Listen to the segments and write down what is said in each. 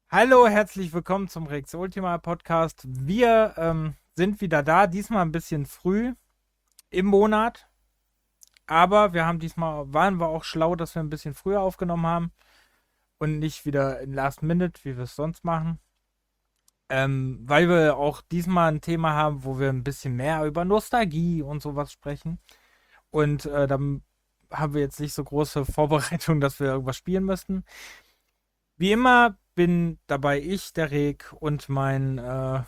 Hallo, herzlich willkommen zum Rex Ultima Podcast. Wir sind wieder da, diesmal ein bisschen früh im Monat, aber waren wir auch schlau, dass wir ein bisschen früher aufgenommen haben und nicht wieder in Last Minute, wie wir es sonst machen. Weil wir auch diesmal ein Thema haben, wo wir ein bisschen mehr über Nostalgie und sowas sprechen. Und dann haben wir jetzt nicht so große Vorbereitung, dass wir irgendwas spielen müssten. Wie immer bin dabei ich, der Reg und mein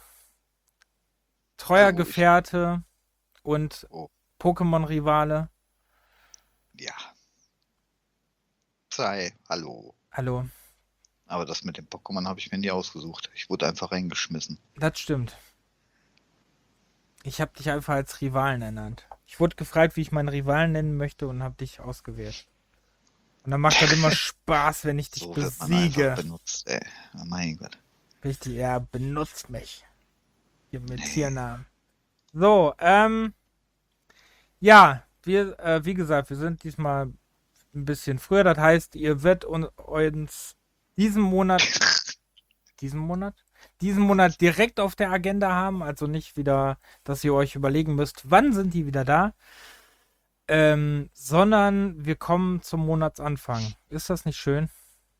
treuer Hallo, ich. Gefährte und Oh, Pokémon-Rivale. ja. Sei, hallo. Hallo, Aber das mit dem Pokémon habe ich mir nie ausgesucht. Ich wurde einfach reingeschmissen. das stimmt. Ich habe dich einfach als Rivalen ernannt. Ich wurde gefragt, wie ich meinen Rivalen nennen möchte und habe dich ausgewählt. Und dann macht das immer Spaß, wenn ich dich So wird man einfach besiege. benutzt, ey. Oh mein Gott. Richtig, er benutzt mich. Hier mit Nee. Tiernamen. So, ja, wie gesagt, wir sind diesmal ein bisschen früher. Das heißt, ihr werdet uns diesen Monat diesen Monat? Diesen Monat direkt auf der Agenda haben, also nicht wieder, dass ihr euch überlegen müsst, wann sind die wieder da, sondern wir kommen zum Monatsanfang. Ist das nicht schön?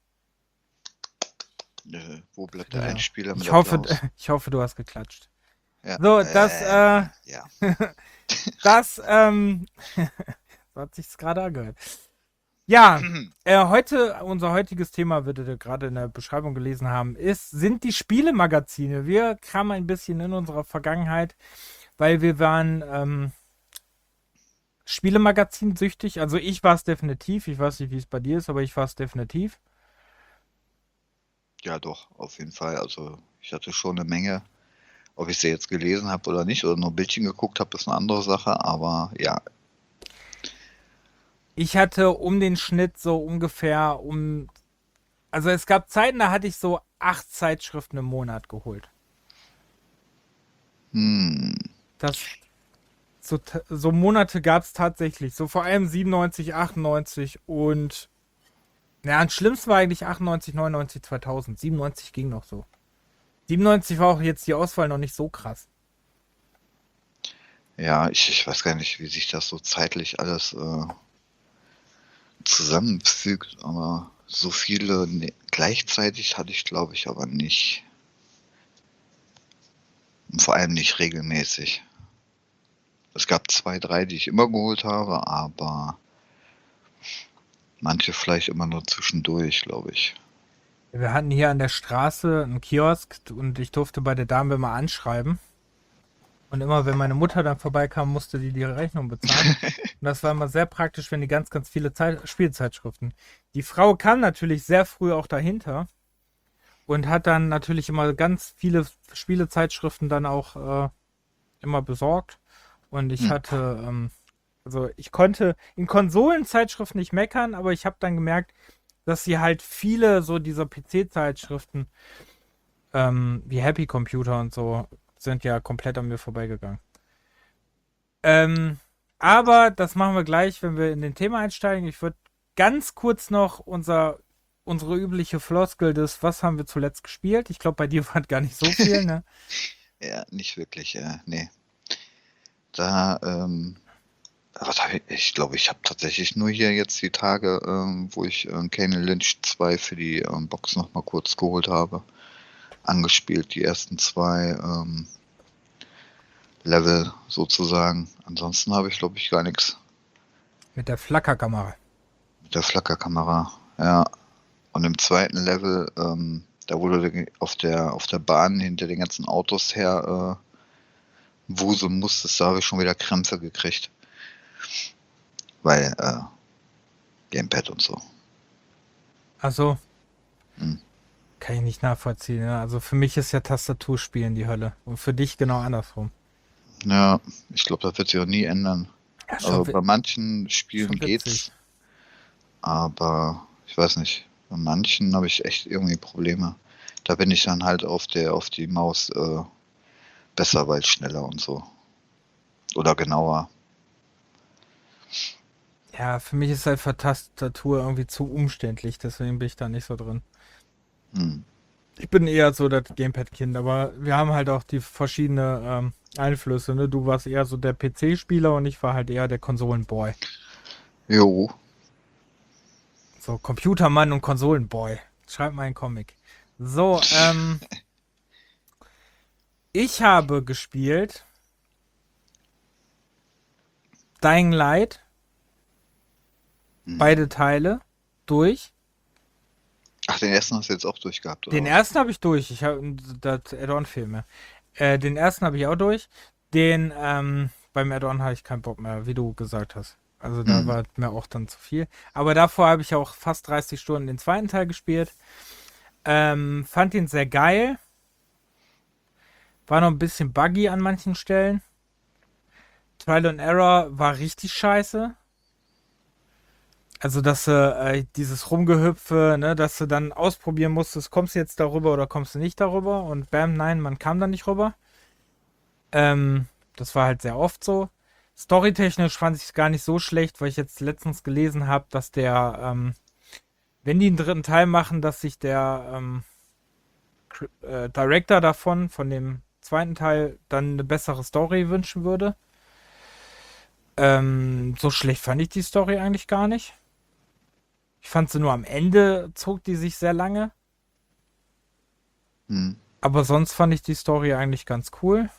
Wo bleibt der Ja. Einspieler mit Ich hoffe, Applaus? ich hoffe, du hast geklatscht. Ja, So, ja. das, so hat sich's gerade angehört. Ja, unser heutiges Thema, werdet ihr gerade in der Beschreibung gelesen haben, sind die Spielemagazine. Wir kramen ein bisschen in unserer Vergangenheit, weil wir waren Spielemagazin süchtig. Also ich war es definitiv. Ich weiß nicht, wie es bei dir ist, aber ich war es definitiv. Ja, doch, auf jeden Fall. Also, ich hatte schon eine Menge. Ob ich sie jetzt gelesen habe oder nicht, oder nur Bildchen geguckt habe, ist eine andere Sache. Aber ja, Ich hatte um den Schnitt so ungefähr also es gab Zeiten, da hatte ich so 8 Zeitschriften im Monat geholt. hm, Das, so Monate gab es tatsächlich. So vor allem 97, 98 und ja, am schlimmsten war eigentlich 98, 99, 2000. 97 ging noch so. 97 war auch jetzt die Auswahl noch nicht so krass. ja, ich weiß gar nicht, wie sich das so zeitlich alles zusammenfügt, aber so viele gleichzeitig hatte ich, glaube ich, aber nicht. Und vor allem nicht regelmäßig. Es gab zwei, drei, die ich immer geholt habe, aber manche vielleicht immer nur zwischendurch, glaube ich. Wir hatten hier an der Straße einen Kiosk und ich durfte bei der Dame immer anschreiben. Und immer, wenn meine Mutter dann vorbeikam, musste die Rechnung bezahlen. Und das war immer sehr praktisch, wenn die ganz, ganz viele Spielzeitschriften. Die Frau kam natürlich sehr früh auch dahinter und hat dann natürlich immer ganz viele Spielezeitschriften dann auch immer besorgt. Und ich Hm. hatte, also ich konnte in Konsolenzeitschriften nicht meckern, aber ich habe dann gemerkt, dass sie halt viele so dieser PC-Zeitschriften, wie Happy Computer und so, sind ja komplett an mir vorbeigegangen. Ähm, aber das machen wir gleich, wenn wir in den Thema einsteigen. Ich würde ganz kurz noch unsere übliche Floskel des Was haben wir zuletzt gespielt? Ich glaube, bei dir war gar nicht so viel, ne? Ja, nicht wirklich, nee. Da, was habe ich? Ich glaube, ich habe tatsächlich nur hier jetzt die Tage, wo ich Kane Lynch 2 für die Box nochmal kurz geholt habe, angespielt, die ersten zwei Level sozusagen. Ansonsten habe ich, glaube ich, gar nichts Mit der Flackerkamera. mit der Flackerkamera. Ja, und im zweiten Level, da wurde auf der Bahn hinter den ganzen Autos her wuseln musstest, da habe ich schon wieder Krämpfe gekriegt. Weil Gamepad und so. Also, Hm. kann ich nicht nachvollziehen. Ne? Also für mich ist ja Tastaturspielen die Hölle. Und für dich genau andersrum. Ja, ich glaube, das wird sich auch nie ändern. Ja, Also bei manchen Spielen schon geht's, witzig. aber ich weiß nicht. Bei manchen habe ich echt irgendwie Probleme. Da bin ich dann halt auf die Maus besser, weil schneller und so. Oder genauer. Ja, für mich ist halt Tastatur irgendwie zu umständlich, deswegen bin ich da nicht so drin. Hm. Ich bin eher so das Gamepad-Kind, aber wir haben halt auch die verschiedenen Einflüsse. Ne? Du warst eher so der PC-Spieler und ich war halt eher der Konsolenboy. Jo. So, Computermann und Konsolenboy. Schreib mal einen Comic. So, ich habe gespielt Dying Light, Hm. beide Teile, durch. Ach, den ersten hast du jetzt auch durchgehabt, oder Den was? ersten habe ich durch. Ich habe das Add-on fehlt mir. Den ersten habe ich auch durch. Beim Add-on hatte ich keinen Bock mehr, wie du gesagt hast. Also da Hm. war mir auch dann zu viel. Aber davor habe ich auch fast 30 Stunden den zweiten Teil gespielt. Fand ihn sehr geil. War noch ein bisschen buggy an manchen Stellen. Trial and Error war richtig scheiße. Also, dass du dieses Rumgehüpfe, ne, dass du dann ausprobieren musstest, kommst du jetzt darüber oder kommst du nicht darüber? Und bam, nein, man kam da nicht rüber. Das war halt sehr oft so. Storytechnisch fand ich es gar nicht so schlecht, weil ich jetzt letztens gelesen habe, dass wenn die einen dritten Teil machen, dass sich der Director davon, von dem zweiten Teil, dann eine bessere Story wünschen würde. So schlecht fand ich die Story eigentlich gar nicht. Ich fand sie nur am Ende zog die sich sehr lange. Hm. Aber sonst fand ich die Story eigentlich ganz cool.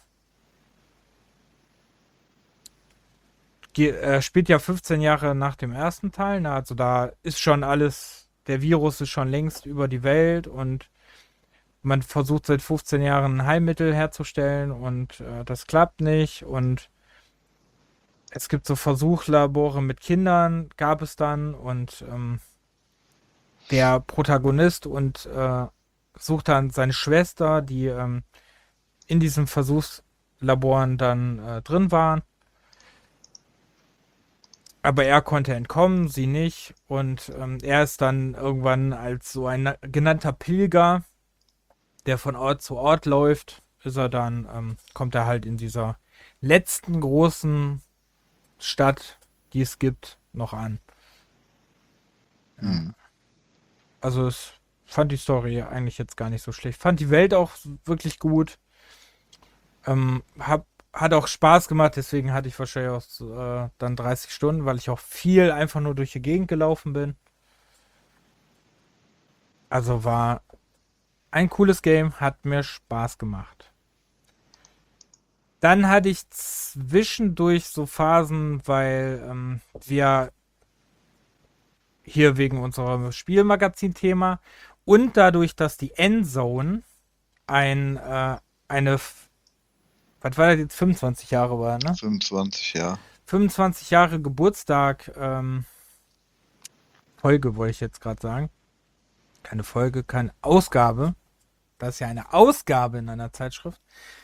Spielt ja 15 Jahre nach dem ersten Teil. Ne? Also da ist schon alles, der Virus ist schon längst über die Welt und man versucht seit 15 Jahren ein Heilmittel herzustellen und das klappt nicht. Und es gibt so Versuchlabore mit Kindern, gab es dann. Und der Protagonist und sucht dann seine Schwester, die in diesen Versuchslaboren dann drin waren. Aber er konnte entkommen, sie nicht. Und er ist dann irgendwann als so ein genannter Pilger, der von Ort zu Ort läuft, kommt er halt in dieser letzten großen Stadt, die es gibt, noch an. Ja. Hm. Also es fand die Story eigentlich jetzt gar nicht so schlecht. Fand die Welt auch wirklich gut. Hat auch Spaß gemacht, deswegen hatte ich wahrscheinlich auch so, dann 30 Stunden, weil ich auch viel einfach nur durch die Gegend gelaufen bin. Also war ein cooles Game, hat mir Spaß gemacht. Dann hatte ich zwischendurch so Phasen, weil wir hier wegen unserem Spielmagazin-Thema und dadurch, dass die Endzone ein, eine, was war das jetzt, 25 Jahre war, ne? 25, ja. 25 Jahre Geburtstag, Folge wollte ich jetzt gerade sagen. Keine Folge, keine Ausgabe. Das ist ja eine Ausgabe in einer Zeitschrift.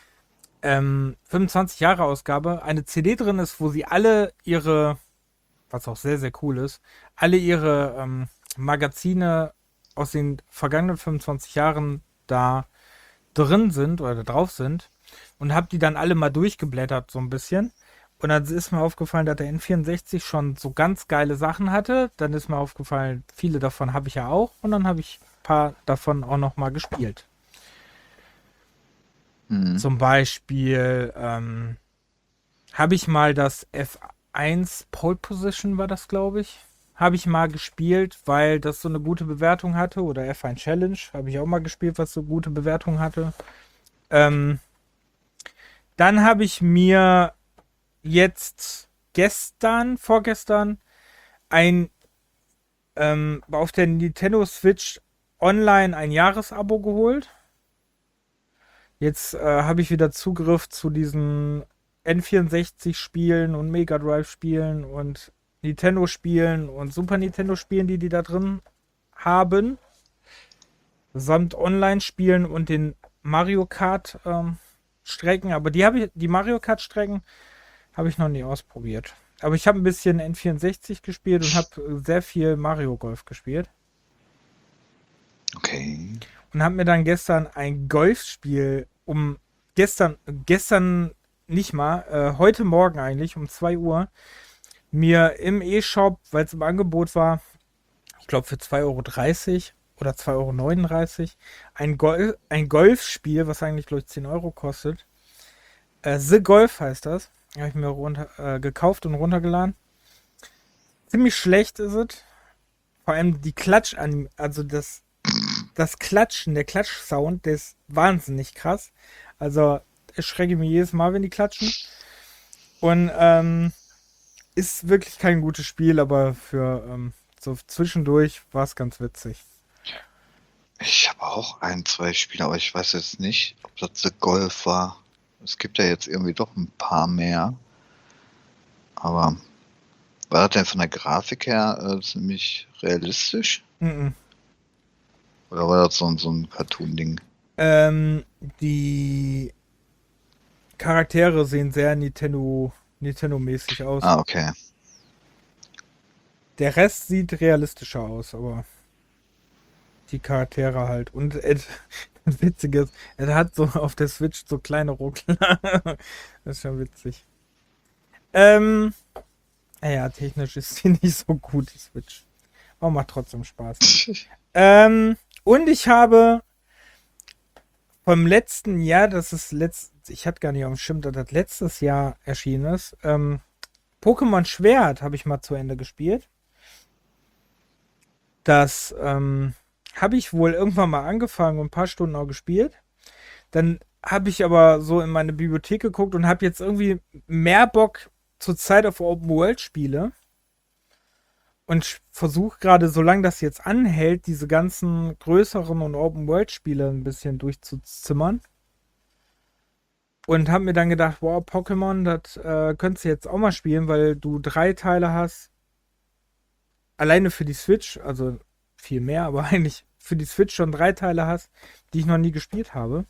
25 Jahre Ausgabe, eine CD drin ist, wo sie alle ihre, was auch sehr, sehr cool ist, alle ihre Magazine aus den vergangenen 25 Jahren da drin sind oder da drauf sind und habe die dann alle mal durchgeblättert so ein bisschen. Und dann ist mir aufgefallen, dass der N64 schon so ganz geile Sachen hatte. Dann ist mir aufgefallen, viele davon habe ich ja auch. Und dann habe ich ein paar davon auch noch mal gespielt. Hm. Zum Beispiel habe ich mal das F1 Pole Position war das, glaube ich. Habe ich mal gespielt, weil das so eine gute Bewertung hatte. Oder F1 Challenge habe ich auch mal gespielt, was so gute Bewertung hatte. Dann habe ich mir jetzt vorgestern, ein auf der Nintendo Switch online ein Jahresabo geholt. Jetzt habe ich wieder Zugriff zu diesen N64-Spielen und Mega Drive-Spielen und Nintendo-Spielen und Super Nintendo-Spielen, die da drin haben. Samt Online-Spielen und den Mario Kart-Strecken. Aber die Mario Kart-Strecken habe ich noch nie ausprobiert. Aber ich habe ein bisschen N64 gespielt und habe sehr viel Mario Golf gespielt. Okay. Und habe mir dann gestern ein Golfspiel gestern nicht mal, heute Morgen eigentlich um 2 Uhr, mir im E-Shop, weil es im Angebot war, ich glaube für 2,30 Euro, oder 2,39 € ein Golfspiel, was eigentlich, glaube ich, 10 Euro kostet. The Golf heißt das. Habe ich mir gekauft und runtergeladen. Ziemlich schlecht ist es. Vor allem die also das Klatschen, der Klatschsound, der ist wahnsinnig krass. Also ich schrecke mich jedes Mal, wenn die klatschen. Und ist wirklich kein gutes Spiel, aber für so zwischendurch war es ganz witzig. Ich habe auch ein, zwei Spiele, aber ich weiß jetzt nicht, ob das The Golf war. Es gibt ja jetzt irgendwie doch ein paar mehr. Aber war das denn von der Grafik her ziemlich realistisch? Mhm. Oder war das so ein Cartoon-Ding? Die Charaktere sehen sehr Nintendo-mäßig aus. Ah, okay. Der Rest sieht realistischer aus, aber die Charaktere halt. Und das Witzige ist, er hat so auf der Switch so kleine Ruckler. Das ist schon witzig. Ja, technisch ist sie nicht so gut, die Switch. Aber macht trotzdem Spaß. Und ich habe vom letzten Jahr, ich hatte gar nicht auf dem Schirm, dass das letztes Jahr erschienen ist, Pokémon Schwert habe ich mal zu Ende gespielt. Das habe ich wohl irgendwann mal angefangen und ein paar Stunden auch gespielt. Dann habe ich aber so in meine Bibliothek geguckt und habe jetzt irgendwie mehr Bock zurzeit auf Open-World-Spiele. Und versuche gerade, solange das jetzt anhält, diese ganzen größeren und Open-World-Spiele ein bisschen durchzuzimmern. Und habe mir dann gedacht, wow, Pokémon, das könntest du jetzt auch mal spielen, weil du 3 Teile hast. Alleine für die Switch, also viel mehr, aber eigentlich für die Switch schon 3 Teile hast, die ich noch nie gespielt habe.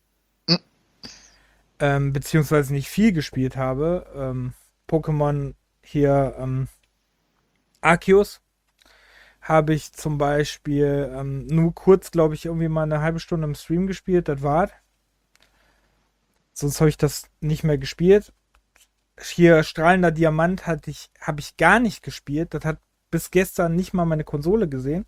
Beziehungsweise nicht viel gespielt habe. Pokémon hier, Arceus habe ich zum Beispiel nur kurz, glaube ich, irgendwie mal eine halbe Stunde im Stream gespielt. Das war's. Sonst habe ich das nicht mehr gespielt. Hier strahlender Diamant habe ich gar nicht gespielt. Das hat bis gestern nicht mal meine Konsole gesehen.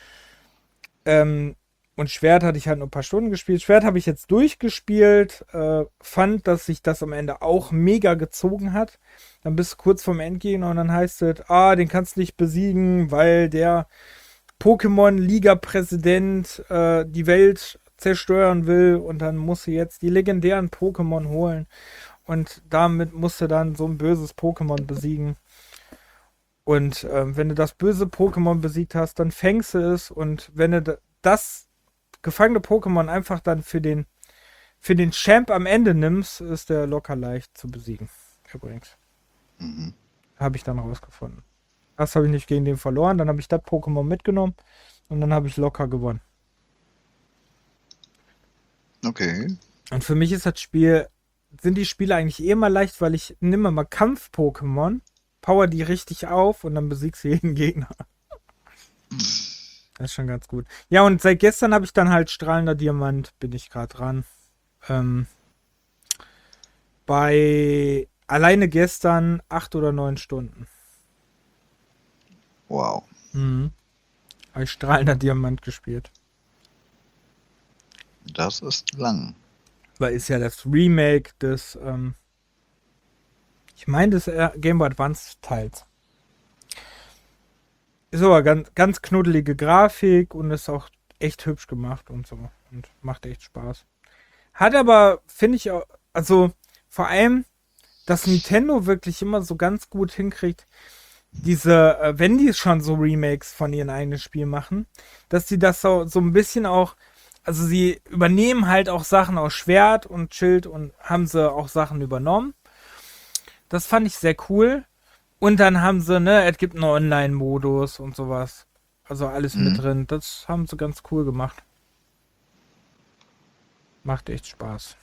Und Schwert hatte ich halt nur ein paar Stunden gespielt. Schwert habe ich jetzt durchgespielt. Fand, dass sich das am Ende auch mega gezogen hat. Dann bist du kurz vorm Endgegner und dann heißt es, den kannst du nicht besiegen, weil der Pokémon-Liga-Präsident die Welt zerstören will und dann musst du jetzt die legendären Pokémon holen. Und damit musst du dann so ein böses Pokémon besiegen. Und wenn du das böse Pokémon besiegt hast, dann fängst du es. Und wenn du das gefangene Pokémon einfach dann für den Champ am Ende nimmst, ist der locker leicht zu besiegen. Übrigens. Mhm. Habe ich dann rausgefunden. Erst habe ich nicht gegen den verloren, dann habe ich das Pokémon mitgenommen und dann habe ich locker gewonnen. Okay. Und für mich ist sind die Spiele eigentlich eh immer leicht, weil ich nehme mal Kampf-Pokémon, power die richtig auf und dann besiegst du jeden Gegner. Das ist schon ganz gut. Ja, und seit gestern habe ich dann halt strahlender Diamant, bin ich gerade dran. Bei alleine gestern 8 oder 9 Stunden. Wow. Habe ich strahlender Diamant gespielt. Das ist lang. Weil ist ja das Remake des, ich meine, des Game Boy Advance Teils. Ist aber ganz knuddelige Grafik und ist auch echt hübsch gemacht und so. Und macht echt Spaß. Hat aber, finde ich, auch, also vor allem, dass Nintendo wirklich immer so ganz gut hinkriegt, wenn die schon so Remakes von ihren eigenen Spielen machen, dass die das so ein bisschen auch, also sie übernehmen halt auch Sachen aus Schwert und Schild und haben sie auch Sachen übernommen. Das fand ich sehr cool. Und dann haben sie, es gibt einen Online-Modus und sowas. Also alles mit drin. Das haben sie ganz cool gemacht. Macht echt Spaß.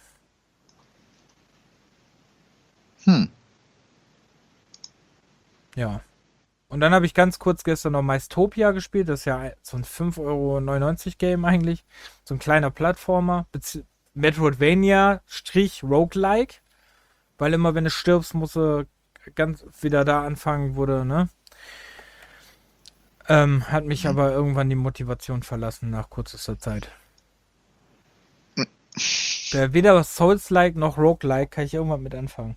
Ja. Und dann habe ich ganz kurz gestern noch Maestopia gespielt. Das ist ja so ein 5,99 € Game eigentlich. So ein kleiner Plattformer. Metroidvania-Roguelike. Weil immer, wenn du stirbst, musst du ganz wieder da anfangen, wurde, ne? Hat mich Hm. aber irgendwann die Motivation verlassen nach kürzester Zeit. Weder Souls-like noch Roguelike kann ich irgendwann mit anfangen.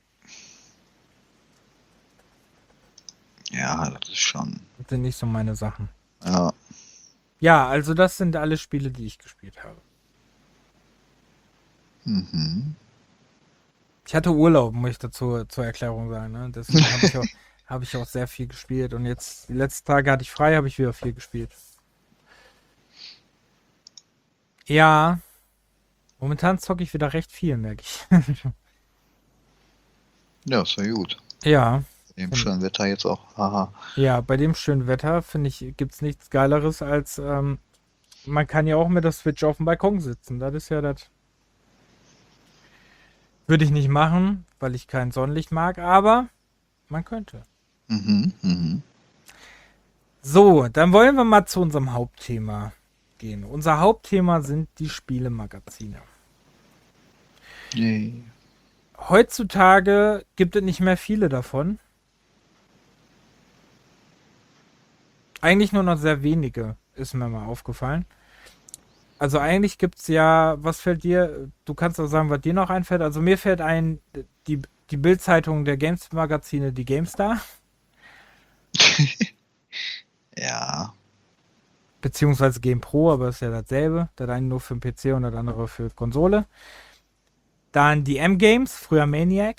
Ja, das ist schon. Das sind nicht so meine Sachen. Ja. Ja, also das sind alle Spiele, die ich gespielt habe. Mhm. Ich hatte Urlaub, muss ich dazu zur Erklärung sagen. Ne? Deswegen habe ich auch sehr viel gespielt. Und jetzt, die letzten Tage hatte ich frei, habe ich wieder viel gespielt. Ja, momentan zocke ich wieder recht viel, merke ich. Ja, ist ja gut. Ja, Im find, schönen Wetter jetzt auch. Haha. ja, bei dem schönen Wetter, finde ich, gibt es nichts Geileres als, man kann ja auch mit der Switch auf dem Balkon sitzen. Das ist ja das. Würde ich nicht machen, weil ich kein Sonnenlicht mag, aber man könnte. Mhm, mhm. So, dann wollen wir mal zu unserem Hauptthema gehen. Unser Hauptthema sind die Spielemagazine. Yay. Heutzutage gibt es nicht mehr viele davon. Eigentlich nur noch sehr wenige, ist mir mal aufgefallen. Also eigentlich gibt es ja, was fällt dir, du kannst auch sagen, was dir noch einfällt. Also mir fällt ein, die, die Bild-Zeitung der Games-Magazine, die GameStar, Ja, beziehungsweise GamePro, aber ist ja dasselbe. Das eine nur für den PC und das andere für Konsole. Dann die M-Games, früher Maniac.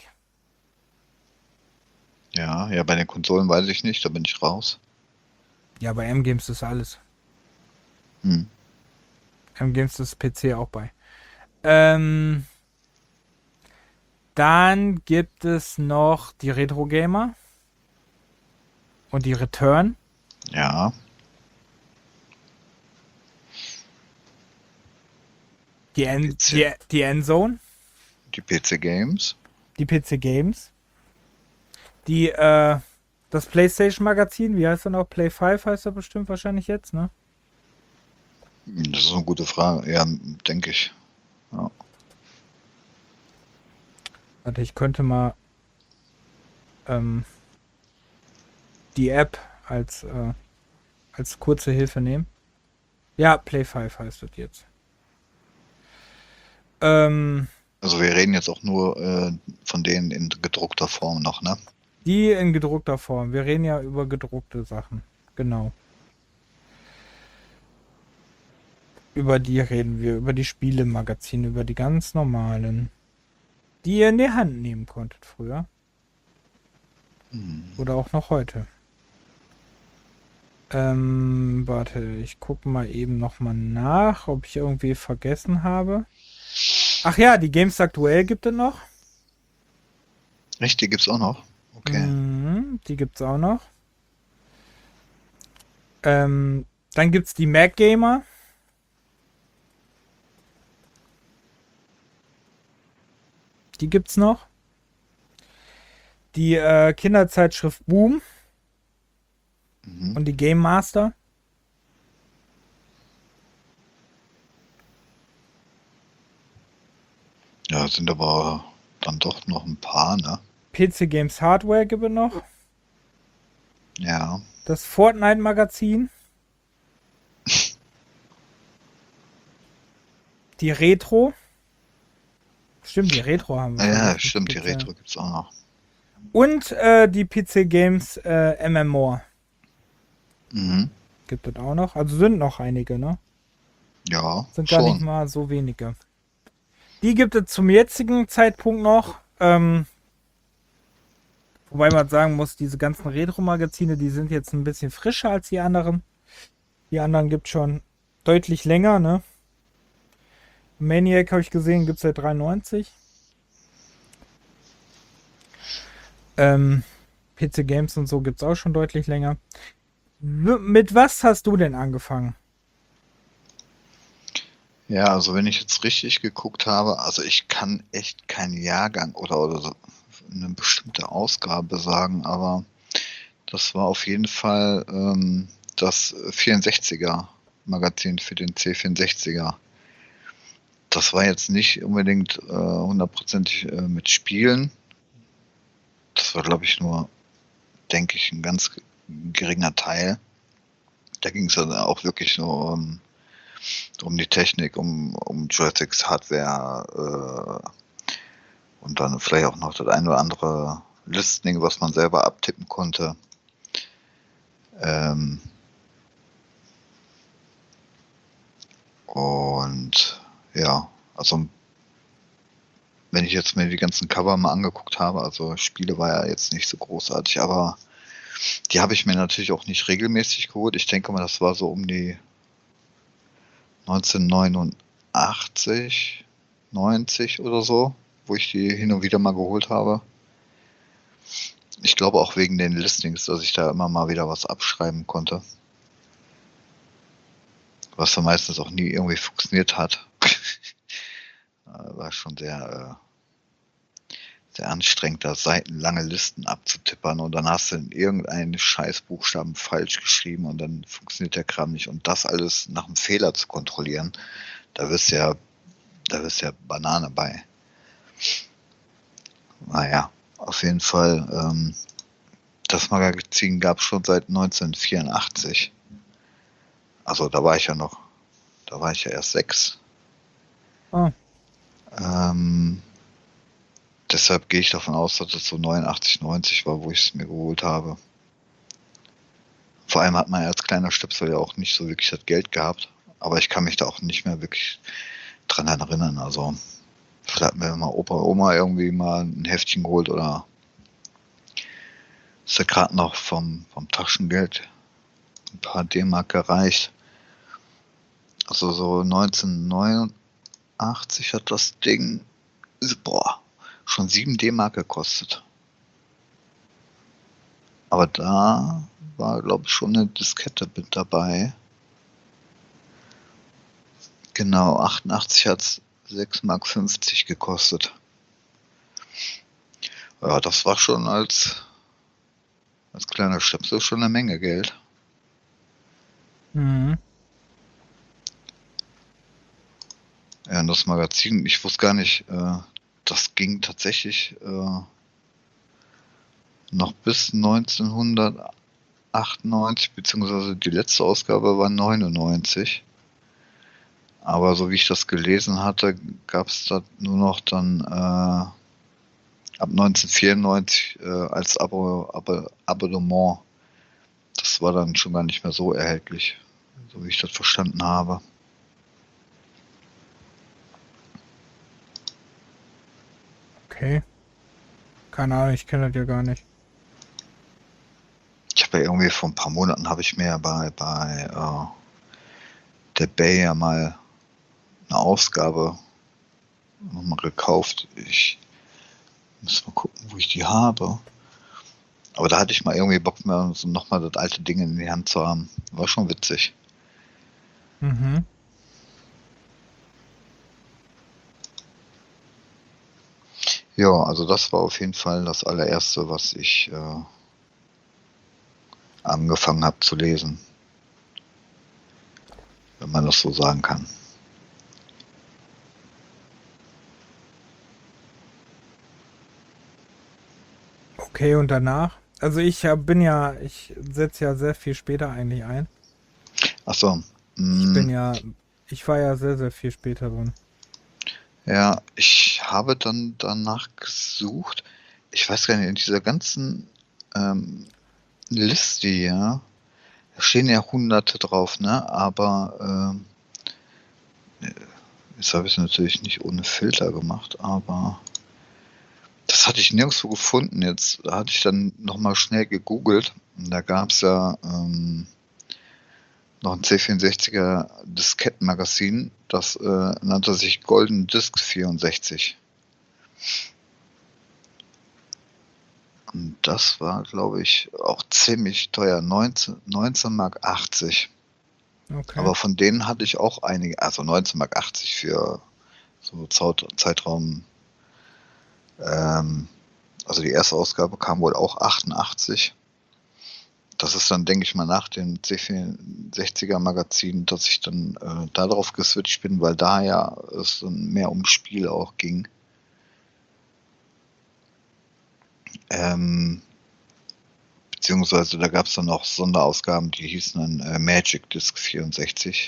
ja, ja, bei den Konsolen weiß ich nicht, da bin ich raus. Ja, bei M-Games ist alles. Hm. M-Games ist PC auch bei. Ähm, Dann gibt es noch die Retro Gamer und die Return, Ja, die, End, PC, die Endzone, die PC Games. die PC Games, die, das PlayStation Magazin, wie heißt das noch? Play 5 heißt er bestimmt wahrscheinlich jetzt, ne? Das ist eine gute Frage. Ja, denke ich. Ja. Warte, ich könnte mal ähm, die App als kurze Hilfe nehmen. Ja, Play 5 heißt das jetzt. Ähm, Also wir reden jetzt auch nur von denen in gedruckter Form noch, ne? Die in gedruckter Form. Wir reden ja über gedruckte Sachen. Genau. Über die reden wir, über die Spielemagazine, über die ganz normalen, die ihr in die Hand nehmen konntet früher. Hm. Oder auch noch heute. Warte, ich gucke mal eben nochmal nach, ob ich irgendwie vergessen habe. Ach ja, die Games aktuell gibt es noch. Echt, die gibt's auch noch? Okay. Die gibt es auch noch. Dann gibt es die Mac Gamer. Die gibt's noch. Die Kinderzeitschrift Boom Mhm. und die Game Master. Ja, sind aber dann doch noch ein paar, ne? PC Games Hardware gibt es noch. Ja. Das Fortnite Magazin. Die Retro. Stimmt, die Retro haben wir Ja, vergessen. stimmt, die Gibt's ja. Retro gibt's auch noch. Und die PC Games MMO Mhm. gibt es auch noch. Also sind noch einige, ne? Ja, Sind gar nicht schon. mal so wenige. Die gibt es zum jetzigen Zeitpunkt noch. Wobei man sagen muss, diese ganzen Retro-Magazine, die sind jetzt ein bisschen frischer als die anderen. Die anderen gibt schon deutlich länger, ne? Maniac habe ich gesehen, gibt es seit 93. Ähm, PC Games und so gibt es auch schon deutlich länger. Mit was hast du denn angefangen? Ja, also wenn ich jetzt richtig geguckt habe, also ich kann echt keinen Jahrgang oder so eine bestimmte Ausgabe sagen, aber das war auf jeden Fall das 64er Magazin für den C64er. Das war jetzt nicht unbedingt hundertprozentig mit Spielen. Das war, glaube ich, nur, denke ich, ein ganz geringer Teil. Da ging es dann auch wirklich nur um die Technik, um Joysticks, Hardware und dann vielleicht auch noch das ein oder andere Listening, was man selber abtippen konnte. Und ja, also wenn ich jetzt mir die ganzen Cover mal angeguckt habe, also Spiele war ja jetzt nicht so großartig, aber die habe ich mir natürlich auch nicht regelmäßig geholt. Ich denke mal, das war so um die 1989, 90 oder so, wo ich die hin und wieder mal geholt habe. Ich glaube auch wegen den Listings, dass ich da immer mal wieder was abschreiben konnte. Was dann meistens auch nie irgendwie funktioniert hat. War schon sehr anstrengend, da seitenlange Listen abzutippern und dann hast du in irgendeinen Scheißbuchstaben falsch geschrieben und dann funktioniert der Kram nicht. Und das alles nach einem Fehler zu kontrollieren, da wirst du ja Banane bei. Naja, auf jeden Fall, das Magazin gab es schon seit 1984. Also da war ich ja erst 6. Oh. Deshalb gehe ich davon aus, dass es so 89, 90 war, wo ich es mir geholt habe. Vor allem hat man als kleiner Stöpsel ja auch nicht so wirklich das Geld gehabt. Aber ich kann mich da auch nicht mehr wirklich dran erinnern. Also vielleicht hat mir mal Opa, Oma irgendwie mal ein Heftchen geholt oder ist ja gerade noch vom Taschengeld ein paar D-Mark gereicht. Also so 1989 hat das Ding, schon 7 D-Mark gekostet. Aber da war, glaube ich, schon eine Diskette mit dabei. Genau, 88 hat es 6,50 Mark gekostet. Ja, das war schon als kleiner Stöpsel schon eine Menge Geld. Mhm. Ja, und das Magazin, ich wusste gar nicht, das ging tatsächlich noch bis 1998, beziehungsweise die letzte Ausgabe war 99. Aber so wie ich das gelesen hatte, gab es da nur noch dann ab 1994 als Abonnement. Das war dann schon gar nicht mehr so erhältlich, so wie ich das verstanden habe. Okay. Keine Ahnung, ich kenne das ja gar nicht. Ich habe ja irgendwie vor ein paar Monaten habe ich mir bei der Bay ja mal eine Ausgabe nochmal gekauft. Ich muss mal gucken, wo ich die habe. Aber da hatte ich mal irgendwie Bock mehr, so nochmal das alte Ding in die Hand zu haben. War schon witzig. Mhm. Ja, also das war auf jeden Fall das allererste, was ich angefangen habe zu lesen. Wenn man das so sagen kann. Okay, und danach? Also ich setze ja sehr viel später eigentlich ein. Achso. Ich bin ja, ich war ja sehr, sehr viel später drin. Ja, ich habe dann danach gesucht. Ich weiß gar nicht, in dieser ganzen Liste, ja, da stehen ja Hunderte drauf, ne? Aber jetzt habe ich es natürlich nicht ohne Filter gemacht, aber das hatte ich nirgendwo gefunden. Jetzt hatte ich dann nochmal schnell gegoogelt und da gab es ja noch ein C64er Diskettenmagazin, das nannte sich Golden Disc 64. Und das war, glaube ich, auch ziemlich teuer, 19,80 Mark. Okay. Aber von denen hatte ich auch einige, also 19,80 Mark für so Zeitraum, also die erste Ausgabe kam wohl auch 88. Das ist dann, denke ich mal, nach dem C64er Magazin, dass ich dann darauf geswitcht bin, weil da ja es dann mehr um Spiele auch ging. Beziehungsweise da gab es dann noch Sonderausgaben, die hießen dann Magic Disk 64.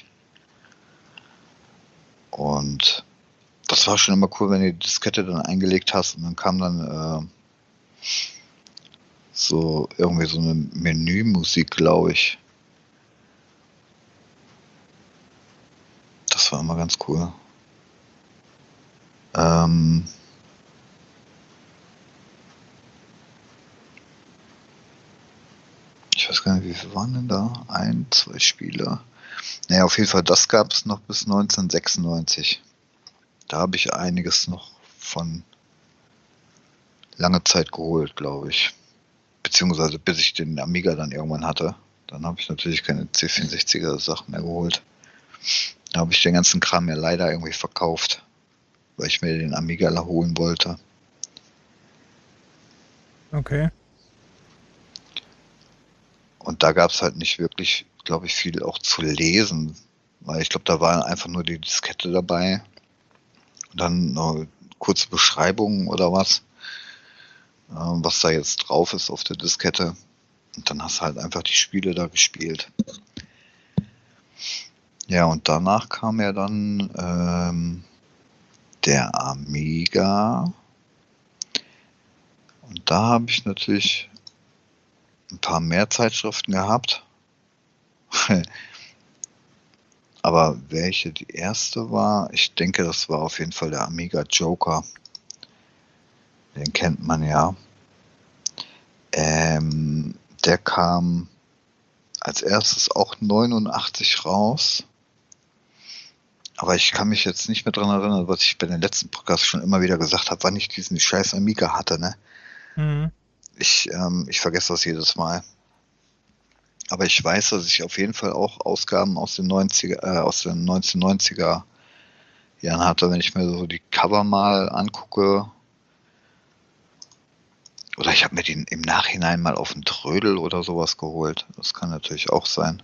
Und das war schon immer cool, wenn du die Diskette dann eingelegt hast und dann kam dann so irgendwie so eine Menümusik, glaube ich. Das war immer ganz cool. Ich weiß gar nicht, wie viele waren denn da? 1, 2 Spieler. Naja, auf jeden Fall, das gab es noch bis 1996. Da habe ich einiges noch von lange Zeit geholt, glaube ich. Beziehungsweise bis ich den Amiga dann irgendwann hatte. Dann habe ich natürlich keine C64er Sachen mehr geholt. Da habe ich den ganzen Kram ja leider irgendwie verkauft, weil ich mir den Amiga holen wollte. Okay. Und da gab es halt nicht wirklich, glaube ich, viel auch zu lesen. Weil ich glaube, da war einfach nur die Diskette dabei. Und dann noch kurze Beschreibungen oder was da jetzt drauf ist auf der Diskette. Und dann hast du halt einfach die Spiele da gespielt. Ja, und danach kam ja dann der Amiga. Und da habe ich natürlich ein paar mehr Zeitschriften gehabt. Aber welche die erste war, ich denke, das war auf jeden Fall der Amiga Joker. Den kennt man ja. Der kam als erstes auch 89 raus. Aber ich kann mich jetzt nicht mehr dran erinnern, was ich bei den letzten Podcasts schon immer wieder gesagt habe, wann ich diesen scheiß Amiga hatte, ne? Mhm. Ich vergesse das jedes Mal. Aber ich weiß, dass ich auf jeden Fall auch Ausgaben aus den 1990er Jahren hatte, wenn ich mir so die Cover mal angucke. Oder ich habe mir den im Nachhinein mal auf den Trödel oder sowas geholt. Das kann natürlich auch sein.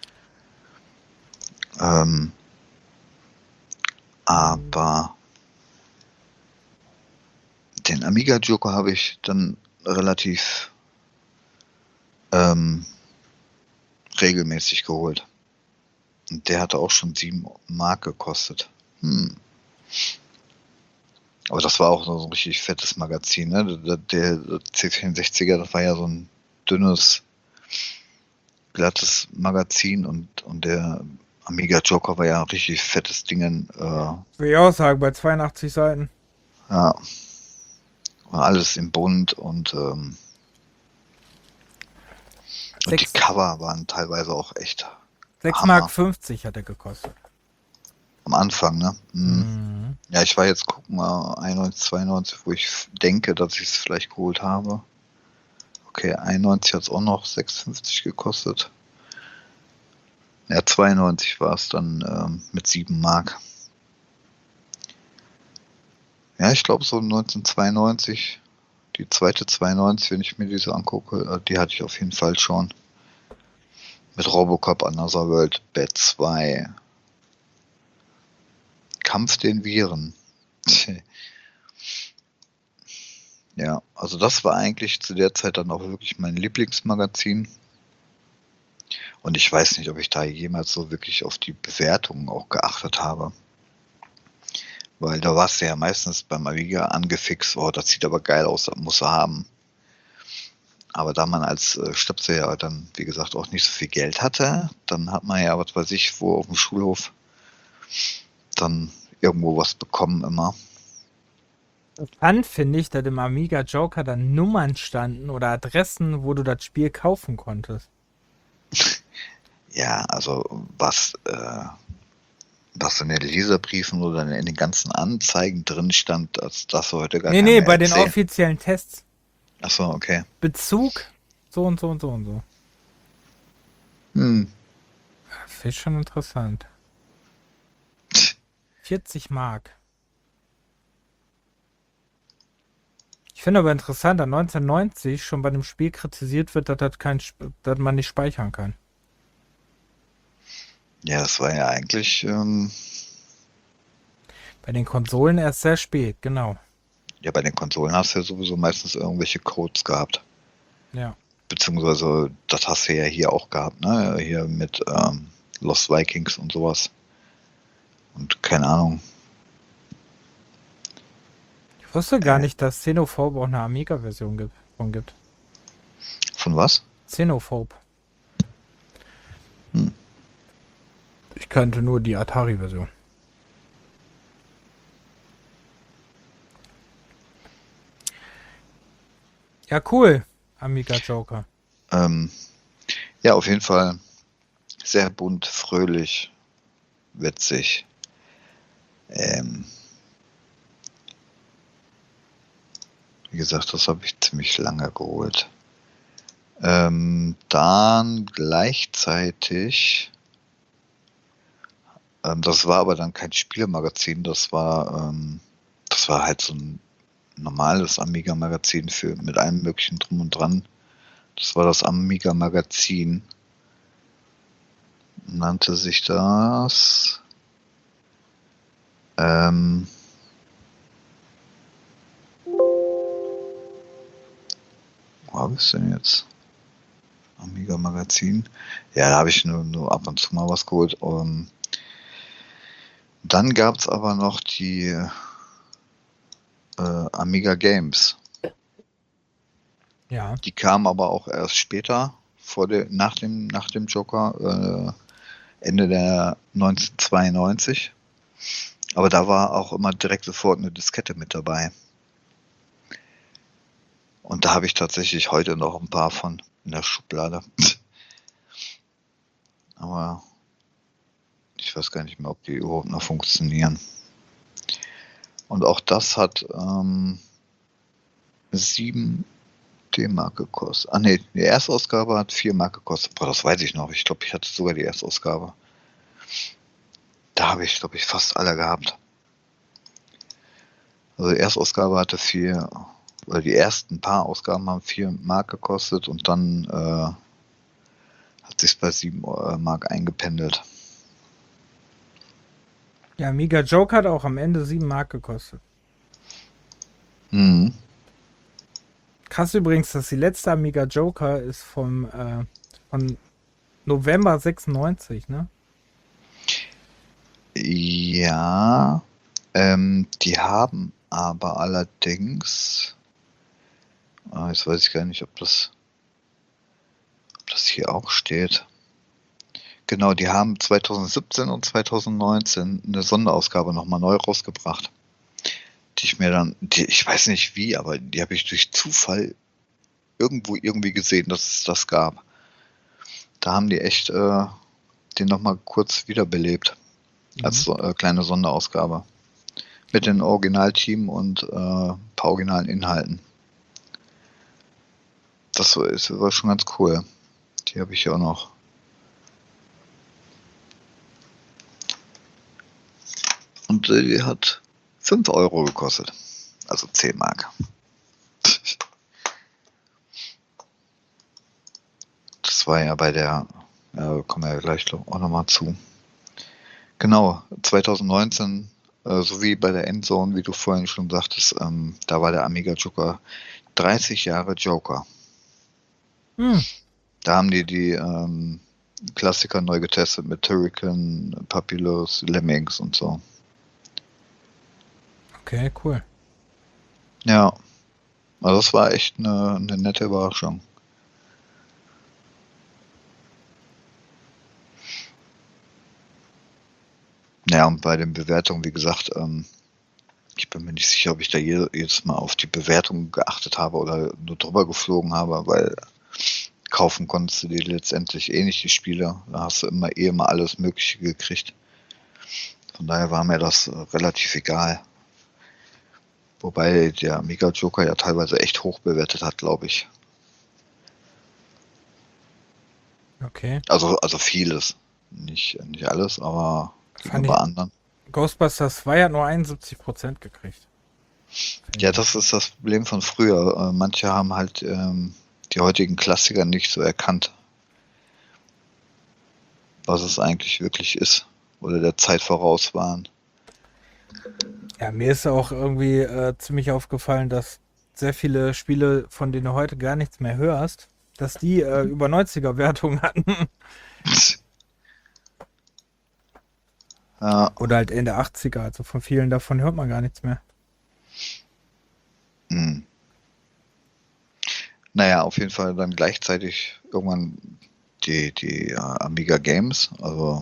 Aber den Amiga Joker habe ich dann relativ regelmäßig geholt. Und der hatte auch schon 7 Mark gekostet. Aber das war auch so ein richtig fettes Magazin, ne? Der C64er, das war ja so ein dünnes, glattes Magazin und der Amiga Joker war ja ein richtig fettes Ding. Würde ich auch sagen, bei 82 Seiten. Ja. Und alles im Bunt und die Cover waren teilweise auch echt 6,50 Hammer. Mark 50 hat er gekostet. Am Anfang, ne? Mhm. Ja, ich war jetzt, guck mal, 91, 92, wo ich denke, dass ich es vielleicht geholt habe. Okay, 91 hat es auch noch 6,50 gekostet. Ja, 92 war es dann mit 7 Mark. Ja, ich glaube so 1992, die zweite 92, wenn ich mir diese angucke, die hatte ich auf jeden Fall schon. Mit Robocop Another World, Bad 2, Kampf den Viren. Ja, also das war eigentlich zu der Zeit dann auch wirklich mein Lieblingsmagazin. Und ich weiß nicht, ob ich da jemals so wirklich auf die Bewertungen auch geachtet habe. Weil da warst du ja meistens beim Amiga angefixt, oh, das sieht aber geil aus, das muss er haben. Aber da man als Stöpsel ja dann, wie gesagt, auch nicht so viel Geld hatte, dann hat man ja, was weiß ich, wo auf dem Schulhof dann irgendwo was bekommen immer. Spannend finde ich, dass im Amiga Joker dann Nummern standen oder Adressen, wo du das Spiel kaufen konntest. Ja, also was in den Leserbriefen oder in den ganzen Anzeigen drin stand, das heute gar Nee, keiner nee, mehr bei den erzählen. offiziellen Tests. Achso, okay. Bezug, so und so und so und so. Finde ich schon interessant. 40 Mark. Ich finde aber interessant, dass 1990 schon bei dem Spiel kritisiert wird, dass man nicht speichern kann. Ja, das war ja eigentlich, Bei den Konsolen erst sehr spät, genau. ja, bei den Konsolen hast du ja sowieso meistens irgendwelche Codes gehabt. Ja. beziehungsweise das hast du ja hier auch gehabt, ne? Hier mit Lost Vikings und sowas. Und keine Ahnung. Ich wusste gar nicht, dass Xenophobe auch eine Amiga-Version gibt. Von was? Xenophobe. Hm. Ich kannte nur die Atari-Version. Ja, cool. Amiga Joker. Ja, auf jeden Fall sehr bunt, fröhlich, witzig. Wie gesagt, das habe ich ziemlich lange geholt. Dann gleichzeitig, das war aber dann kein Spielemagazin, das war halt so ein normales Amiga-Magazin mit allem möglichen drum und dran. Das war das Amiga-Magazin. Nannte sich das wo habe ich es denn jetzt? Amiga Magazin. Ja, da habe ich nur ab und zu mal was geholt. Dann gab es aber noch die Amiga Games. Ja. Die kamen aber auch erst später, nach dem Joker, Ende der 1992. Aber da war auch immer direkt sofort eine Diskette mit dabei. Und da habe ich tatsächlich heute noch ein paar von in der Schublade. Aber ich weiß gar nicht mehr, ob die überhaupt noch funktionieren. Und auch das hat 7 D-Mark gekostet. Ah ne, die Erstausgabe hat 4 Mark gekostet. Boah, das weiß ich noch. Ich glaube, ich hatte sogar die Erstausgabe. Da habe ich, glaube ich, fast alle gehabt. Also die Erstausgabe hatte 4, oder die ersten paar Ausgaben haben 4 Mark gekostet und dann hat sich bei 7 Mark eingependelt. Ja, Amiga Joker hat auch am Ende 7 Mark gekostet. Mhm. Krass übrigens, dass die letzte Amiga Joker ist von November 96, ne? Ja, die haben aber allerdings, jetzt weiß ich gar nicht, ob das hier auch steht. Genau, die haben 2017 und 2019 eine Sonderausgabe nochmal neu rausgebracht. Ich weiß nicht wie, aber die habe ich durch Zufall irgendwie gesehen, dass es das gab. Da haben die echt den nochmal kurz wiederbelebt. Als kleine Sonderausgabe. Mit dem Originalteam und ein paar originalen Inhalten. Das war schon ganz cool. Die habe ich ja auch noch. Und die hat 5 Euro gekostet. Also 10 Mark. Das war ja bei der, kommen wir ja gleich auch nochmal zu. Genau, 2019, so wie bei der Endzone, wie du vorhin schon sagtest, da war der Amiga Joker 30 Jahre Joker. Da haben die Klassiker neu getestet mit Turrican, Papyrus, Lemmings und so. Okay, cool. Ja, also das war echt eine nette Überraschung. Ja, und bei den Bewertungen, wie gesagt, ich bin mir nicht sicher, ob ich da jedes Mal auf die Bewertung geachtet habe oder nur drüber geflogen habe, weil kaufen konntest du dir letztendlich eh nicht die Spiele. Da hast du immer alles Mögliche gekriegt. Von daher war mir das relativ egal. Wobei der Amiga Joker ja teilweise echt hoch bewertet hat, glaube ich. Okay. Also vieles. Nicht alles, aber gegenüber anderen. Ghostbusters 2 hat nur 71% gekriegt. Ja, das ist das Problem von früher. Manche haben halt die heutigen Klassiker nicht so erkannt, was es eigentlich wirklich ist. Oder der Zeit voraus waren. Ja, mir ist auch irgendwie ziemlich aufgefallen, dass sehr viele Spiele, von denen du heute gar nichts mehr hörst, dass die über 90er-Wertung hatten. Ja, Oder halt Ende 80er, also von vielen davon hört man gar nichts mehr. hm. Naja, auf jeden Fall dann gleichzeitig irgendwann die Amiga Games, also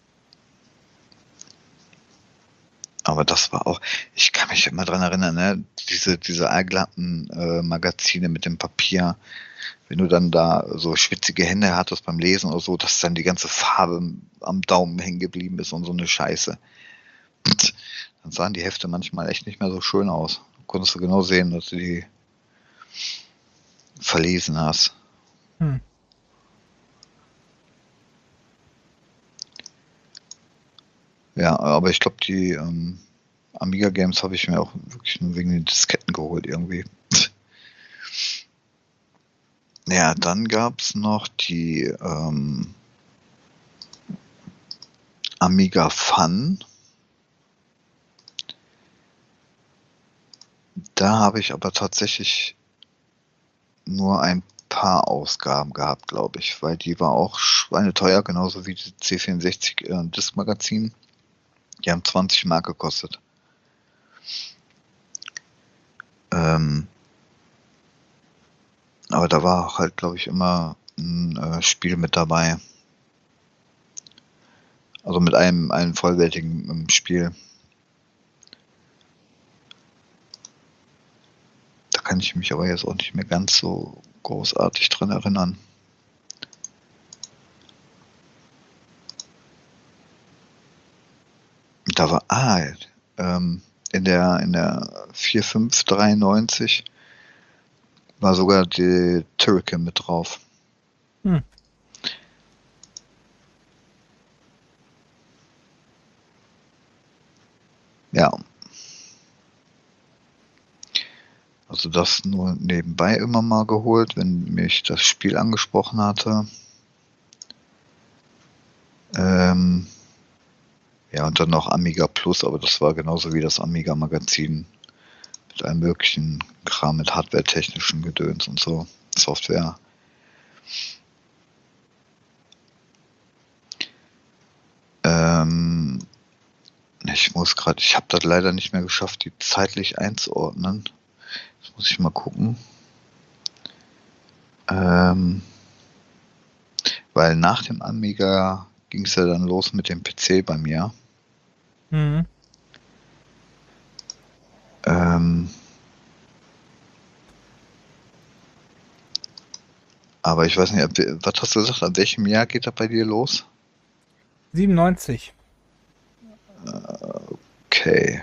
aber das war auch, ich kann mich immer dran erinnern, ne, diese allglatten Magazine mit dem Papier, wenn du dann da so schwitzige Hände hattest beim Lesen oder so, dass dann die ganze Farbe am Daumen hängen geblieben ist und so eine Scheiße. Dann sahen die Hefte manchmal echt nicht mehr so schön aus. Konntest du genau sehen, dass du die verlesen hast. Hm. Ja, aber ich glaube, die Amiga Games habe ich mir auch wirklich nur wegen den Disketten geholt irgendwie. Ja, dann gab es noch die Amiga Fun. Da habe ich aber tatsächlich nur ein paar Ausgaben gehabt, glaube ich, weil die war auch schweineteuer, genauso wie die C64 Disk Magazin. Die haben 20 Mark gekostet. Aber da war halt, glaube ich, immer ein Spiel mit dabei. Also mit einem vollwertigen Spiel. Da kann ich mich aber jetzt auch nicht mehr ganz so großartig dran erinnern. Da war, in der 4593 war sogar die Turrican mit drauf. Hm. Ja. Also das nur nebenbei immer mal geholt, wenn mich das Spiel angesprochen hatte. Ja, und dann noch Amiga Plus, aber das war genauso wie das Amiga Magazin. Mit allem möglichen Kram, mit hardware-technischen Gedöns und so, Software. Ich habe das leider nicht mehr geschafft, die zeitlich einzuordnen. Das muss ich mal gucken. Weil nach dem Amiga ging es ja dann los mit dem PC bei mir. Mhm. Aber ich weiß nicht, was hast du gesagt, ab welchem Jahr geht das bei dir los? 97. Okay.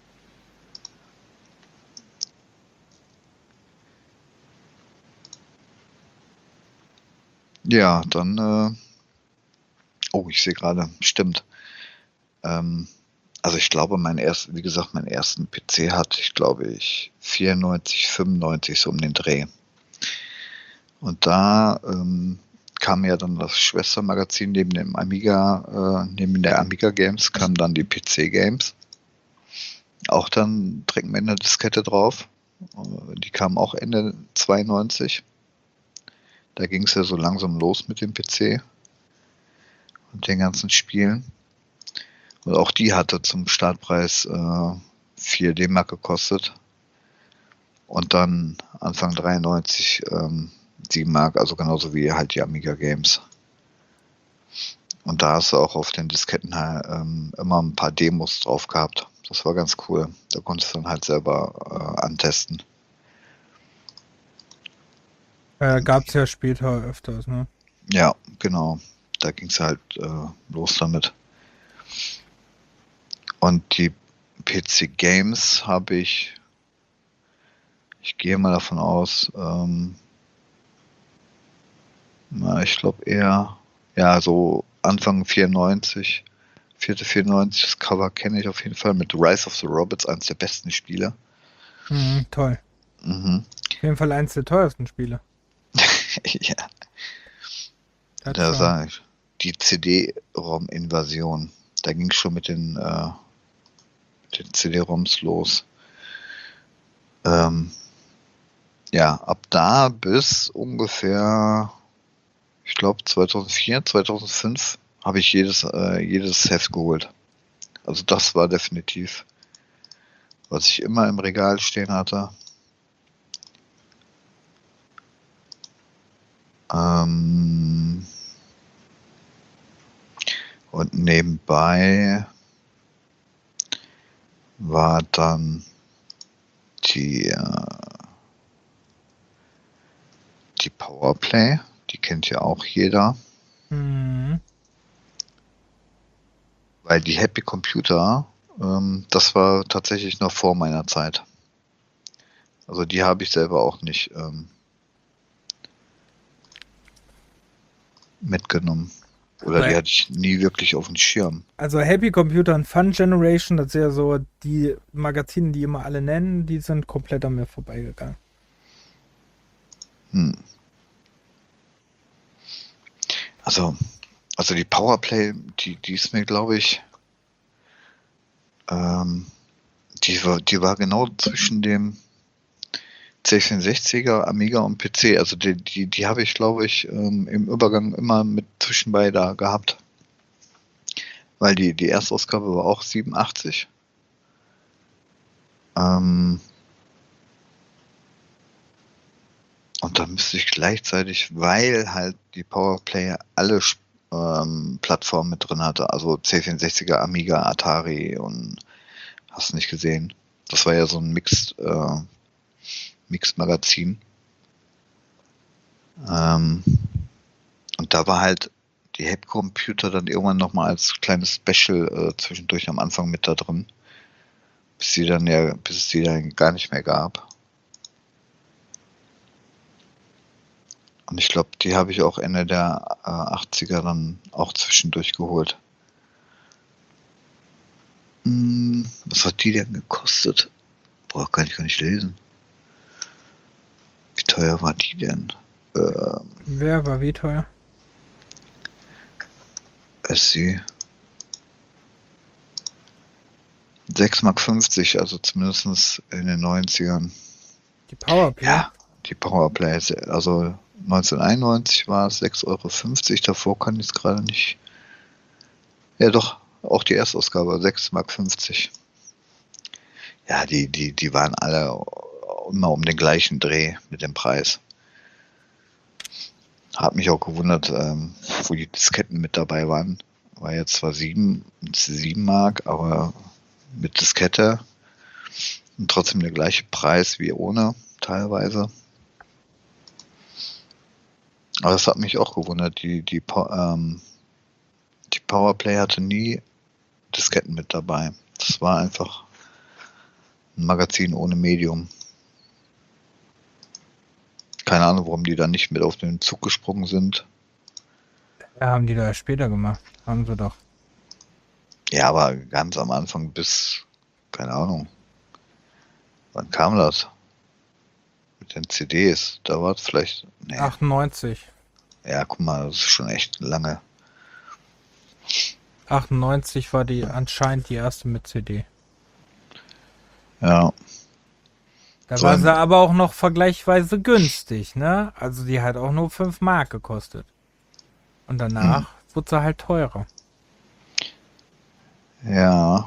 Ja, dann, oh, ich sehe gerade, stimmt. Also ich glaube, wie gesagt, meinen ersten PC hatte ich, glaube ich, 94, 95, so um den Dreh. Und da kam ja dann das Schwestermagazin neben dem Amiga, neben der Amiga Games, kamen dann die PC Games. Auch dann direkt mit einer Diskette drauf. Die kamen auch Ende 92. Da ging es ja so langsam los mit dem PC und den ganzen Spielen. Und auch die hatte zum Startpreis 4 D-Mark gekostet. Und dann Anfang 93 7 Mark, also genauso wie halt die Amiga Games. Und da hast du auch auf den Disketten immer ein paar Demos drauf gehabt. Das war ganz cool. Da konntest du dann halt selber antesten. Gab es ja später öfters, ne? Ja, genau. Da ging es halt los damit. Und die PC Games habe ich gehe mal davon aus, ich glaube eher, ja, so Anfang 94, 94, das Cover kenne ich auf jeden Fall mit Rise of the Robots, eines der besten Spiele. Mhm, toll. Mhm. Auf jeden Fall eins der teuersten Spiele. Ja, Das da schon. sage ich, die CD-ROM-Invasion, da ging es schon mit den CD-ROMs los. Ja, ab da bis ungefähr, ich glaube 2004, 2005 habe ich jedes Heft geholt. Also das war definitiv, was ich immer im Regal stehen hatte. Und nebenbei war dann die Powerplay, die kennt ja auch jeder. Mhm. Weil die Happy Computer, das war tatsächlich noch vor meiner Zeit. Also die habe ich selber auch nicht mitgenommen. Oder die hatte ich nie wirklich auf dem Schirm. Also Happy Computer und Fun Generation, das sind ja so die Magazine, die immer alle nennen, die sind komplett an mir vorbeigegangen. Also die Powerplay, die ist mir, glaube ich, die war genau zwischen dem C64er, Amiga und PC. Also die habe ich, glaube ich, im Übergang immer mit zwischenbei da gehabt. Weil die Erstausgabe war auch 87. Und da müsste ich gleichzeitig, weil halt die Powerplay alle Plattformen mit drin hatte, also C64er, Amiga, Atari und hast nicht gesehen. Das war ja so ein Mixed-Magazin. Und da war halt die Happy Computer dann irgendwann nochmal als kleines Special zwischendurch am Anfang mit da drin. Bis es die dann gar nicht mehr gab. Und ich glaube, die habe ich auch Ende der 80er dann auch zwischendurch geholt. Was hat die denn gekostet? Boah, kann ich gar nicht lesen. Wie teuer war die denn? Wer war wie teuer? Sie 6,50 Mark, also zumindest in den 90ern. Die Powerplay? Ja, die Powerplay. Also 1991 war es 6,50 Euro. Davor kann ich es gerade nicht. Ja, doch, auch die Erstausgabe, 6,50 Mark. Ja, die waren alle immer um den gleichen Dreh mit dem Preis. Hat mich auch gewundert, wo die Disketten mit dabei waren. War jetzt zwar 7 Mark, aber mit Diskette und trotzdem der gleiche Preis wie ohne, teilweise. Aber das hat mich auch gewundert. Die Powerplay hatte nie Disketten mit dabei. Das war einfach ein Magazin ohne Medium. Keine Ahnung, warum die da nicht mit auf den Zug gesprungen sind. Ja, haben die da später gemacht. Haben sie doch. Ja, aber ganz am Anfang bis, keine Ahnung. Wann kam das? Mit den CDs. Da war es vielleicht. Nee. 98. Ja, guck mal, das ist schon echt lange. 98 war die anscheinend die erste mit CD. Ja. Da war sie aber auch noch vergleichsweise günstig, ne? Also die hat auch nur 5 Mark gekostet. Und danach wurde sie halt teurer. Ja.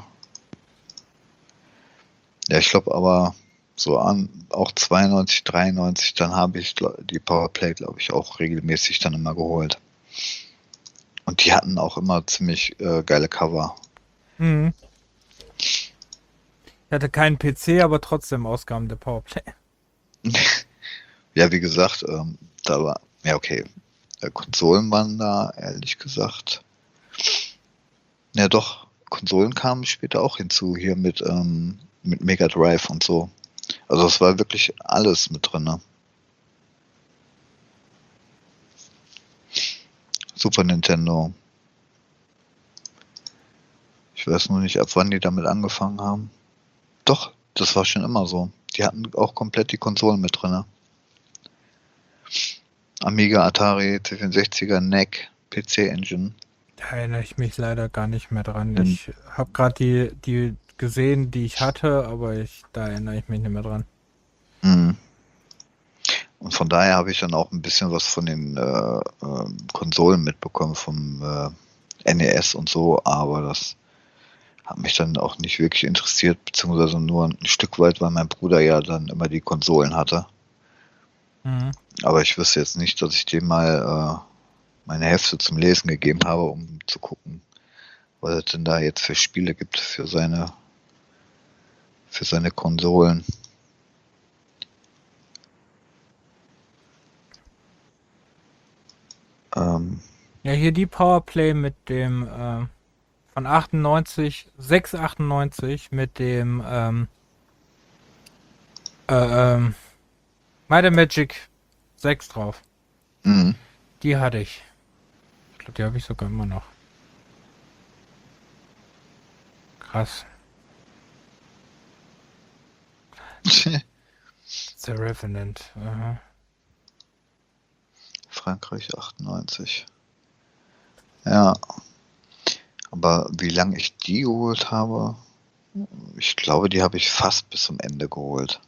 Ja, ich glaube aber so auch 92, 93, dann habe ich die Powerplay, glaube ich, auch regelmäßig dann immer geholt. Und die hatten auch immer ziemlich geile Cover. Mhm. Ich hatte keinen PC, aber trotzdem Ausgaben der Powerplay. Ja, wie gesagt, da war, ja okay, Konsolen waren da, ehrlich gesagt. Ja doch, Konsolen kamen später auch hinzu, hier mit Mega Drive und so. Also es war wirklich alles mit drin. Ne? Super Nintendo. Ich weiß nur nicht, ab wann die damit angefangen haben. Doch, das war schon immer so. Die hatten auch komplett die Konsolen mit drin. Amiga, Atari, C64er, NEC, PC Engine. Da erinnere ich mich leider gar nicht mehr dran. Ich habe gerade die gesehen, die ich hatte, aber da erinnere ich mich nicht mehr dran. Und von daher habe ich dann auch ein bisschen was von den Konsolen mitbekommen, vom NES und so, aber das hat mich dann auch nicht wirklich interessiert, beziehungsweise nur ein Stück weit, weil mein Bruder ja dann immer die Konsolen hatte. Mhm. Aber ich wüsste jetzt nicht, dass ich dem mal meine Hefte zum Lesen gegeben habe, um zu gucken, was es denn da jetzt für Spiele gibt für seine Konsolen. Ähm, Ja, hier die Powerplay mit dem von 98, 698 mit dem äh, ähm, Might and Magic 6 drauf. mhm. Die hatte ich. Ich glaube, die habe ich sogar immer noch. Krass. The Revenant. Aha. Frankreich 98. Ja, aber wie lange ich die geholt habe, ich glaube, die habe ich fast bis zum Ende geholt.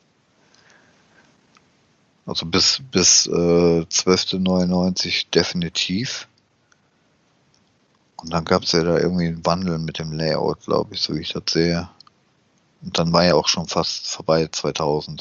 Also bis 12.99 definitiv. Und dann gab es ja da irgendwie einen Wandel mit dem Layout, glaube ich, so wie ich das sehe. Und dann war ja auch schon fast vorbei 2000.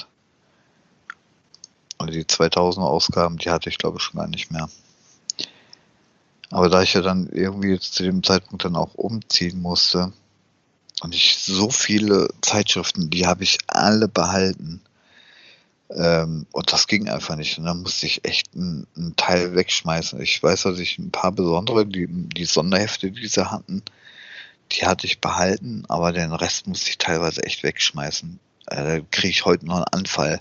Und die 2000er Ausgaben, die hatte ich glaube ich schon gar nicht mehr. Aber da ich ja dann irgendwie zu dem Zeitpunkt dann auch umziehen musste und ich so viele Zeitschriften, die habe ich alle behalten. Und das ging einfach nicht. Und dann musste ich echt einen Teil wegschmeißen. Ich weiß, dass ich ein paar besondere, die Sonderhefte, die sie hatten, die hatte ich behalten, aber den Rest musste ich teilweise echt wegschmeißen. Da kriege ich heute noch einen Anfall.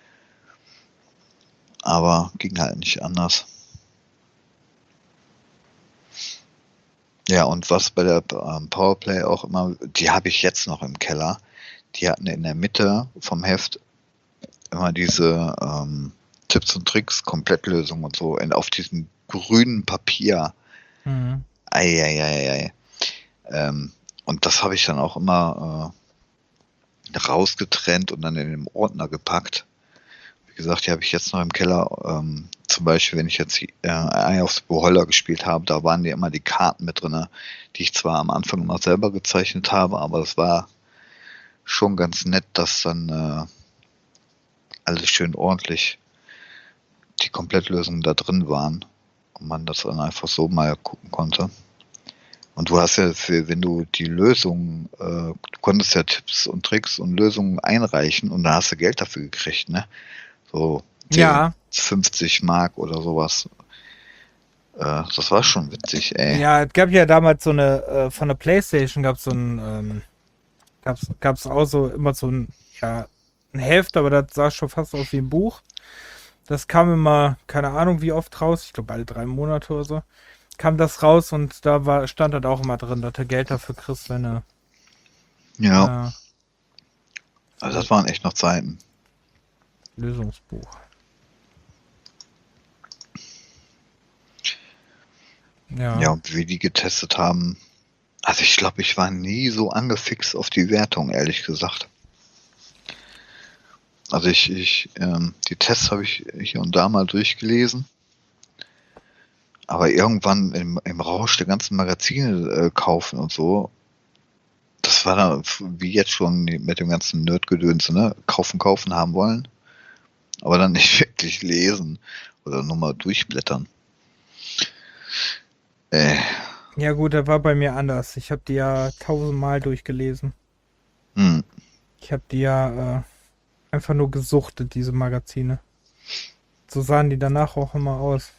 Aber ging halt nicht anders. Ja, und was bei der Powerplay auch immer, die habe ich jetzt noch im Keller. Die hatten in der Mitte vom Heft immer diese Tipps und Tricks, Komplettlösung und so auf diesem grünen Papier. Mhm. Eieieiei. Und das habe ich dann auch immer rausgetrennt und dann in den Ordner gepackt. Wie gesagt, die habe ich jetzt noch im Keller. Zum Beispiel, wenn ich jetzt Eye of the Beholder gespielt habe, da waren die immer die Karten mit drin, die ich zwar am Anfang immer selber gezeichnet habe, aber das war schon ganz nett, dass dann alles schön ordentlich die Komplettlösungen da drin waren und man das dann einfach so mal gucken konnte. Und du hast ja, wenn du die Lösungen, du konntest ja Tipps und Tricks und Lösungen einreichen und dann hast du Geld dafür gekriegt, ne? So 10, Ja, 50 Mark oder sowas. Das war schon witzig, ey. ja, es gab ja damals so eine, von der PlayStation gab es so ein, gab's auch so immer so ein, ja, ein Heft, aber das sah schon fast aus wie ein Buch. Das kam immer, keine Ahnung wie oft raus, ich glaube alle 3 Monate oder so, kam das raus und da stand das auch immer drin, dass du Geld dafür kriegst, wenn du Ja, also so das waren echt noch Zeiten. Lösungsbuch. Ja, Ja. und wie die getestet haben. Also ich glaube, ich war nie so angefixt auf die Wertung, ehrlich gesagt. Also die Tests habe ich hier und da mal durchgelesen. Aber irgendwann im Rausch der ganzen Magazine kaufen und so, das war dann wie jetzt schon mit dem ganzen Nerdgedöns, ne? Kaufen, haben wollen, aber dann nicht wirklich lesen oder nur mal durchblättern. Äh, Ja gut, das war bei mir anders. Ich habe die ja 1000-mal durchgelesen. hm. Ich habe die ja einfach nur gesuchtet, diese Magazine. So sahen die danach auch immer aus.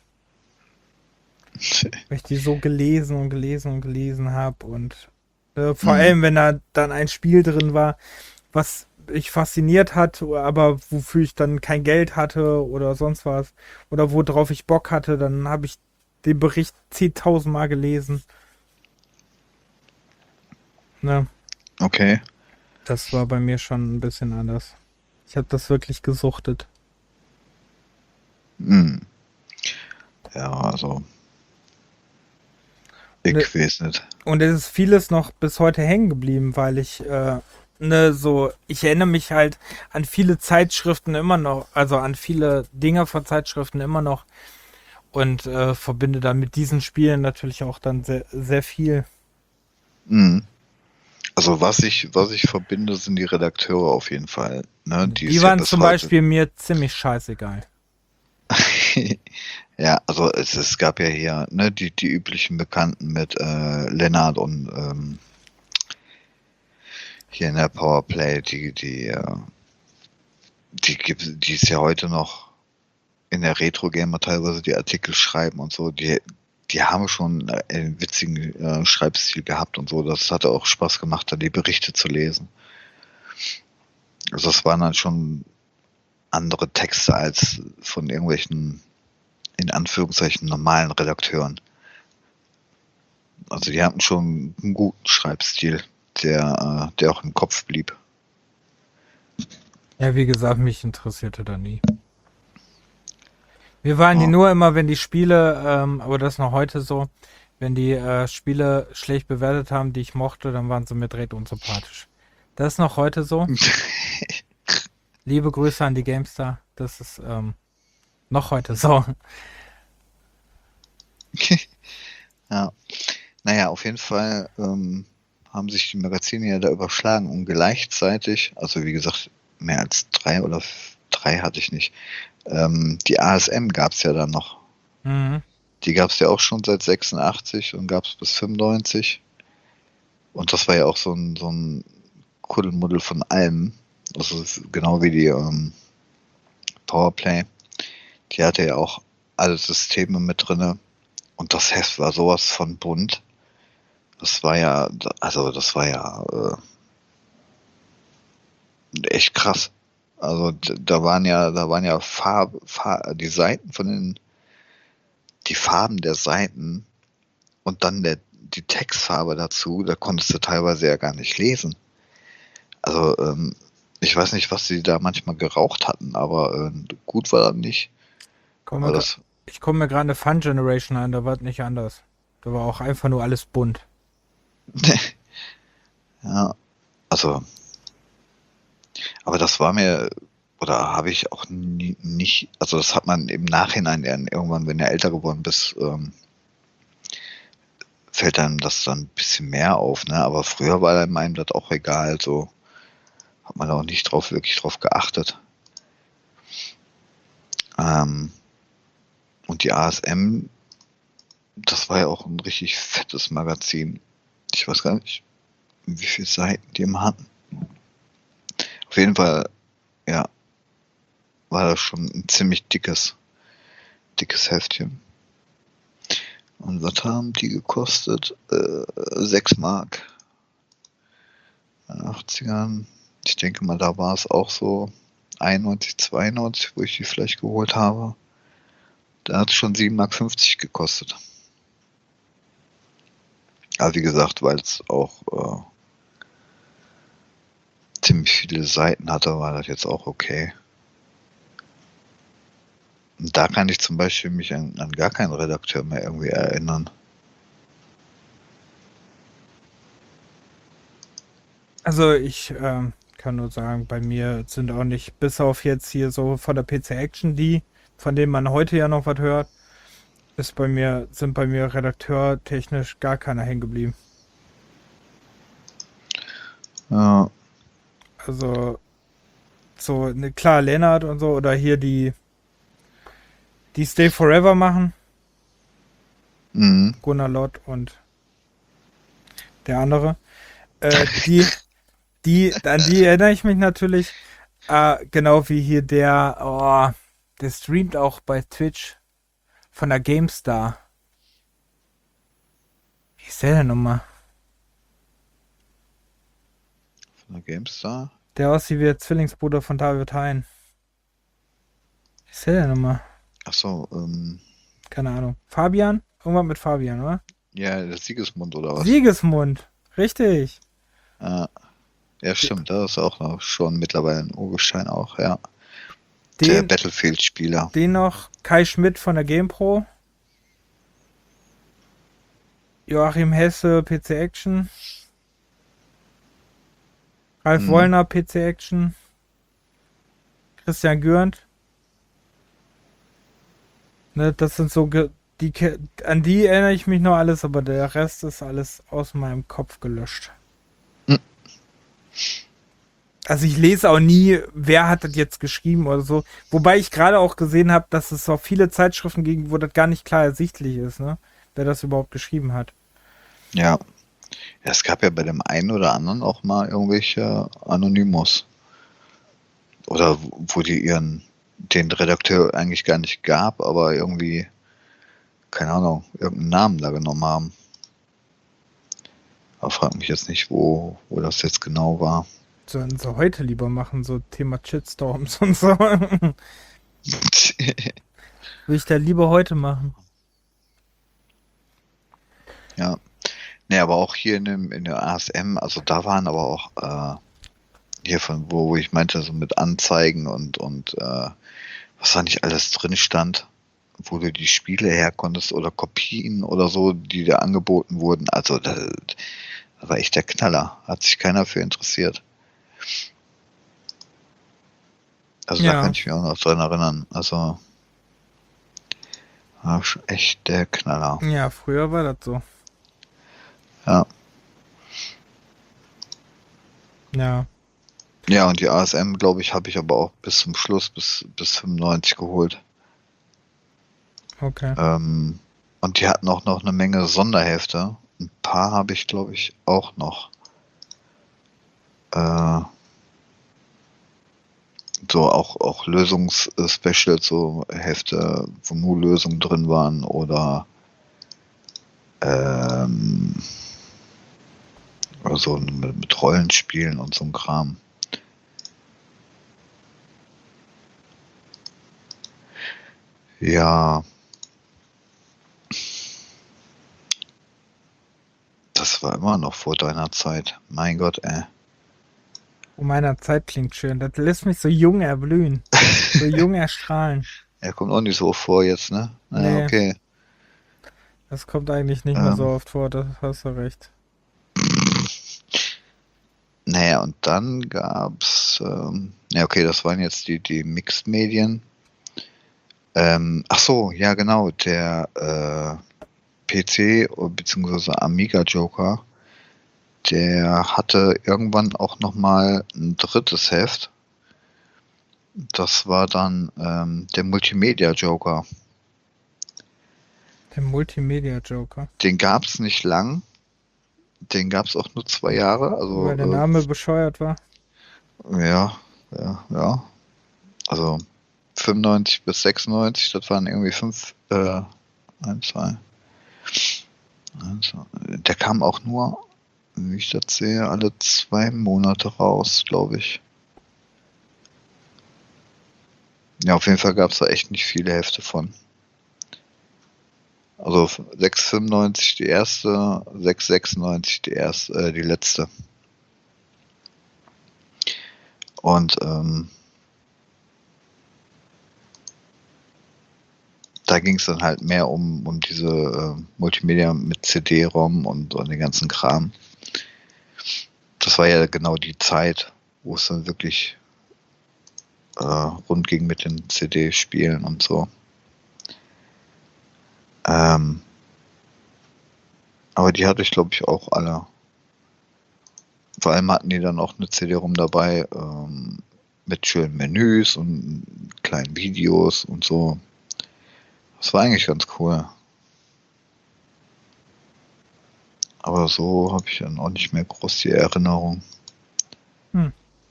Weil ich die so gelesen und gelesen und gelesen habe. Und vor Hm. allem, wenn da dann ein Spiel drin war, was mich fasziniert hat, aber wofür ich dann kein Geld hatte oder sonst was. Oder worauf ich Bock hatte, dann habe ich den Bericht 10.000 Mal gelesen. Ne? Okay. Das war bei mir schon ein bisschen anders. Ich habe das wirklich gesuchtet. Hm. Ja, also Und, ich weiß nicht. und es ist vieles noch bis heute hängen geblieben, weil ich ne, so, ich erinnere mich halt an viele Zeitschriften immer noch, also an viele Dinge von Zeitschriften immer noch und verbinde dann mit diesen Spielen natürlich auch dann sehr, sehr viel. Mhm. Also was ich verbinde, sind die Redakteure auf jeden Fall, ne, die Die es ja waren bis zum heute. Beispiel mir ziemlich scheißegal. Ja, also es gab ja hier, ne, die üblichen Bekannten mit Lennart und hier in der Powerplay, die ist ja heute noch in der Retro-Gamer teilweise die Artikel schreiben und so, die haben schon einen witzigen Schreibstil gehabt und so. Das hatte auch Spaß gemacht, da die Berichte zu lesen. Also das waren dann schon andere Texte als von irgendwelchen, in Anführungszeichen, normalen Redakteuren. Also die hatten schon einen guten Schreibstil, der auch im Kopf blieb. Ja, wie gesagt, mich interessierte da nie. Wir waren die Ja. nur immer, wenn die Spiele, aber das ist noch heute so, wenn die Spiele schlecht bewertet haben, die ich mochte, dann waren sie mir direkt unsympathisch. Das ist noch heute so. Liebe Grüße an die GameStar. Das ist noch heute so. Ja. Naja, auf jeden Fall haben sich die Magazine ja da überschlagen und gleichzeitig, also wie gesagt, mehr als drei hatte ich nicht. Die ASM gab es ja dann noch. Mhm. Die gab es ja auch schon seit 86 und gab es bis 95. Und das war ja auch so ein Kuddelmuddel von allem. Also genau wie die Powerplay. Die hatte ja auch alle Systeme mit drinne. Und das Heft war sowas von bunt. Das war ja, also das war ja echt krass. Also da waren ja die Seiten die Farben der Seiten und dann die Textfarbe dazu, da konntest du teilweise ja gar nicht lesen. Also ich weiß nicht, was sie da manchmal geraucht hatten, aber gut war das nicht. Komme Aber gra- das, Ich komme mir gerade eine Fun Generation ein, da war es nicht anders. Da war auch einfach nur alles bunt. ja, also, aber das war mir, oder habe ich auch nicht, also das hat man im Nachhinein irgendwann, wenn du älter geworden bist, fällt einem das dann ein bisschen mehr auf, ne? Aber früher war einem das auch egal, so hat man auch nicht wirklich drauf geachtet. Ähm, und die ASM, das war ja auch ein richtig fettes Magazin. Ich weiß gar nicht, wie viele Seiten die immer hatten. Auf jeden Fall, ja, war das schon ein ziemlich dickes Heftchen. Und was haben die gekostet? 6 Mark. In den 80ern. Ich denke mal, da war es auch so 91, 92, wo ich die vielleicht geholt habe. Da hat es schon 7,50 Mark gekostet. Aber wie gesagt, weil es auch ziemlich viele Seiten hatte, war das jetzt auch okay. Und da kann ich zum Beispiel mich an gar keinen Redakteur mehr irgendwie erinnern. Also ich kann nur sagen, bei mir sind auch nicht, bis auf jetzt hier so von der PC Action, die, von denen man heute ja noch was hört, sind bei mir redakteurtechnisch gar keiner hängen geblieben. Ja, Also so, ne, klar, Lennart und so, oder hier die Stay Forever machen, mhm. Gunnar Lott und der andere. Die, an die erinnere ich mich natürlich. Genau wie hier der streamt auch bei Twitch von der GameStar. Wie ist der denn nochmal? Von der GameStar. Der aussieht wie der Zwillingsbruder von David Hein. Wie ist der denn nochmal? Achso, Keine Ahnung. Fabian? Irgendwas mit Fabian, oder? ja, der Siegesmund oder was? Siegesmund. Richtig. Ja, ja, stimmt, das ist auch noch schon mittlerweile ein Urgestein auch, ja. Der Den, Battlefield-Spieler. den noch Kai Schmidt von der GamePro. Joachim Hesse, PC Action. Ralf Mhm. Wollner, PC Action, Christian Gürnt. Ne, das sind so, an die erinnere ich mich noch alles, aber der Rest ist alles aus meinem Kopf gelöscht. Hm. Also ich lese auch nie, wer hat das jetzt geschrieben oder so. Wobei ich gerade auch gesehen habe, dass es auch viele Zeitschriften gibt, wo das gar nicht klar ersichtlich ist, ne? Wer das überhaupt geschrieben hat. Ja. Ja, es gab ja bei dem einen oder anderen auch mal irgendwelche Anonymous. Oder wo die den Redakteur eigentlich gar nicht gab, aber irgendwie, keine Ahnung, irgendeinen Namen da genommen haben. Aber frag mich jetzt nicht, wo das jetzt genau war. Sollten sie heute lieber machen, so Thema Shitstorms und so. Würde ich da lieber heute machen. Ja. Ne, aber auch hier in der ASM, also da waren aber auch hier von wo ich meinte, so mit Anzeigen und was da nicht alles drin stand, wo du die Spiele her konntest oder Kopien oder so, die dir angeboten wurden. Also das war echt der Knaller. Hat sich keiner für interessiert. Also da kann Ja, ich mich auch noch dran erinnern. Also war schon echt der Knaller. ja, früher war das so. Ja. Ja, Ja, und die ASM, glaube ich, habe ich aber auch bis zum Schluss, bis 95 geholt. okay. Und die hatten auch noch eine Menge Sonderhefte. Ein paar habe ich, glaube ich, auch noch. Äh, so auch Lösungs-Specials, so Hefte, wo nur Lösungen drin waren oder ähm, so mit Rollenspielen und so ein Kram. Ja, das war immer noch vor deiner Zeit. Mein Gott, ey. Vor meiner Zeit klingt schön. Das lässt mich so jung erblühen. So jung erstrahlen. Er kommt auch nicht so vor jetzt, ne? Ja, Nee, okay. das kommt eigentlich nicht mehr so Ähm, oft vor, das hast du recht. naja, und dann gab's, ja, okay, das waren jetzt die Mixed-Medien. Ach so, ja, genau, der PC bzw. Amiga Joker, der hatte irgendwann auch nochmal ein drittes Heft. Das war dann der Multimedia Joker. Der Multimedia Joker. Den gab's nicht lang. Den gab's auch nur 2 Jahre. Weil der Also, Name bescheuert war. ja, ja, ja. Also 95 bis 96, das waren irgendwie 1, 2, 1, der kam auch nur, wie ich das sehe, alle 2 Monate raus, glaube ich. Ja, auf jeden Fall gab es da echt nicht viele Hefte von. Also 6,95 die erste, 6,96 die letzte. Und da ging es dann halt mehr um diese Multimedia mit CD-ROM und den ganzen Kram. Das war ja genau die Zeit, wo es dann wirklich rund ging mit den CD-Spielen und so. Aber die hatte ich, glaube ich, auch alle. Vor allem hatten die dann auch eine CD-ROM dabei mit schönen Menüs und kleinen Videos und so. Das war eigentlich ganz cool. Aber so habe ich dann auch nicht mehr groß die Erinnerung. Hm.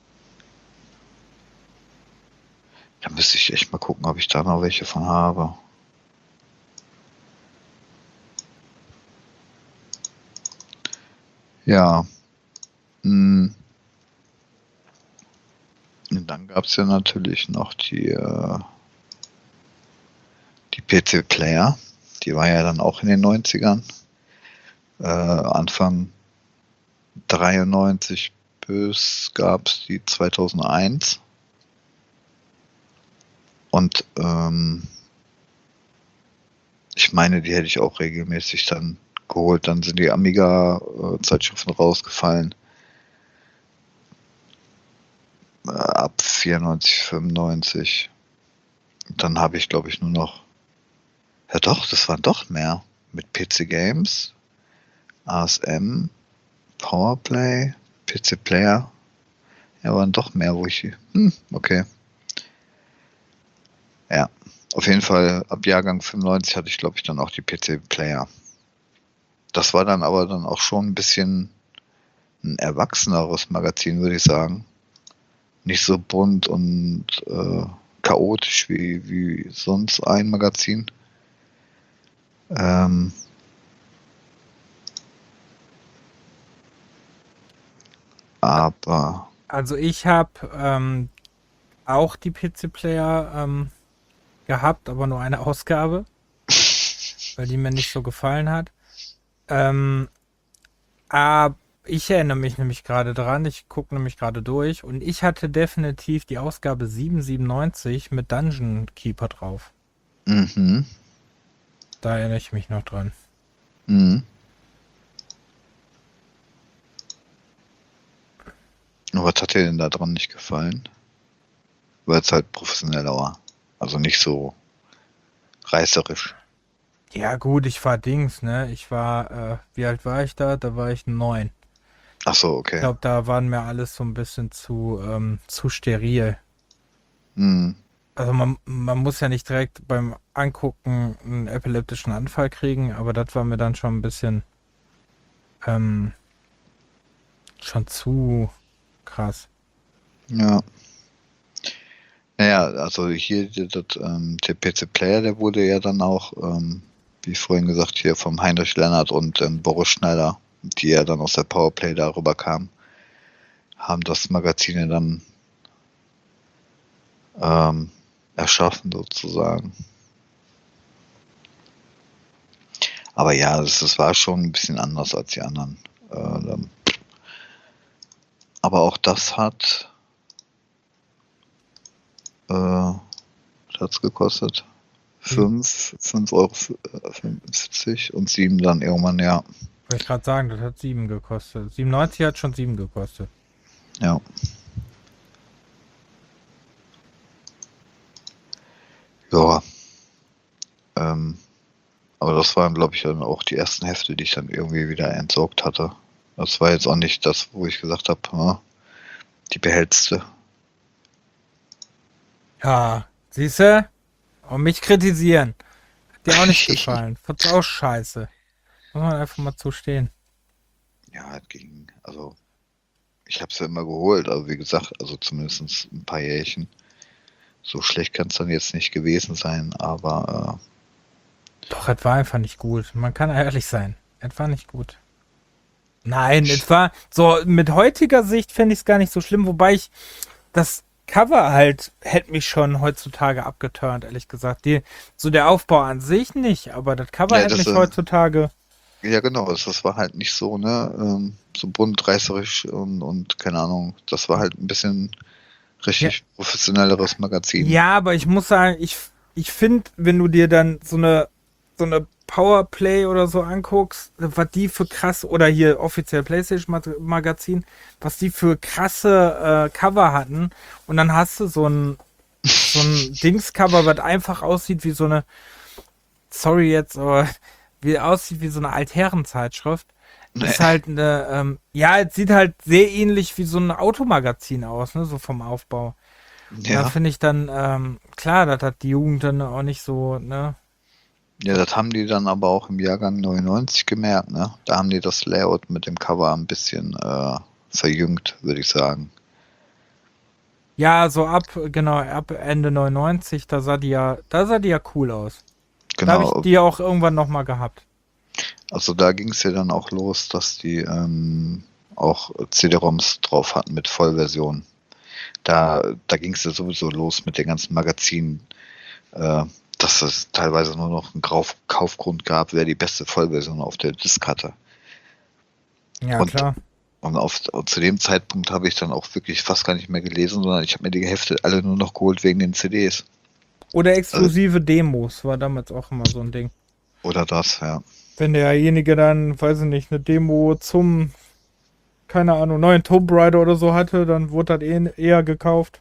Da müsste ich echt mal gucken, ob ich da noch welche von habe. Ja. Und dann gab es ja natürlich noch die PC Player. Die war ja dann auch in den 90ern. Anfang 93 bis gab es die 2001. Und ich meine, die hätte ich auch regelmäßig dann geholt. Dann sind die Amiga-Zeitschriften rausgefallen. ab 94, 95. Dann habe ich, glaube ich, nur noch. Ja doch, das waren doch mehr. Mit PC Games, ASM, Powerplay, PC Player. Ja, waren doch mehr, wo ich. Okay. Ja. Auf jeden Fall, ab Jahrgang 95 hatte ich, glaube ich, dann auch die PC Player. Das war dann aber dann auch schon ein bisschen ein erwachseneres Magazin, würde ich sagen. Nicht so bunt und chaotisch wie sonst ein Magazin. Aber Also ich habe auch die PC-Player gehabt, aber nur eine Ausgabe, weil die mir nicht so gefallen hat. Ähm, aber ich erinnere mich nämlich gerade dran, ich gucke nämlich gerade durch und ich hatte definitiv die Ausgabe 797 mit Dungeon Keeper drauf. mhm. Da erinnere ich mich noch dran. Mhm. Und was hat dir denn da dran nicht gefallen? Weil es halt professioneller war. Also nicht so reißerisch. Ja gut, ich war Dings, ne? Ich war, wie alt war ich da? Da war ich 9. Ach so, Ich okay. glaube, da waren mir alles so ein bisschen zu steril. Mhm. Also man muss ja nicht direkt beim Angucken einen epileptischen Anfall kriegen, aber das war mir dann schon ein bisschen ähm, schon zu krass. Ja. Naja, also hier der PC Player, der wurde ja dann auch, wie vorhin gesagt, hier vom Heinrich Lennart und Boris Schneider, die ja dann aus der Powerplay darüber kamen, haben das Magazin ja dann erschaffen sozusagen. Aber ja, das war schon ein bisschen anders als die anderen. Aber auch das hat was hat's gekostet? 5,50 € und 7 dann irgendwann, ja. Wollte ich gerade sagen, das hat 7 gekostet. 97 hat schon 7 gekostet. Ja. Ja. Aber das waren, glaube ich, dann auch die ersten Hefte, die ich dann irgendwie wieder entsorgt hatte. Das war jetzt auch nicht das, wo ich gesagt habe, die behältst du. Ja, siehst du? Und mich kritisieren. Hat dir auch nicht gefallen. Fand's auch scheiße. Muss man einfach mal zustehen. Ja, es ging. Also, ich habe es ja immer geholt, aber wie gesagt, also zumindest ein paar Jährchen. So schlecht kann es dann jetzt nicht gewesen sein, aber Doch, es war einfach nicht gut. Man kann ehrlich sein. Es war nicht gut. Nein, es war so, mit heutiger Sicht fände ich es gar nicht so schlimm, wobei ich das Cover halt hätte mich schon heutzutage abgeturnt, ehrlich gesagt. So der Aufbau an sich nicht, aber das Cover ja, hätte mich heutzutage. ja genau, das war halt nicht so, ne, so bunt, reißerisch und keine Ahnung. Das war halt ein bisschen Ja, richtig professionelleres Magazin. ja, aber ich muss sagen, ich finde, wenn du dir dann so eine Powerplay oder so anguckst, was die für krass, oder hier offiziell PlayStation Magazin, was die für krasse Cover hatten, und dann hast du so ein Dings-Cover, was einfach aussieht wie so eine, sorry jetzt, aber wie aussieht wie so eine Altherrenzeitschrift. Nee. Ist halt eine, ja, es sieht halt sehr ähnlich wie so ein Automagazin aus, ne, so vom Aufbau. Und da Ja. finde ich dann, klar, das hat die Jugend dann auch nicht so, ne? Ja, das haben die dann aber auch im Jahrgang 99 gemerkt, ne? Da haben die das Layout mit dem Cover ein bisschen verjüngt, würde ich sagen. Ja, so genau, ab Ende 99, da sah die ja cool aus. Da habe ich Genau, die auch irgendwann nochmal gehabt. also da ging es ja dann auch los, dass die auch CD-ROMs drauf hatten mit Vollversion. Da ging es ja sowieso los mit den ganzen Magazinen, äh, dass es teilweise nur noch einen Kaufgrund gab, wer die beste Vollversion auf der Disk hatte. Ja, Und, klar. und zu dem Zeitpunkt habe ich dann auch wirklich fast gar nicht mehr gelesen, sondern ich habe mir die Hefte alle nur noch geholt wegen den CDs. Oder Also, exklusive Demos war damals auch immer so ein Ding. oder das, ja. Wenn derjenige dann, weiß ich nicht, eine Demo zum, keine Ahnung, neuen Tomb Raider oder so hatte, dann wurde das eher gekauft,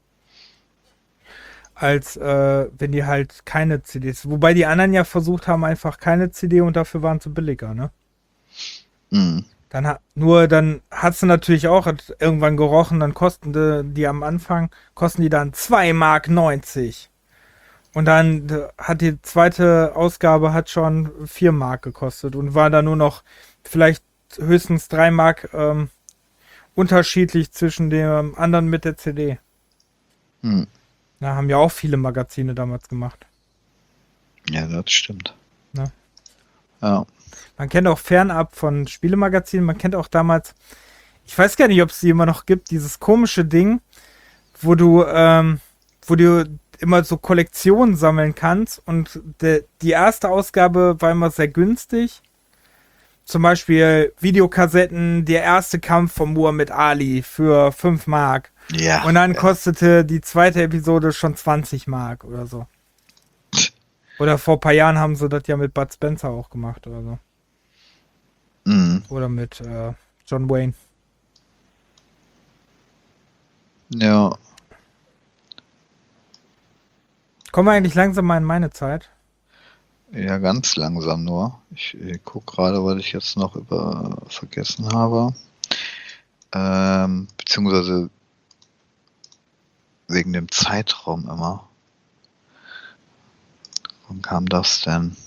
als wenn die halt keine CDs. Wobei die anderen ja versucht haben, einfach keine CD und dafür waren sie billiger, ne? Mhm. Dann hat sie natürlich auch hat irgendwann gerochen, dann die am Anfang, kosten die dann 2,90 Mark. Und dann hat die zweite Ausgabe hat schon 4 Mark gekostet und war dann nur noch vielleicht höchstens 3 Mark unterschiedlich zwischen dem anderen mit der CD. Mhm. Da haben ja auch viele Magazine damals gemacht. Ja, das stimmt. Ne? Ja. Man kennt auch fernab von Spielemagazinen, man kennt auch damals, ich weiß gar nicht, ob es die immer noch gibt, dieses komische Ding, wo du immer so Kollektionen sammeln kannst und die erste Ausgabe war immer sehr günstig. Zum Beispiel Videokassetten, der erste Kampf von Muhammad Ali für 5 Mark. Ja. Und dann Ja. kostete die zweite Episode schon 20 Mark oder so. Oder vor ein paar Jahren haben sie das ja mit Bud Spencer auch gemacht oder so. Mhm. Oder mit John Wayne. Ja. Kommen wir eigentlich langsam mal in meine Zeit? Ja, ganz langsam nur. Ich gucke gerade, was ich jetzt noch vergessen habe. Beziehungsweise wegen dem Zeitraum immer. Wann kam das denn?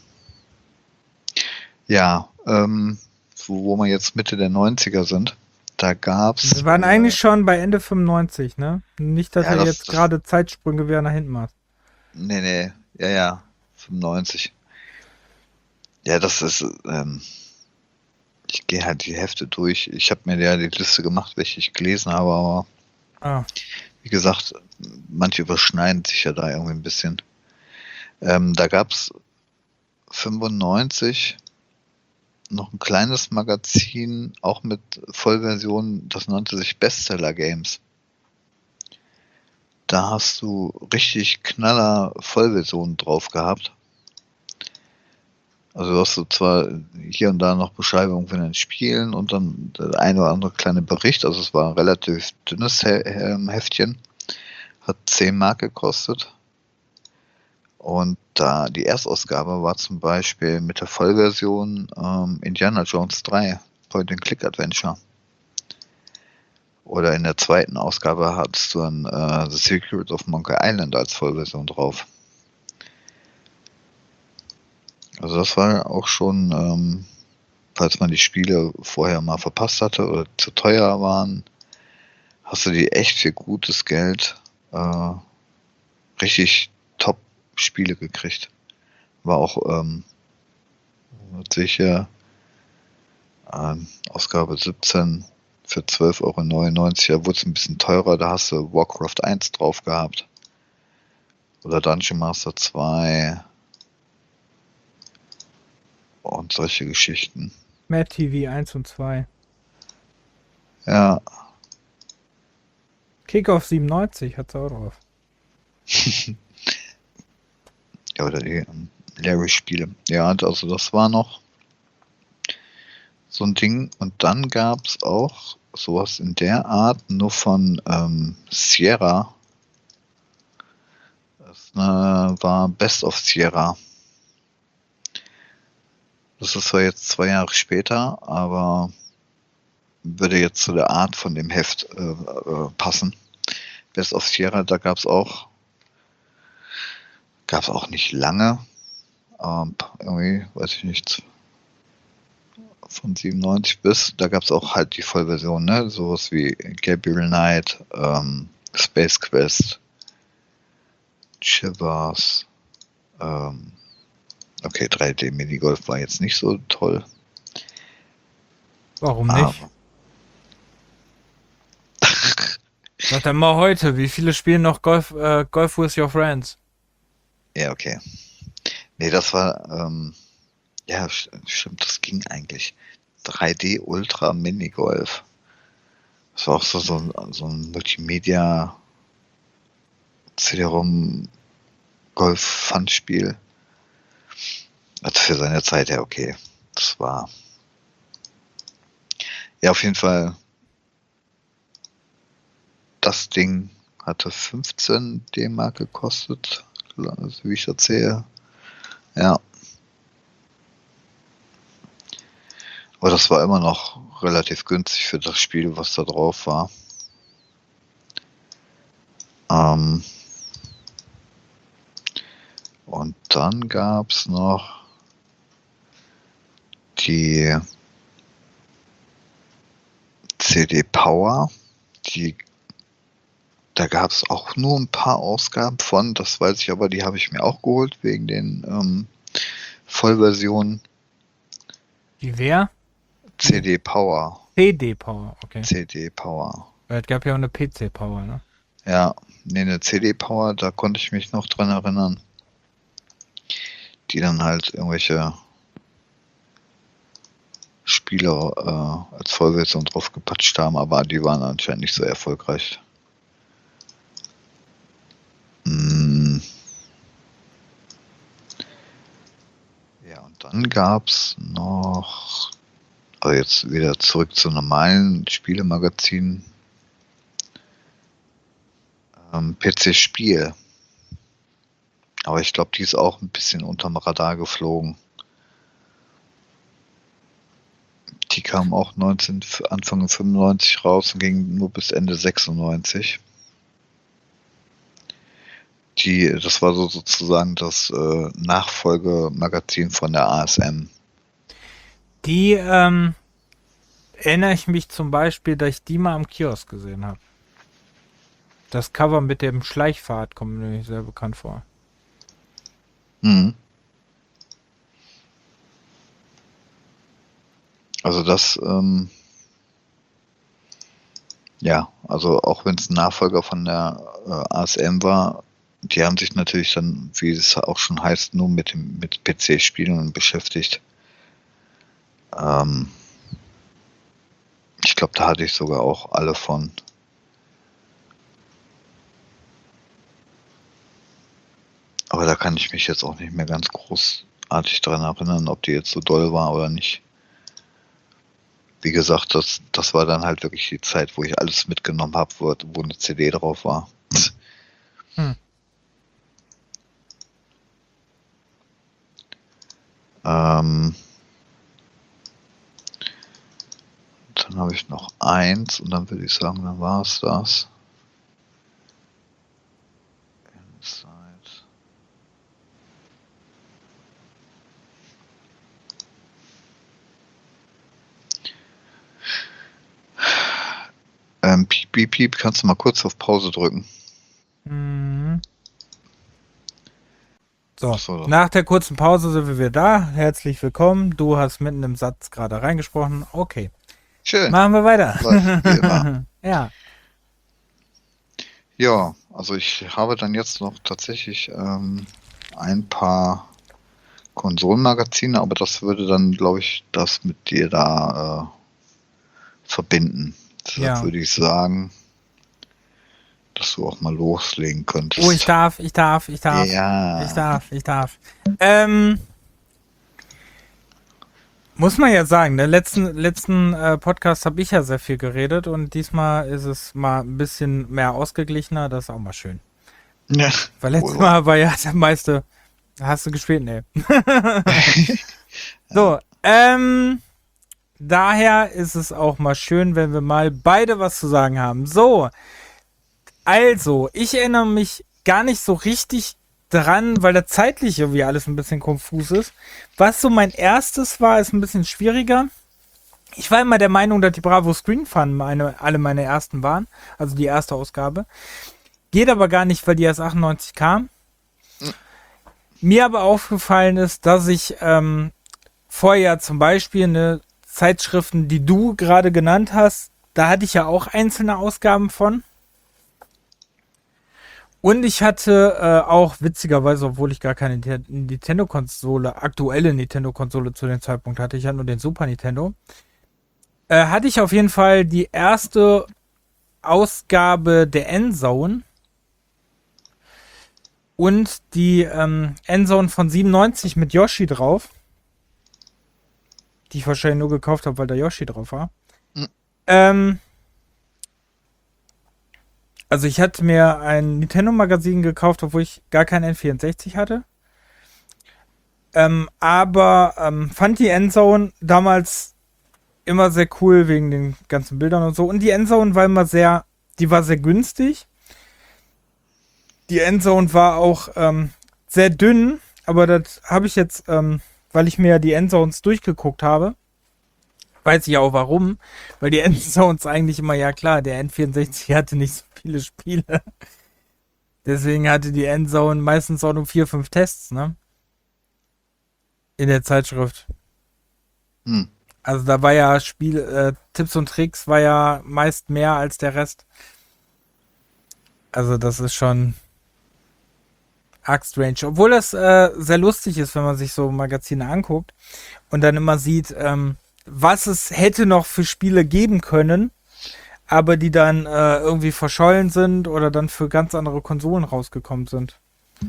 Ja, wo wir jetzt Mitte der 90er sind, da gab's. Wir waren eigentlich schon bei Ende 95, ne? Nicht, dass Ja, ihr jetzt gerade Zeitsprünge wieder nach hinten macht. Nee, ja, 95. Ja, das ist, ich gehe halt die Hefte durch. Ich habe mir ja die Liste gemacht, welche ich gelesen habe, aber wie gesagt, manche überschneiden sich ja da irgendwie ein bisschen. Da gab's 95 noch ein kleines Magazin, auch mit Vollversion, das nannte sich Bestseller Games. Da hast du richtig knaller Vollversionen drauf gehabt. Also hast du zwar hier und da noch Beschreibungen von den Spielen und dann der ein oder andere kleine Bericht. Also es war ein relativ dünnes Heftchen. Hat 10 Mark gekostet. Und da die Erstausgabe war zum Beispiel mit der Vollversion Indiana Jones 3, Point-and-Click-Adventure. Oder in der zweiten Ausgabe hattest du dann The Secret of Monkey Island als Vollversion drauf. Also das war auch schon, falls man die Spiele vorher mal verpasst hatte oder zu teuer waren, hast du die echt für gutes Geld richtig Top-Spiele gekriegt. War auch sicher Ausgabe 17 für 12,99 €. Da wurde es ein bisschen teurer, da hast du Warcraft 1 drauf gehabt. Oder Dungeon Master 2 und solche Geschichten. Mad TV 1 und 2. Ja. Kickoff 97 hat's auch drauf. Ja, oder die Larry-Spiele. Ja, also das war noch so ein Ding. Und dann gab es auch sowas in der Art, nur von Sierra. Das war Best of Sierra. Das ist zwar jetzt 2 Jahre später, aber würde jetzt zu der Art von dem Heft passen. Best of Sierra, da gab es auch nicht lange, irgendwie, weiß ich nicht, von 97 bis, da gab es auch halt die Vollversion, ne? Sowas wie Gabriel Knight, Space Quest, Shivers, okay, 3D Minigolf war jetzt nicht so toll. Warum nicht? Sag dann mal heute, wie viele spielen noch Golf with Your Friends? Ja, okay. Nee, das war, ja, stimmt, das ging eigentlich. 3D Ultra Minigolf. Das war auch so ein Multimedia CD-ROM Golf-Fun-Spiel. Also für seine Zeit, ja, okay. Das war. Ja, auf jeden Fall das Ding hatte 15 D-Mark gekostet, also wie ich das sehe. Ja. Aber das war immer noch relativ günstig für das Spiel, was da drauf war. Und dann gab es noch die CD Power. Da gab es auch nur ein paar Ausgaben von, das weiß ich aber, die habe ich mir auch geholt wegen den Vollversionen. Die wer? CD Power. CD Power, okay. CD Power. Weil es gab ja auch eine PC Power, ne? Ja, nee, eine CD Power, da konnte ich mich noch dran erinnern. Die dann halt irgendwelche Spiele als Vollversion drauf gepatscht haben, aber die waren anscheinend nicht so erfolgreich. Ja, und dann gab es noch, also jetzt wieder zurück zu normalen Spielemagazinen, PC Spiel. Aber ich glaube, die ist auch ein bisschen unterm Radar geflogen. Die kam auch Anfang 95 raus und ging nur bis Ende 96. Das war so sozusagen das Nachfolgemagazin von der ASM. Die erinnere ich mich zum Beispiel, dass ich die mal am Kiosk gesehen habe. Das Cover mit dem Schleichpfad kommt mir nämlich sehr bekannt vor. Mhm. Also das, ja, also auch wenn es ein Nachfolger von der ASM war, die haben sich natürlich dann, wie es auch schon heißt, nur mit PC-Spielen beschäftigt. Ich glaube, da hatte ich sogar auch alle von. Aber da kann ich mich jetzt auch nicht mehr ganz großartig dran erinnern, ob die jetzt so doll war oder nicht. Wie gesagt, das war dann halt wirklich die Zeit, wo ich alles mitgenommen habe, wo eine CD drauf war. Dann habe ich noch eins und dann würde ich sagen, dann war es das. Piep, piep, piep, kannst du mal kurz auf Pause drücken? Mhm. So, nach der kurzen Pause sind wir wieder da. Herzlich willkommen. Du hast mitten im Satz gerade reingesprochen. Okay. Schön. Machen wir weiter. Wie immer. Ja. Ja, also ich habe dann jetzt noch tatsächlich ein paar Konsolenmagazine, aber das würde dann, glaube ich, das mit dir da verbinden. Deshalb Ja. würde ich sagen, dass du auch mal loslegen könntest. Oh, ich darf. Ja. Ich darf. Muss man ja sagen, der letzten Podcast habe ich ja sehr viel geredet und diesmal ist es mal ein bisschen mehr ausgeglichener. Das ist auch mal schön. Ja. Weil letztes Mal war ja der meiste. Hast du gespielt? Nee. So, daher ist es auch mal schön, wenn wir mal beide was zu sagen haben. So, also, ich erinnere mich gar nicht so richtig dran, weil da zeitlich irgendwie alles ein bisschen konfus ist. Was so mein erstes war, ist ein bisschen schwieriger. Ich war immer der Meinung, dass die Bravo Screen Fun alle meine ersten waren. Also die erste Ausgabe. Geht aber gar nicht, weil die erst 98 kam. Mir aber aufgefallen ist, dass ich vorher zum Beispiel eine Zeitschriften, die du gerade genannt hast, da hatte ich ja auch einzelne Ausgaben von. Und ich hatte auch witzigerweise, obwohl ich gar keine aktuelle Nintendo-Konsole zu dem Zeitpunkt hatte, ich hatte nur den Super Nintendo, hatte ich auf jeden Fall die erste Ausgabe der Endzone und die Endzone von 97 mit Yoshi drauf, die ich wahrscheinlich nur gekauft habe, weil da Yoshi drauf war. Also ich hatte mir ein Nintendo-Magazin gekauft, obwohl ich gar kein N64 hatte. Aber fand die Endzone damals immer sehr cool wegen den ganzen Bildern und so. Und die Endzone war immer die war sehr günstig. Die Endzone war auch sehr dünn, aber das habe ich jetzt, weil ich mir die Endzones durchgeguckt habe, weiß ich auch warum. Weil die Endzones eigentlich immer, ja klar, der N64 hatte nicht so viele Spiele. Deswegen hatte die Endzone meistens auch nur 4, 5 Tests, ne? In der Zeitschrift. Hm. Also da war ja Tipps und Tricks war ja meist mehr als der Rest. Also das ist schon arg strange. Obwohl das sehr lustig ist, wenn man sich so Magazine anguckt und dann immer sieht, was es hätte noch für Spiele geben können, aber die dann irgendwie verschollen sind oder dann für ganz andere Konsolen rausgekommen sind.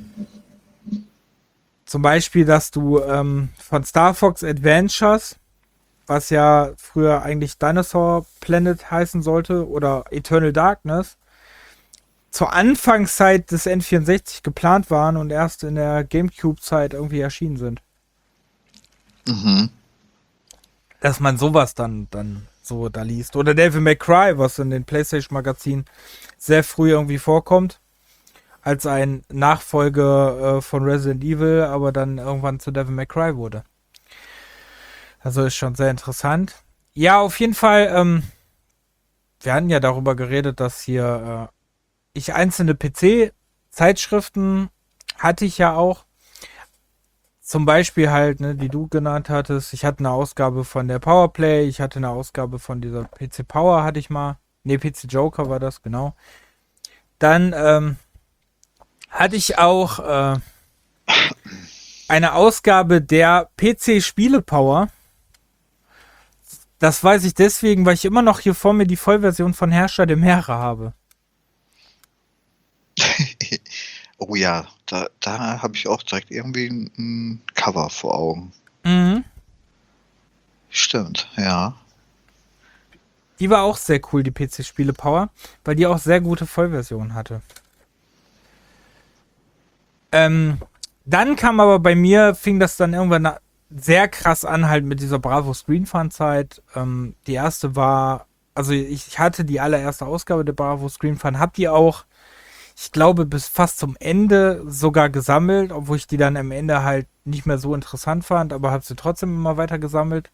Zum Beispiel, dass du von Star Fox Adventures, was ja früher eigentlich Dinosaur Planet heißen sollte, oder Eternal Darkness, zur Anfangszeit des N64 geplant waren und erst in der GameCube-Zeit irgendwie erschienen sind. Mhm. Dass man sowas dann so da liest. Oder Devil May Cry, was in den PlayStation-Magazinen sehr früh irgendwie vorkommt, als ein Nachfolger von Resident Evil, aber dann irgendwann zu Devil May Cry wurde. Also ist schon sehr interessant. Ja, auf jeden Fall, wir hatten ja darüber geredet, dass hier ich einzelne PC-Zeitschriften hatte ich ja auch. Zum Beispiel halt, ne, die du genannt hattest. Ich hatte eine Ausgabe von der Powerplay, ich hatte eine Ausgabe von dieser PC Power, hatte ich mal. Ne, PC Joker war das, genau. Dann hatte ich auch eine Ausgabe der PC Spiele Power. Das weiß ich deswegen, weil ich immer noch hier vor mir die Vollversion von Herrscher der Meere habe. Oh ja, da habe ich auch direkt irgendwie ein Cover vor Augen. Mhm. Stimmt, ja. Die war auch sehr cool, die PC Spiele Power, weil die auch sehr gute Vollversionen hatte. Dann kam aber bei mir, fing das dann irgendwann sehr krass an, halt mit dieser Bravo Screen Fun Zeit. Die erste war, also ich hatte die allererste Ausgabe der Bravo Screen Fun, hab die auch, ich glaube, bis fast zum Ende sogar gesammelt, obwohl ich die dann am Ende halt nicht mehr so interessant fand, aber hab sie trotzdem immer weiter gesammelt.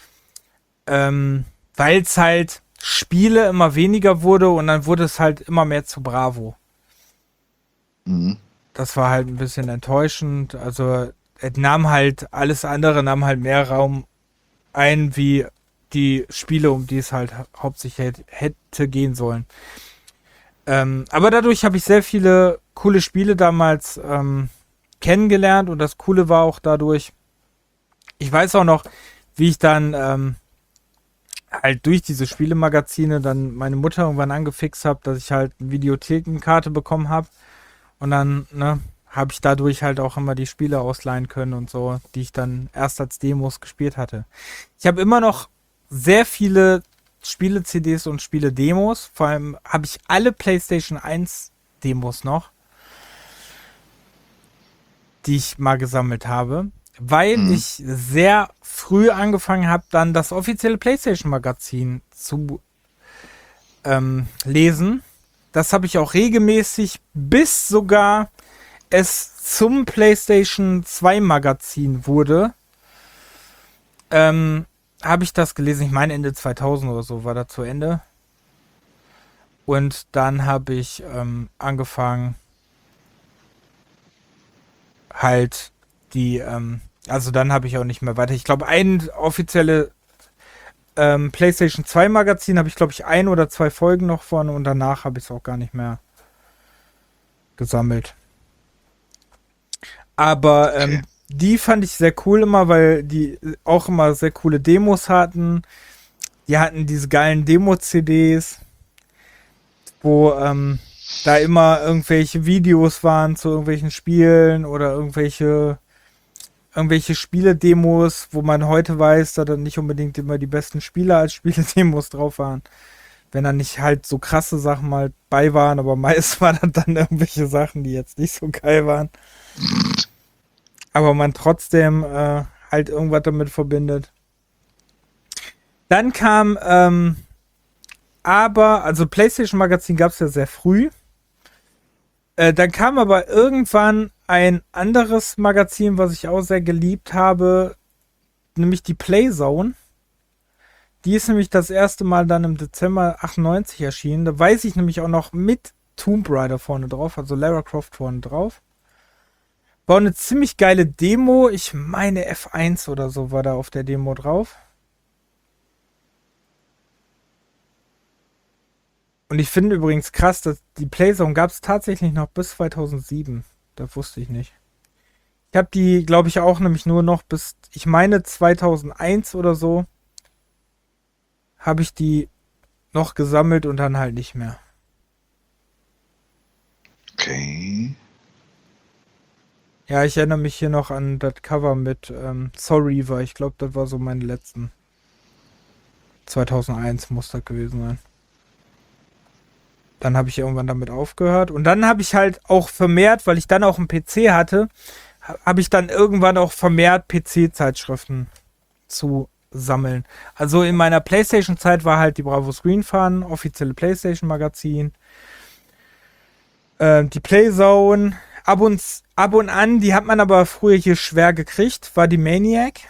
Weil es halt Spiele immer weniger wurde und dann wurde es halt immer mehr zu Bravo. Mhm. Das war halt ein bisschen enttäuschend. Also es nahm halt, alles andere nahm halt mehr Raum ein, wie die Spiele, um die es halt hauptsächlich hätte gehen sollen. Aber dadurch habe ich sehr viele coole Spiele damals kennengelernt und das Coole war auch dadurch, ich weiß auch noch, wie ich dann halt durch diese Spielemagazine dann meine Mutter irgendwann angefixt habe, dass ich halt eine Videothekenkarte bekommen habe. Und dann, ne, habe ich dadurch halt auch immer die Spiele ausleihen können und so, die ich dann erst als Demos gespielt hatte. Ich habe immer noch sehr viele Spiele-CDs und Spiele-Demos. Vor allem habe ich alle PlayStation 1 Demos noch, die ich mal gesammelt habe, weil ich sehr früh angefangen habe, dann das offizielle PlayStation-Magazin zu lesen. Das habe ich auch regelmäßig, bis sogar es zum PlayStation 2 Magazin wurde, habe ich das gelesen. Ich meine Ende 2000 oder so war das zu Ende. Und dann habe ich angefangen, halt also dann habe ich auch nicht mehr weiter. Ich glaube, ein offizielle PlayStation 2 Magazin habe ich, glaube ich, 1 oder 2 Folgen noch von und danach habe ich es auch gar nicht mehr gesammelt. Aber Okay. die fand ich sehr cool immer, weil die auch immer sehr coole Demos hatten. Die hatten diese geilen Demo-CDs, wo da immer irgendwelche Videos waren zu irgendwelchen Spielen oder irgendwelche Spiele-Demos, wo man heute weiß, dass dann nicht unbedingt immer die besten Spieler als Spiele-Demos drauf waren. Wenn da nicht halt so krasse Sachen mal bei waren, aber meist waren dann irgendwelche Sachen, die jetzt nicht so geil waren. Aber man trotzdem halt irgendwas damit verbindet. Dann kam also PlayStation Magazin gab es ja sehr früh. Dann kam aber irgendwann ein anderes Magazin, was ich auch sehr geliebt habe, nämlich die Playzone. Die ist nämlich das erste Mal dann im Dezember 98 erschienen. Da weiß ich nämlich auch noch mit Tomb Raider vorne drauf, also Lara Croft vorne drauf. War eine ziemlich geile Demo. Ich meine F1 oder so war da auf der Demo drauf. Und ich finde übrigens krass, dass die Playzone gab es tatsächlich noch bis 2007. Das wusste ich nicht. Ich habe die, glaube ich, auch nämlich nur noch bis, ich meine 2001 oder so, habe ich die noch gesammelt und dann halt nicht mehr. Okay. Ja, ich erinnere mich hier noch an das Cover mit Soul Reaver. Ich glaube, das war so meine letzten. 2001 muss das gewesen sein. Dann habe ich irgendwann damit aufgehört. Und dann habe ich halt auch vermehrt, weil ich dann auch einen PC hatte, habe ich dann irgendwann auch vermehrt PC-Zeitschriften zu sammeln. Also in meiner PlayStation-Zeit war halt die Bravo Screen Fun, offizielle PlayStation-Magazin. Die Playzone, ab und an, die hat man aber früher hier schwer gekriegt, war die Maniac.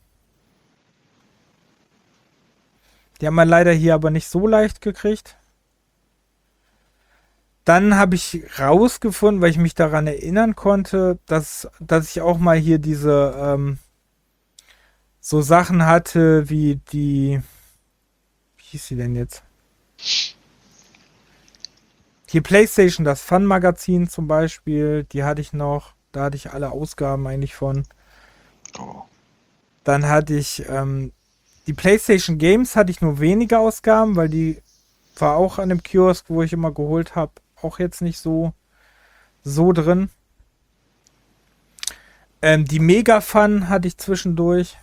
Die haben wir leider hier aber nicht so leicht gekriegt. Dann habe ich rausgefunden, weil ich mich daran erinnern konnte, dass ich auch mal hier diese so Sachen hatte wie wie hieß sie denn jetzt? Hier PlayStation, das Fun-Magazin zum Beispiel, die hatte ich noch. Da hatte ich alle Ausgaben eigentlich von. Oh. Dann hatte ich die PlayStation Games hatte ich nur wenige Ausgaben, weil die war auch an dem Kiosk, wo ich immer geholt habe, auch jetzt nicht so drin. Die Mega Fun hatte ich zwischendurch.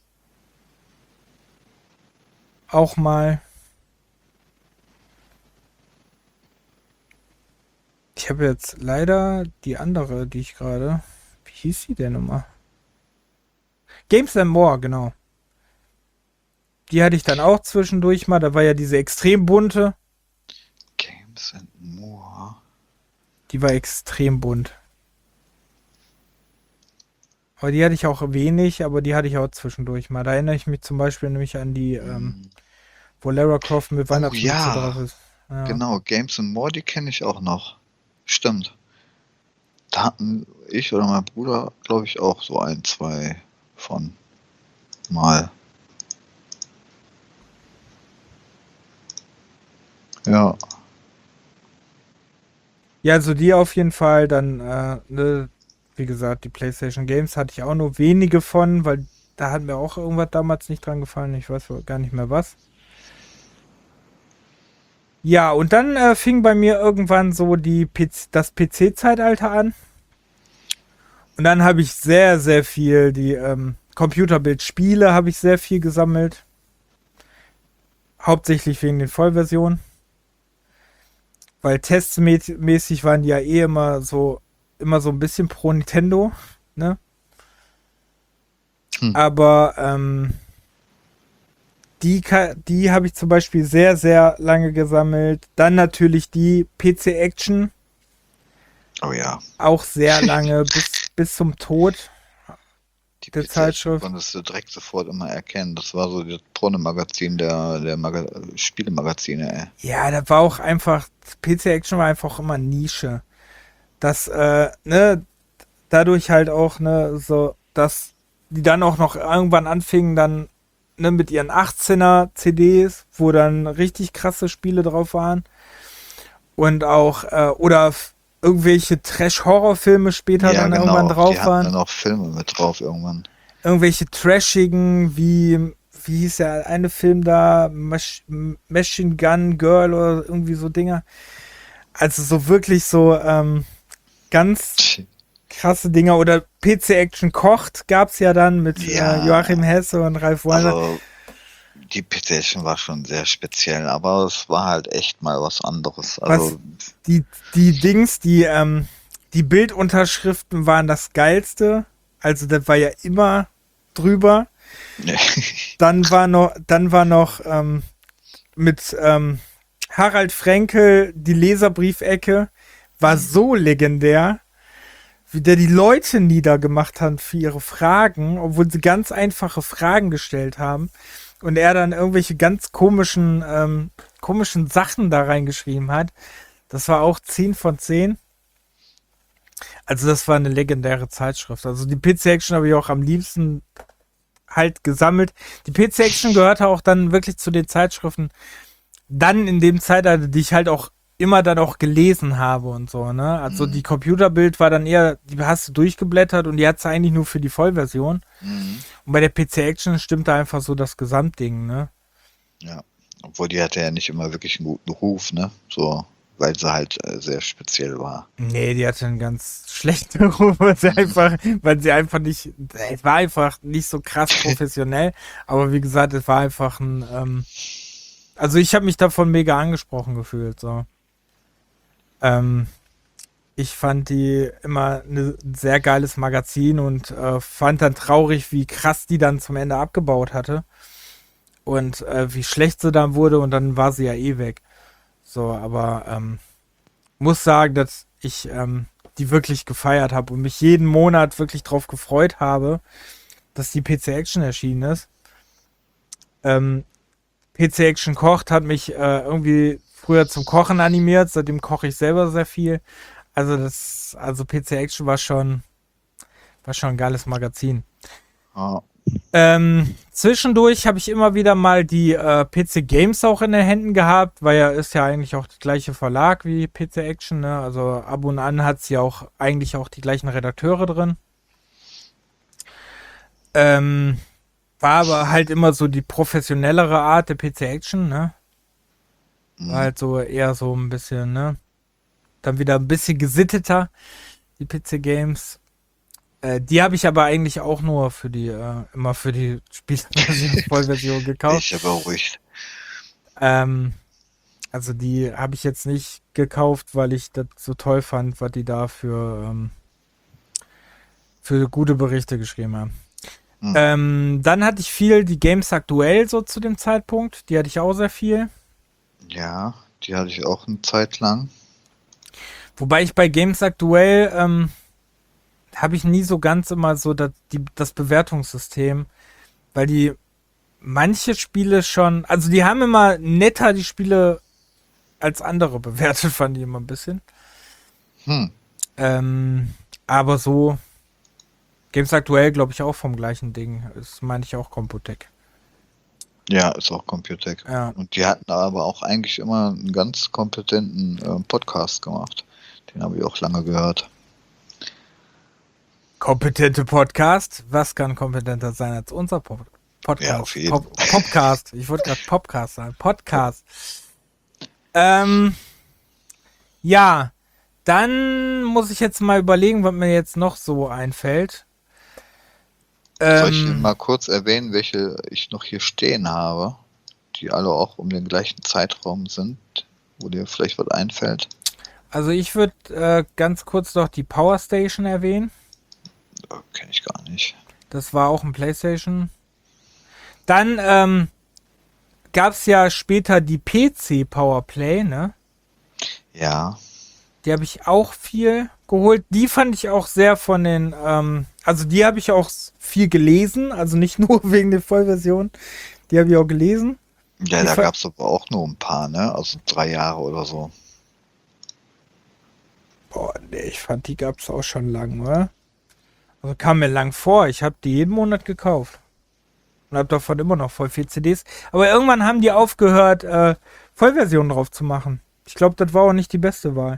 Auch mal. Ich habe jetzt leider die andere, die ich gerade. Wie hieß sie denn nochmal? Games and More, genau. Die hatte ich dann auch zwischendurch mal. Da war ja diese extrem bunte. Games and More. Die war extrem bunt. Aber die hatte ich auch wenig, aber die hatte ich auch zwischendurch mal. Da erinnere ich mich zum Beispiel nämlich an die, wo Lara Croft mit Weihnachtsmütze drauf ist. Ja. Genau, Games and More, die kenne ich auch noch. Stimmt. Da hatten ich oder mein Bruder, glaube ich, auch so ein, zwei von mal. Ja. Ja, also die auf jeden Fall. Dann, ne, wie gesagt, die PlayStation Games hatte ich auch nur wenige von, weil da hat mir auch irgendwas damals nicht dran gefallen. Ich weiß gar nicht mehr was. Ja, und dann fing bei mir irgendwann so das PC-Zeitalter an. Und dann habe ich sehr, sehr viel die Computerbildspiele habe ich sehr viel gesammelt. Hauptsächlich wegen den Vollversionen. Weil testmäßig waren die ja eh immer so ein bisschen pro Nintendo, ne? Aber die habe ich zum Beispiel sehr, sehr lange gesammelt. Dann natürlich die PC Action. Oh ja. Auch sehr lange, bis zum Tod Die der PC Zeitschrift. konntest du direkt sofort immer erkennen. Das war so das Porno-Magazin der Spielemagazine, ey. Ja, das war auch einfach, PC Action war einfach immer Nische. Das, ne, dadurch halt auch, ne, so, dass die dann auch noch irgendwann anfingen, dann, ne, mit ihren 18er CDs, wo dann richtig krasse Spiele drauf waren. Und auch, oder irgendwelche Trash-Horror-Filme später Ja, dann genau. irgendwann drauf Die hatten waren. dann auch Filme mit drauf irgendwann. Irgendwelche trashigen, wie hieß der eine Film da, Machine Gun Girl oder irgendwie so Dinger. Also so wirklich so ganz krasse Dinger. Oder PC Action kocht gab's ja dann mit Ja. Joachim Hesse und Ralf Walner. Also, Die PlayStation war schon sehr speziell, aber es war halt echt mal was anderes. Was Also, die Dings, die Bildunterschriften waren das Geilste. Also das war ja immer drüber. Dann war noch mit Harald Frenkel die Leserbriefecke war so legendär, wie der die Leute niedergemacht hat für ihre Fragen, obwohl sie ganz einfache Fragen gestellt haben und er dann irgendwelche ganz komischen Sachen da reingeschrieben hat. Das war auch 10 von 10. Also das war eine legendäre Zeitschrift. Also die PC Action habe ich auch am liebsten halt gesammelt. Die PC Action gehörte auch dann wirklich zu den Zeitschriften, dann in dem Zeitalter, die ich halt auch immer dann auch gelesen habe und so, ne? Also die Computerbild war dann eher, die hast du durchgeblättert und die hat es eigentlich nur für die Vollversion. Und bei der PC Action stimmt da einfach so das Gesamtding, ne? ja. Obwohl die hatte ja nicht immer wirklich einen guten Ruf, ne? So, weil sie halt sehr speziell war. Nee, die hatte einen ganz schlechten Ruf, weil sie einfach nicht, es war einfach nicht so krass professionell, aber wie gesagt, es war einfach also ich habe mich davon mega angesprochen gefühlt, so. Ich fand die immer ein sehr geiles Magazin und fand dann traurig, wie krass die dann zum Ende abgebaut hatte und wie schlecht sie dann wurde und dann war sie ja eh weg. So, aber muss sagen, dass ich die wirklich gefeiert habe und mich jeden Monat wirklich drauf gefreut habe, dass die PC Action erschienen ist. PC Action kocht hat mich irgendwie früher zum Kochen animiert, seitdem koche ich selber sehr viel. Also PC Action war schon ein geiles Magazin. Ja. Zwischendurch habe ich immer wieder mal die PC Games auch in den Händen gehabt, weil ja ist ja eigentlich auch der gleiche Verlag wie PC Action, ne? Also ab und an hat sie ja auch eigentlich auch die gleichen Redakteure drin. War aber halt immer so die professionellere Art der PC Action, ne? War halt so eher so ein bisschen, ne? Dann wieder ein bisschen gesitteter, die PC Games. Die habe ich aber eigentlich auch nur für die, immer für die Spielversion, Vollversion gekauft. Ich aber ruhig. Also die habe ich jetzt nicht gekauft, weil ich das so toll fand, was die da für gute Berichte geschrieben haben. Dann hatte ich viel die Games aktuell so zu dem Zeitpunkt. Die hatte ich auch sehr viel. Ja, die hatte ich auch eine Zeit lang. Wobei ich bei Games aktuell habe ich nie so ganz immer so das Bewertungssystem, weil die manche Spiele schon, also die haben immer netter die Spiele als andere bewertet, fand ich immer ein bisschen. Aber so Games aktuell, glaube ich, auch vom gleichen Ding. Das meine ich auch Computec. Ja, ist auch Computec. Ja. Und die hatten aber auch eigentlich immer einen ganz kompetenten Podcast gemacht. Den habe ich auch lange gehört. Kompetente Podcast? Was kann kompetenter sein als unser Podcast? Ja, auf jeden Fall. Podcast. Ich wollte gerade Podcast sagen. Podcast. Ja, dann muss ich jetzt mal überlegen, was mir jetzt noch so einfällt. Soll ich mal kurz erwähnen, welche ich noch hier stehen habe, die alle auch um den gleichen Zeitraum sind, wo dir vielleicht was einfällt? Also ich würde ganz kurz noch die Power Station erwähnen. Kenne ich gar nicht. Das war auch ein PlayStation. Dann gab es ja später die PC Powerplay, ne? Ja. Die habe ich auch viel geholt. Die fand ich auch sehr von den, also die habe ich auch viel gelesen, also nicht nur wegen der Vollversion. Die habe ich auch gelesen. Ja, da gab es aber auch nur ein paar, ne? Also 3 Jahre oder so. Boah, nee, ich fand, die gab es auch schon lang, oder? Also kam mir lang vor. Ich habe die jeden Monat gekauft. Und habe davon immer noch voll viel CDs. Aber irgendwann haben die aufgehört, Vollversionen drauf zu machen. Ich glaube, das war auch nicht die beste Wahl.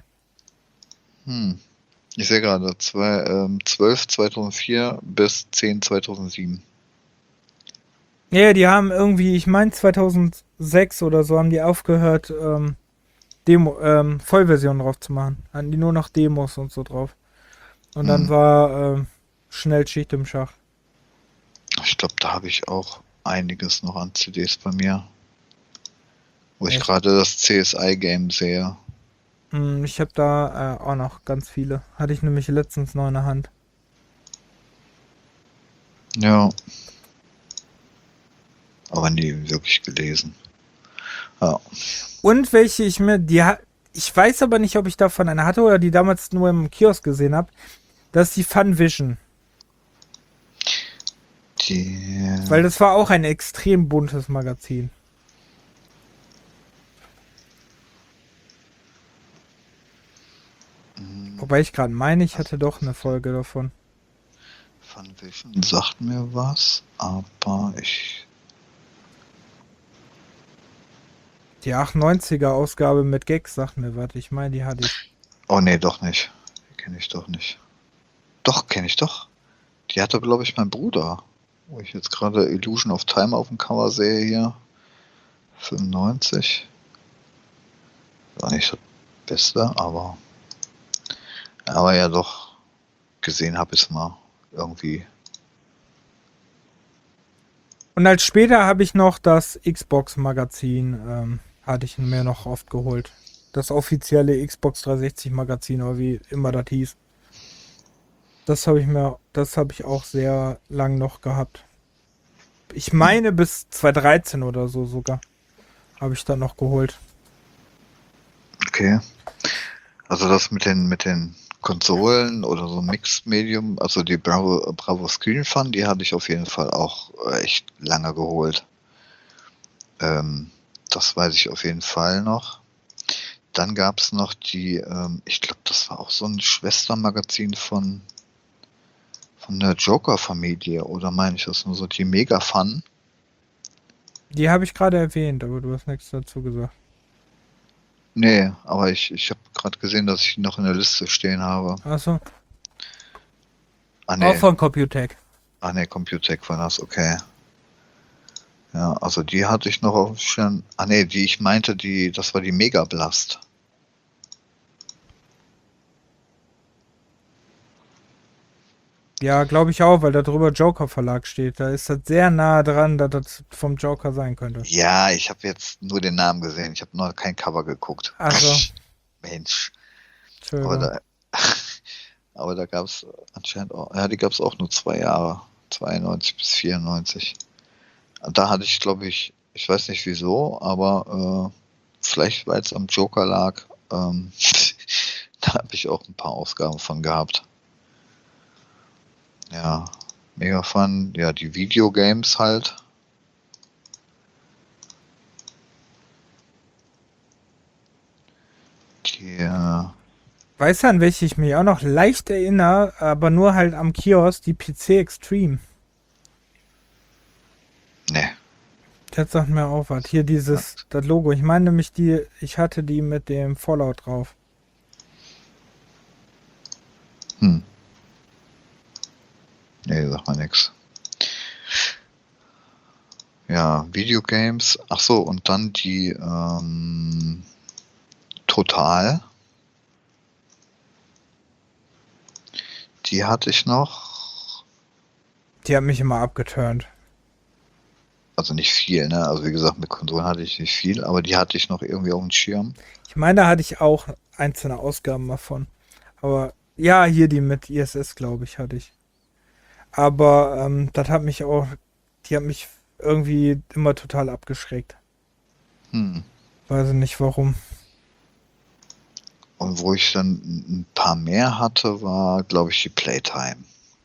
Ich sehe gerade 12 2004 bis 10 2007. Ja, die haben irgendwie, ich meine 2006 oder so, haben die aufgehört, Vollversionen drauf zu machen. Hatten die nur noch Demos und so drauf. Und dann war schnell Schicht im Schacht. Ich glaube, da habe ich auch einiges noch an CDs bei mir. Wo ich Echt? gerade das CSI-Game sehe. Ich habe da auch noch ganz viele. Hatte ich nämlich letztens noch in der Hand. Ja, aber nie wirklich gelesen. Ja. Und welche ich weiß aber nicht, ob ich davon eine hatte oder die damals nur im Kiosk gesehen habe. Das ist die Funvision. Die. Weil das war auch ein extrem buntes Magazin. Wobei ich gerade meine, ich hatte doch eine Folge davon. Funvision sagt mir was, aber ich. Die 98er Ausgabe mit Gags sagt mir was. Ich meine, die hatte ich. Oh nee, doch nicht. Die kenne ich doch nicht. Doch, kenne ich doch. Die hatte, glaube ich, mein Bruder. Wo ich jetzt gerade Illusion of Time auf dem Cover sehe hier. 95. War nicht das Beste, aber ja doch. Gesehen habe ich es mal irgendwie. Und als später habe ich noch das Xbox-Magazin, hatte ich mir noch oft geholt. Das offizielle Xbox 360 Magazin, oder wie immer das hieß. Das habe ich auch sehr lang noch gehabt. Ich meine bis 2013 oder so sogar. Habe ich dann noch geholt. Okay. Also das mit den Konsolen oder so Mixed Medium, also die Bravo Screen Fun, die hatte ich auf jeden Fall auch echt lange geholt. Das weiß ich auf jeden Fall noch. Dann gab es noch die, ich glaube, das war auch so ein Schwestermagazin von der Joker-Familie, oder meine ich das nur so, die Mega Fun? Die habe ich gerade erwähnt, aber du hast nichts dazu gesagt. Nee, aber ich habe gerade gesehen, dass ich die noch in der Liste stehen habe. Achso, Ah auch nee, von Computec. Computec war das, okay. Ja, also die hatte ich noch auf schon. Ah nee, die ich meinte, das war die Mega Blast. Ja, glaube ich auch, weil da drüber Joker Verlag steht. Da ist das sehr nah dran, dass das vom Joker sein könnte. Ja, ich habe jetzt nur den Namen gesehen. Ich habe noch kein Cover geguckt. Also, Mensch. Aber Entschuldigung. da, aber da gab es anscheinend auch, ja, die gab es auch nur 2 Jahre. 92 bis 94. Da hatte ich, glaube ich weiß nicht wieso, aber vielleicht weil es am Joker lag, da habe ich auch ein paar Ausgaben von gehabt. Ja, mega fun. Ja, die Videogames halt. Die, Weißt du, an welche ich mich auch noch leicht erinnere, aber nur halt am Kiosk, die PC Extreme. ne, Das sagt mir auch was. Hier das Logo. Ich meine nämlich ich hatte die mit dem Fallout drauf. nee, sag mal nix. Ja, Videogames. Ach so, und dann die Total. Die hatte ich noch. Die hat mich immer abgeturnt. Also nicht viel, ne? Also wie gesagt, mit Konsolen hatte ich nicht viel, aber die hatte ich noch irgendwie auf dem Schirm. Ich meine, da hatte ich auch einzelne Ausgaben davon. Aber ja, hier die mit ISS, glaube ich, hatte ich. Aber die hat mich irgendwie immer total abgeschreckt. Hm. Weiß ich nicht warum. Und wo ich dann ein paar mehr hatte, war, glaube ich, die Playtime.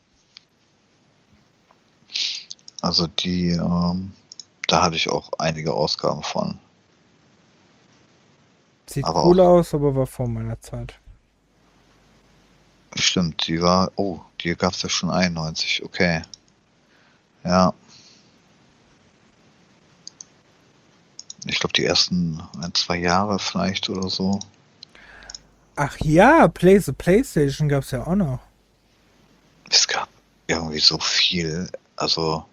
Also da hatte ich auch einige Ausgaben von. Sieht Aber cool auch, aus, aber war vor meiner Zeit. stimmt, die gab es ja schon 91, okay. Ja. Ich glaube, die ersten 1, 2 Jahre vielleicht oder so. Ach ja, PlayStation gab es ja auch noch. Es gab irgendwie so viel. Also,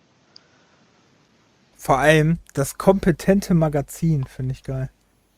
Vor allem das kompetente Magazin, finde ich geil.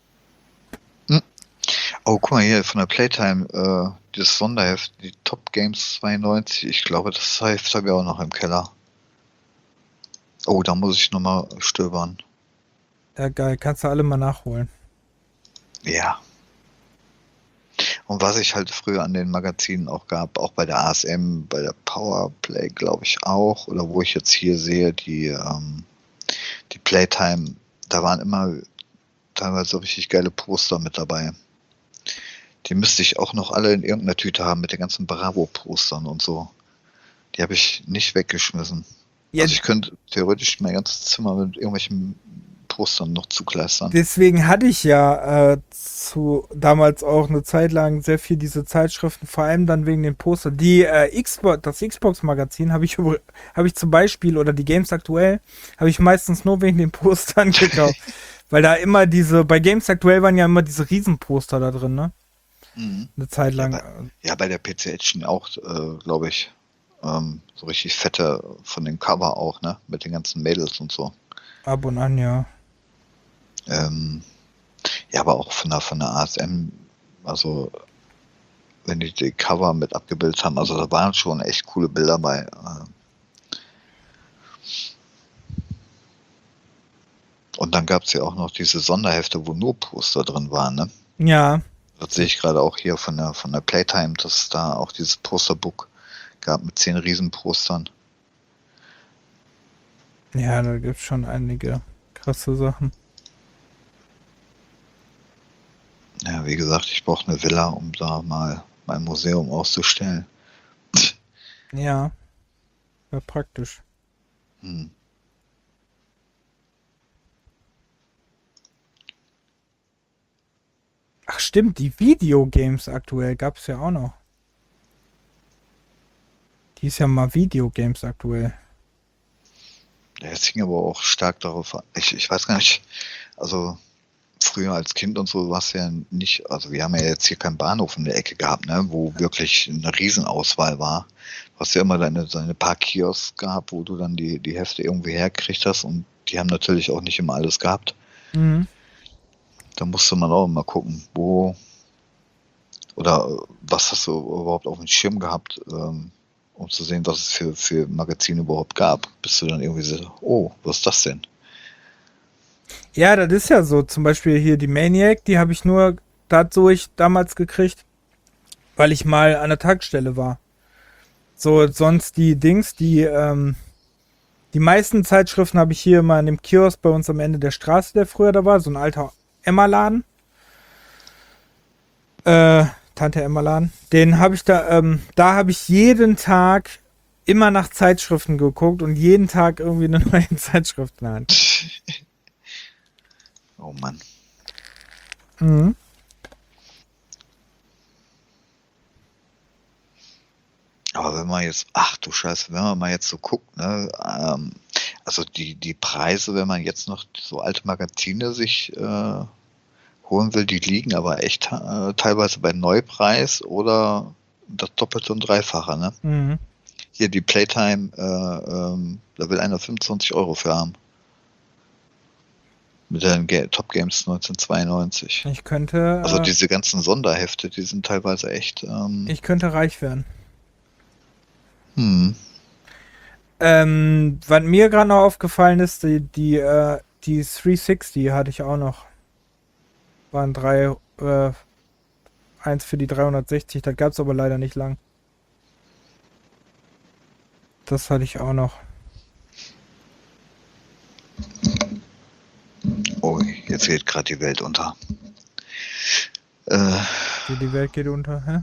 oh, guck mal hier von der Playtime, dieses Sonderheft, die Top Games 92. Ich glaube, das Heft habe ich auch noch im Keller. Oh, da muss ich nochmal stöbern. Ja, geil. Kannst du alle mal nachholen. Ja. Und was ich halt früher an den Magazinen auch gab, auch bei der ASM, bei der Powerplay, glaube ich auch, oder wo ich jetzt hier sehe, die Playtime, da waren immer teilweise richtig geile Poster mit dabei. Die müsste ich auch noch alle in irgendeiner Tüte haben mit den ganzen Bravo-Postern und so. Die habe ich nicht weggeschmissen. Ja, Also ich könnte theoretisch mein ganzes Zimmer mit irgendwelchen Postern noch zukleistern. deswegen hatte ich ja damals auch eine Zeit lang sehr viel diese Zeitschriften, vor allem dann wegen den Postern. Das Xbox-Magazin habe ich zum Beispiel, oder die Games aktuell, habe ich meistens nur wegen den Postern gekauft. Weil da immer bei Games aktuell waren ja immer diese Riesenposter da drin, ne? Mhm. Eine Zeit Ja, lang. bei der PC Action auch, glaube ich. So richtig fette von dem Cover auch, ne? Mit den ganzen Mädels und so. Ab und an, ja. Ja, aber auch von der ASM, also wenn die Cover mit abgebildet haben, also da waren schon echt coole Bilder bei. Und dann gab es ja auch noch diese Sonderhefte, wo nur Poster drin waren, ne? Ja. Das sehe ich gerade auch hier von der Playtime, dass es da auch dieses Posterbook gab mit 10 Riesenpostern. Ja, da gibt es schon einige krasse Sachen. Ja, wie gesagt, ich brauche eine Villa, um da mal mein Museum auszustellen. Ja, wäre praktisch. Hm. Ach stimmt, die Videogames aktuell gab es ja auch noch. Die ist ja mal Videogames aktuell. Ja, es hing aber auch stark darauf an. Ich weiß gar nicht, also früher als Kind und so war es ja nicht, also wir haben ja jetzt hier keinen Bahnhof in der Ecke gehabt, ne, wo wirklich eine Riesenauswahl war. Du hast ja immer deine paar Kiosks gehabt, wo du dann die Hefte irgendwie hergekriegt hast und die haben natürlich auch nicht immer alles gehabt. Mhm. Da musste man auch immer gucken, wo oder was hast du überhaupt auf dem Schirm gehabt, um zu sehen, was es für Magazine überhaupt gab. Bis du dann irgendwie so, oh, was ist das denn? Ja, das ist ja so. Zum Beispiel hier die Maniac, die habe ich nur dadurch damals gekriegt, weil ich mal an der Tankstelle war. So, sonst die meisten Zeitschriften habe ich hier immer in dem Kiosk bei uns am Ende der Straße, der früher da war, so ein alter Emma-Laden. Tante Emma-Laden. Den habe ich da habe ich jeden Tag immer nach Zeitschriften geguckt und jeden Tag irgendwie eine neue Zeitschrift in der Hand. Oh Mann. Mhm. Aber wenn man jetzt, ach du Scheiße, wenn man mal jetzt so guckt, ne, also die Preise, wenn man jetzt noch so alte Magazine sich holen will, die liegen aber echt teilweise bei Neupreis oder das Doppelte und Dreifache, ne? Mhm. Hier die Playtime, da will einer 25 Euro für haben. Mit den Top Games 1992. Ich könnte, Also diese ganzen Sonderhefte, die sind teilweise echt, ich könnte reich werden. hm, Was mir gerade noch aufgefallen ist, die 360 hatte ich auch noch. Waren eins für die 360, das gab es aber leider nicht lang. Das hatte ich auch noch. oh, jetzt geht gerade die Welt unter. Die Welt geht unter, hä?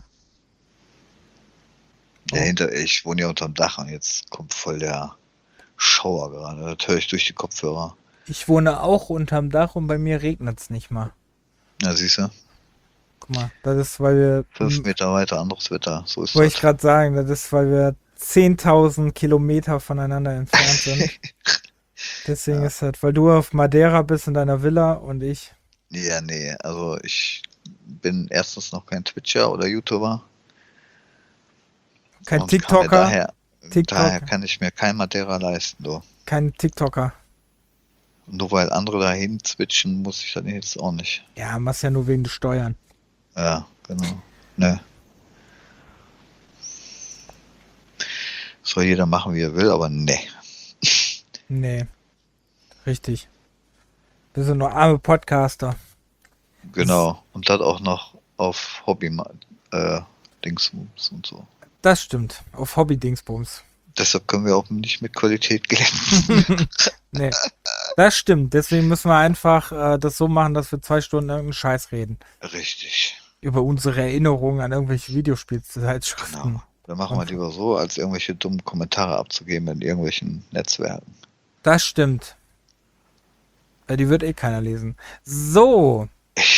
Ja, ich wohne ja unterm Dach und jetzt kommt voll der Schauer gerade. Das höre ich durch die Kopfhörer. Ich wohne auch unterm Dach und bei mir regnet es nicht mal. Na, siehst du, Guck mal, das ist, weil wir, 5 Meter weiter anderes Wetter. So ist wollte ich das. gerade sagen, das ist, weil wir 10.000 Kilometer voneinander entfernt sind. Deswegen ist das, weil du auf Madeira bist in deiner Villa und ich. Ja, nee, also ich bin erstens noch kein Twitcher oder YouTuber Kein und kann mir TikToker. daher TikTok. kann ich mir kein Madeira leisten, du. Kein TikToker. Nur weil andere dahin switchen, muss ich dann jetzt auch nicht. Ja, machst ja nur wegen des Steuern. Ja, genau. Ne. Soll jeder machen, wie er will, aber ne. Nee, richtig. Wir sind nur arme Podcaster. Genau. Und das auch noch auf Hobby Dingsbums und so. Das stimmt. Auf Hobby-Dingsbums. Deshalb können wir auch nicht mit Qualität glänzen. Nee, das stimmt. Deswegen müssen wir einfach das so machen, dass wir 2 Stunden irgendeinen Scheiß reden. Richtig. Über unsere Erinnerungen an irgendwelche Videospielzeitschriften. Genau. Dann machen wir lieber so, als irgendwelche dummen Kommentare abzugeben in irgendwelchen Netzwerken. Das stimmt. Weil die wird eh keiner lesen. So.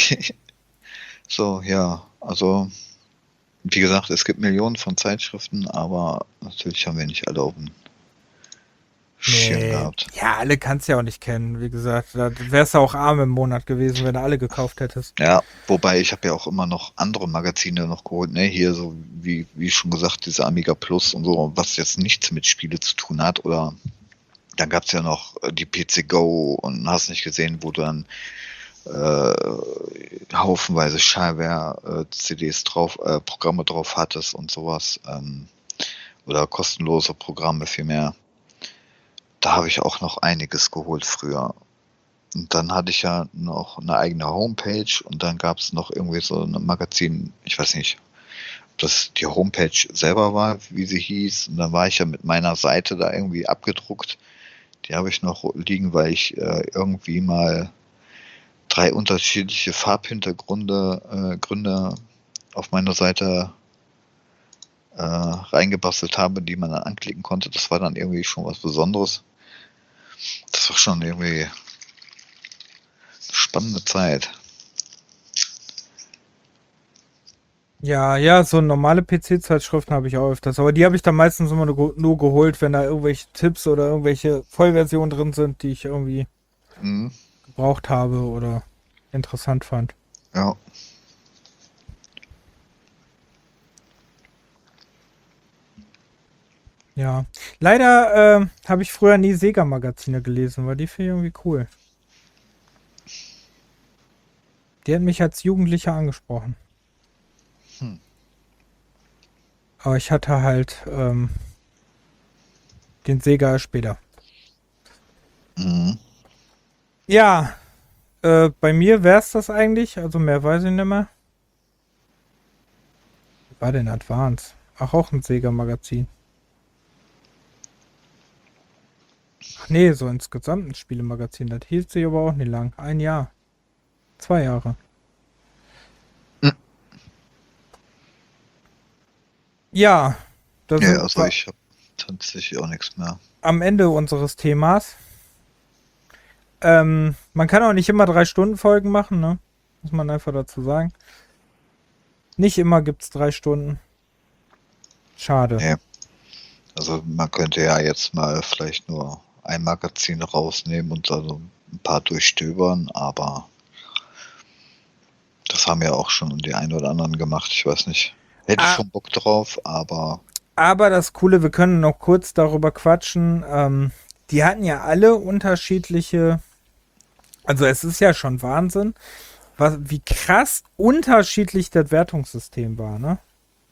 So, ja. Also, wie gesagt, es gibt Millionen von Zeitschriften, aber natürlich haben wir nicht alle auf dem Schirm Nee. gehabt. Ja, alle kannst du ja auch nicht kennen. Wie gesagt, da wärst du auch arm im Monat gewesen, wenn du alle gekauft hättest. Ja, wobei ich habe ja auch immer noch andere Magazine noch geholt, ne? Hier so wie schon gesagt, diese Amiga Plus und so, was jetzt nichts mit Spiele zu tun hat. Oder dann gab's ja noch die PC Go und hast nicht gesehen, wo du dann haufenweise Shareware CDs drauf, Programme drauf hattest und sowas. Oder kostenlose Programme vielmehr. Da habe ich auch noch einiges geholt früher. Und dann hatte ich ja noch eine eigene Homepage und dann gab es noch irgendwie so ein Magazin, ich weiß nicht, ob das die Homepage selber war, wie sie hieß. Und dann war ich ja mit meiner Seite da irgendwie abgedruckt. Die habe ich noch liegen, weil ich irgendwie mal 3 unterschiedliche Gründe auf meiner Seite reingebastelt habe, die man dann anklicken konnte. Das war dann irgendwie schon was Besonderes. Das war schon irgendwie eine spannende Zeit. Ja, so normale PC-Zeitschriften habe ich auch öfters. Aber die habe ich dann meistens immer nur geholt, wenn da irgendwelche Tipps oder irgendwelche Vollversionen drin sind, die ich irgendwie Mhm. gebraucht habe oder interessant fand. Ja. Ja. Leider habe ich früher nie Sega-Magazine gelesen, weil die finde ich irgendwie cool. Die hat mich als Jugendlicher angesprochen. Hm. Aber ich hatte halt den Sega später. Mhm. Ja, bei mir wäre es das eigentlich. Also mehr weiß ich nicht mehr. Was war denn Advance? Ach, auch ein Sega-Magazin. Ach nee, so insgesamt ein Spielemagazin. Das hielt sich aber auch nicht lang. 1 Jahr. 2 Jahre. Hm. Ja, da Ja, sind also wir ich habe tatsächlich auch nichts mehr. am Ende unseres Themas. Man kann auch nicht immer 3-Stunden-Folgen machen, ne? Muss man einfach dazu sagen. Nicht immer gibt's 3 Stunden. Schade. Nee. Also man könnte ja jetzt mal vielleicht nur ein Magazin rausnehmen und also ein paar durchstöbern, aber das haben ja auch schon die einen oder anderen gemacht. Ich weiß nicht. Hätte ich Ah, schon Bock drauf, aber aber das Coole, wir können noch kurz darüber quatschen. Die hatten ja alle unterschiedliche. Also es ist ja schon Wahnsinn, wie krass unterschiedlich das Wertungssystem war, ne?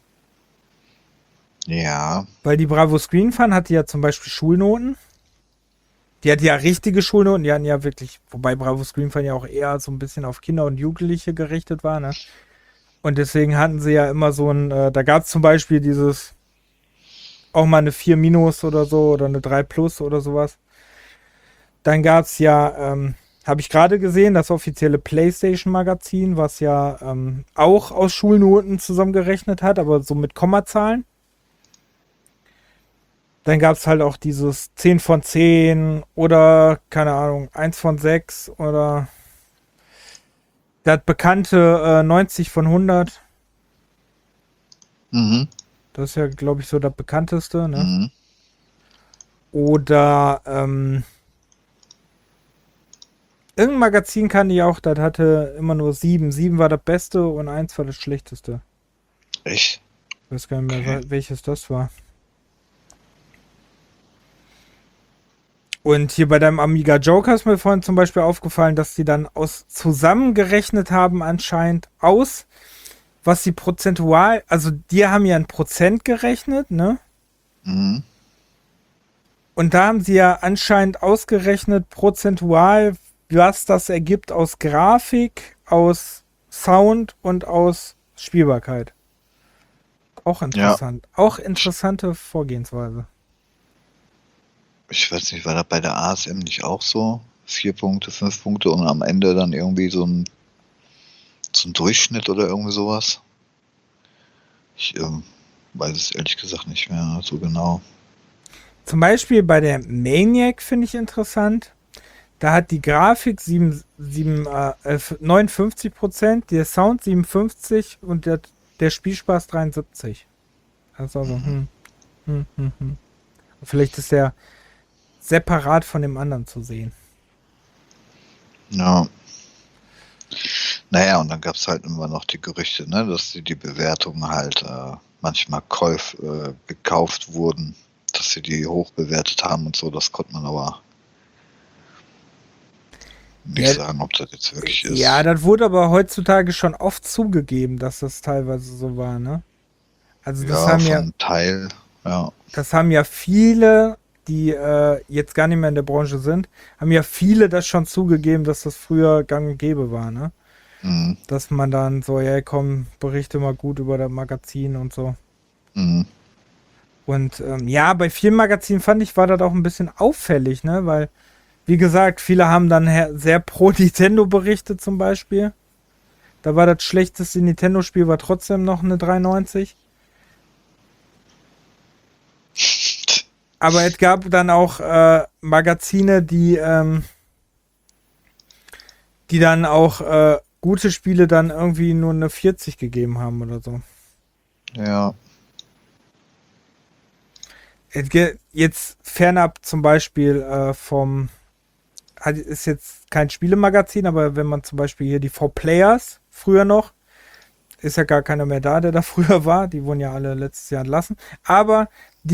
ja. Weil die Bravo Screen Fun hatte ja zum Beispiel Schulnoten. Die hatte ja richtige Schulnoten, die hatten ja wirklich, wobei Bravo Screen Fun ja auch eher so ein bisschen auf Kinder und Jugendliche gerichtet war, ne? Und deswegen hatten sie ja immer so ein, da gab es zum Beispiel dieses, auch mal eine 4 minus oder so oder eine 3 plus oder sowas. Dann gab es ja, habe ich gerade gesehen, das offizielle PlayStation-Magazin, was ja auch aus Schulnoten zusammengerechnet hat, aber so mit Kommazahlen. Dann gab es halt auch dieses 10 von 10 oder, keine Ahnung, 1 von 6 oder das bekannte 90 von 100. Mhm. Das ist ja, glaube ich, so das bekannteste, ne? Mhm. Oder irgendein Magazin kann ich auch, das hatte immer nur 7. 7 war das Beste und 1 war das Schlechteste. Echt? Ich weiß gar nicht mehr, Okay. welches das war. Und hier bei deinem Amiga Joker ist mir vorhin zum Beispiel aufgefallen, dass die dann zusammengerechnet haben anscheinend was sie prozentual, also die haben ja ein Prozent gerechnet, ne? Mhm. Und da haben sie ja anscheinend ausgerechnet, prozentual, was das ergibt aus Grafik, aus Sound und aus Spielbarkeit. Auch Ja, interessant. Auch interessante Vorgehensweise. ich weiß nicht, war das bei der ASM nicht auch so? 4 Punkte, 5 Punkte und am Ende dann irgendwie so ein Durchschnitt oder irgendwie sowas? Ich weiß es ehrlich gesagt nicht mehr so genau. Zum Beispiel bei der Maniac finde ich interessant. Da hat die Grafik 59%, der Sound 57% und der Spielspaß 73%. Also, Vielleicht ist der separat von dem anderen zu sehen. Ja. Naja, und dann gab es halt immer noch die Gerüchte, ne, dass die Bewertungen halt manchmal gekauft wurden, dass sie die hoch bewertet haben und so. Das konnte man aber nicht Ja, sagen, ob das jetzt wirklich ja, ist. das wurde aber heutzutage schon oft zugegeben, dass das teilweise so war, ne? Also Ja, von einem Teil, ja. das haben ja viele, die jetzt gar nicht mehr in der Branche sind, haben ja viele das schon zugegeben, dass das früher gang und gäbe war, ne? Mhm. Dass man dann so, ja komm, berichte mal gut über das Magazin und so. Mhm. Und ja, bei vielen Magazinen fand ich, war das auch ein bisschen auffällig, ne? Weil, wie gesagt, viele haben dann sehr pro Nintendo berichtet zum Beispiel. Da war das schlechteste Nintendo-Spiel war trotzdem noch eine 93. Aber es gab dann auch Magazine, die dann auch gute Spiele dann irgendwie nur eine 40 gegeben haben oder so. Ja. Jetzt fernab zum Beispiel ist jetzt kein Spielemagazin, aber wenn man zum Beispiel hier die 4Players früher noch, ist ja gar keiner mehr da, der da früher war, die wurden ja alle letztes Jahr entlassen, aber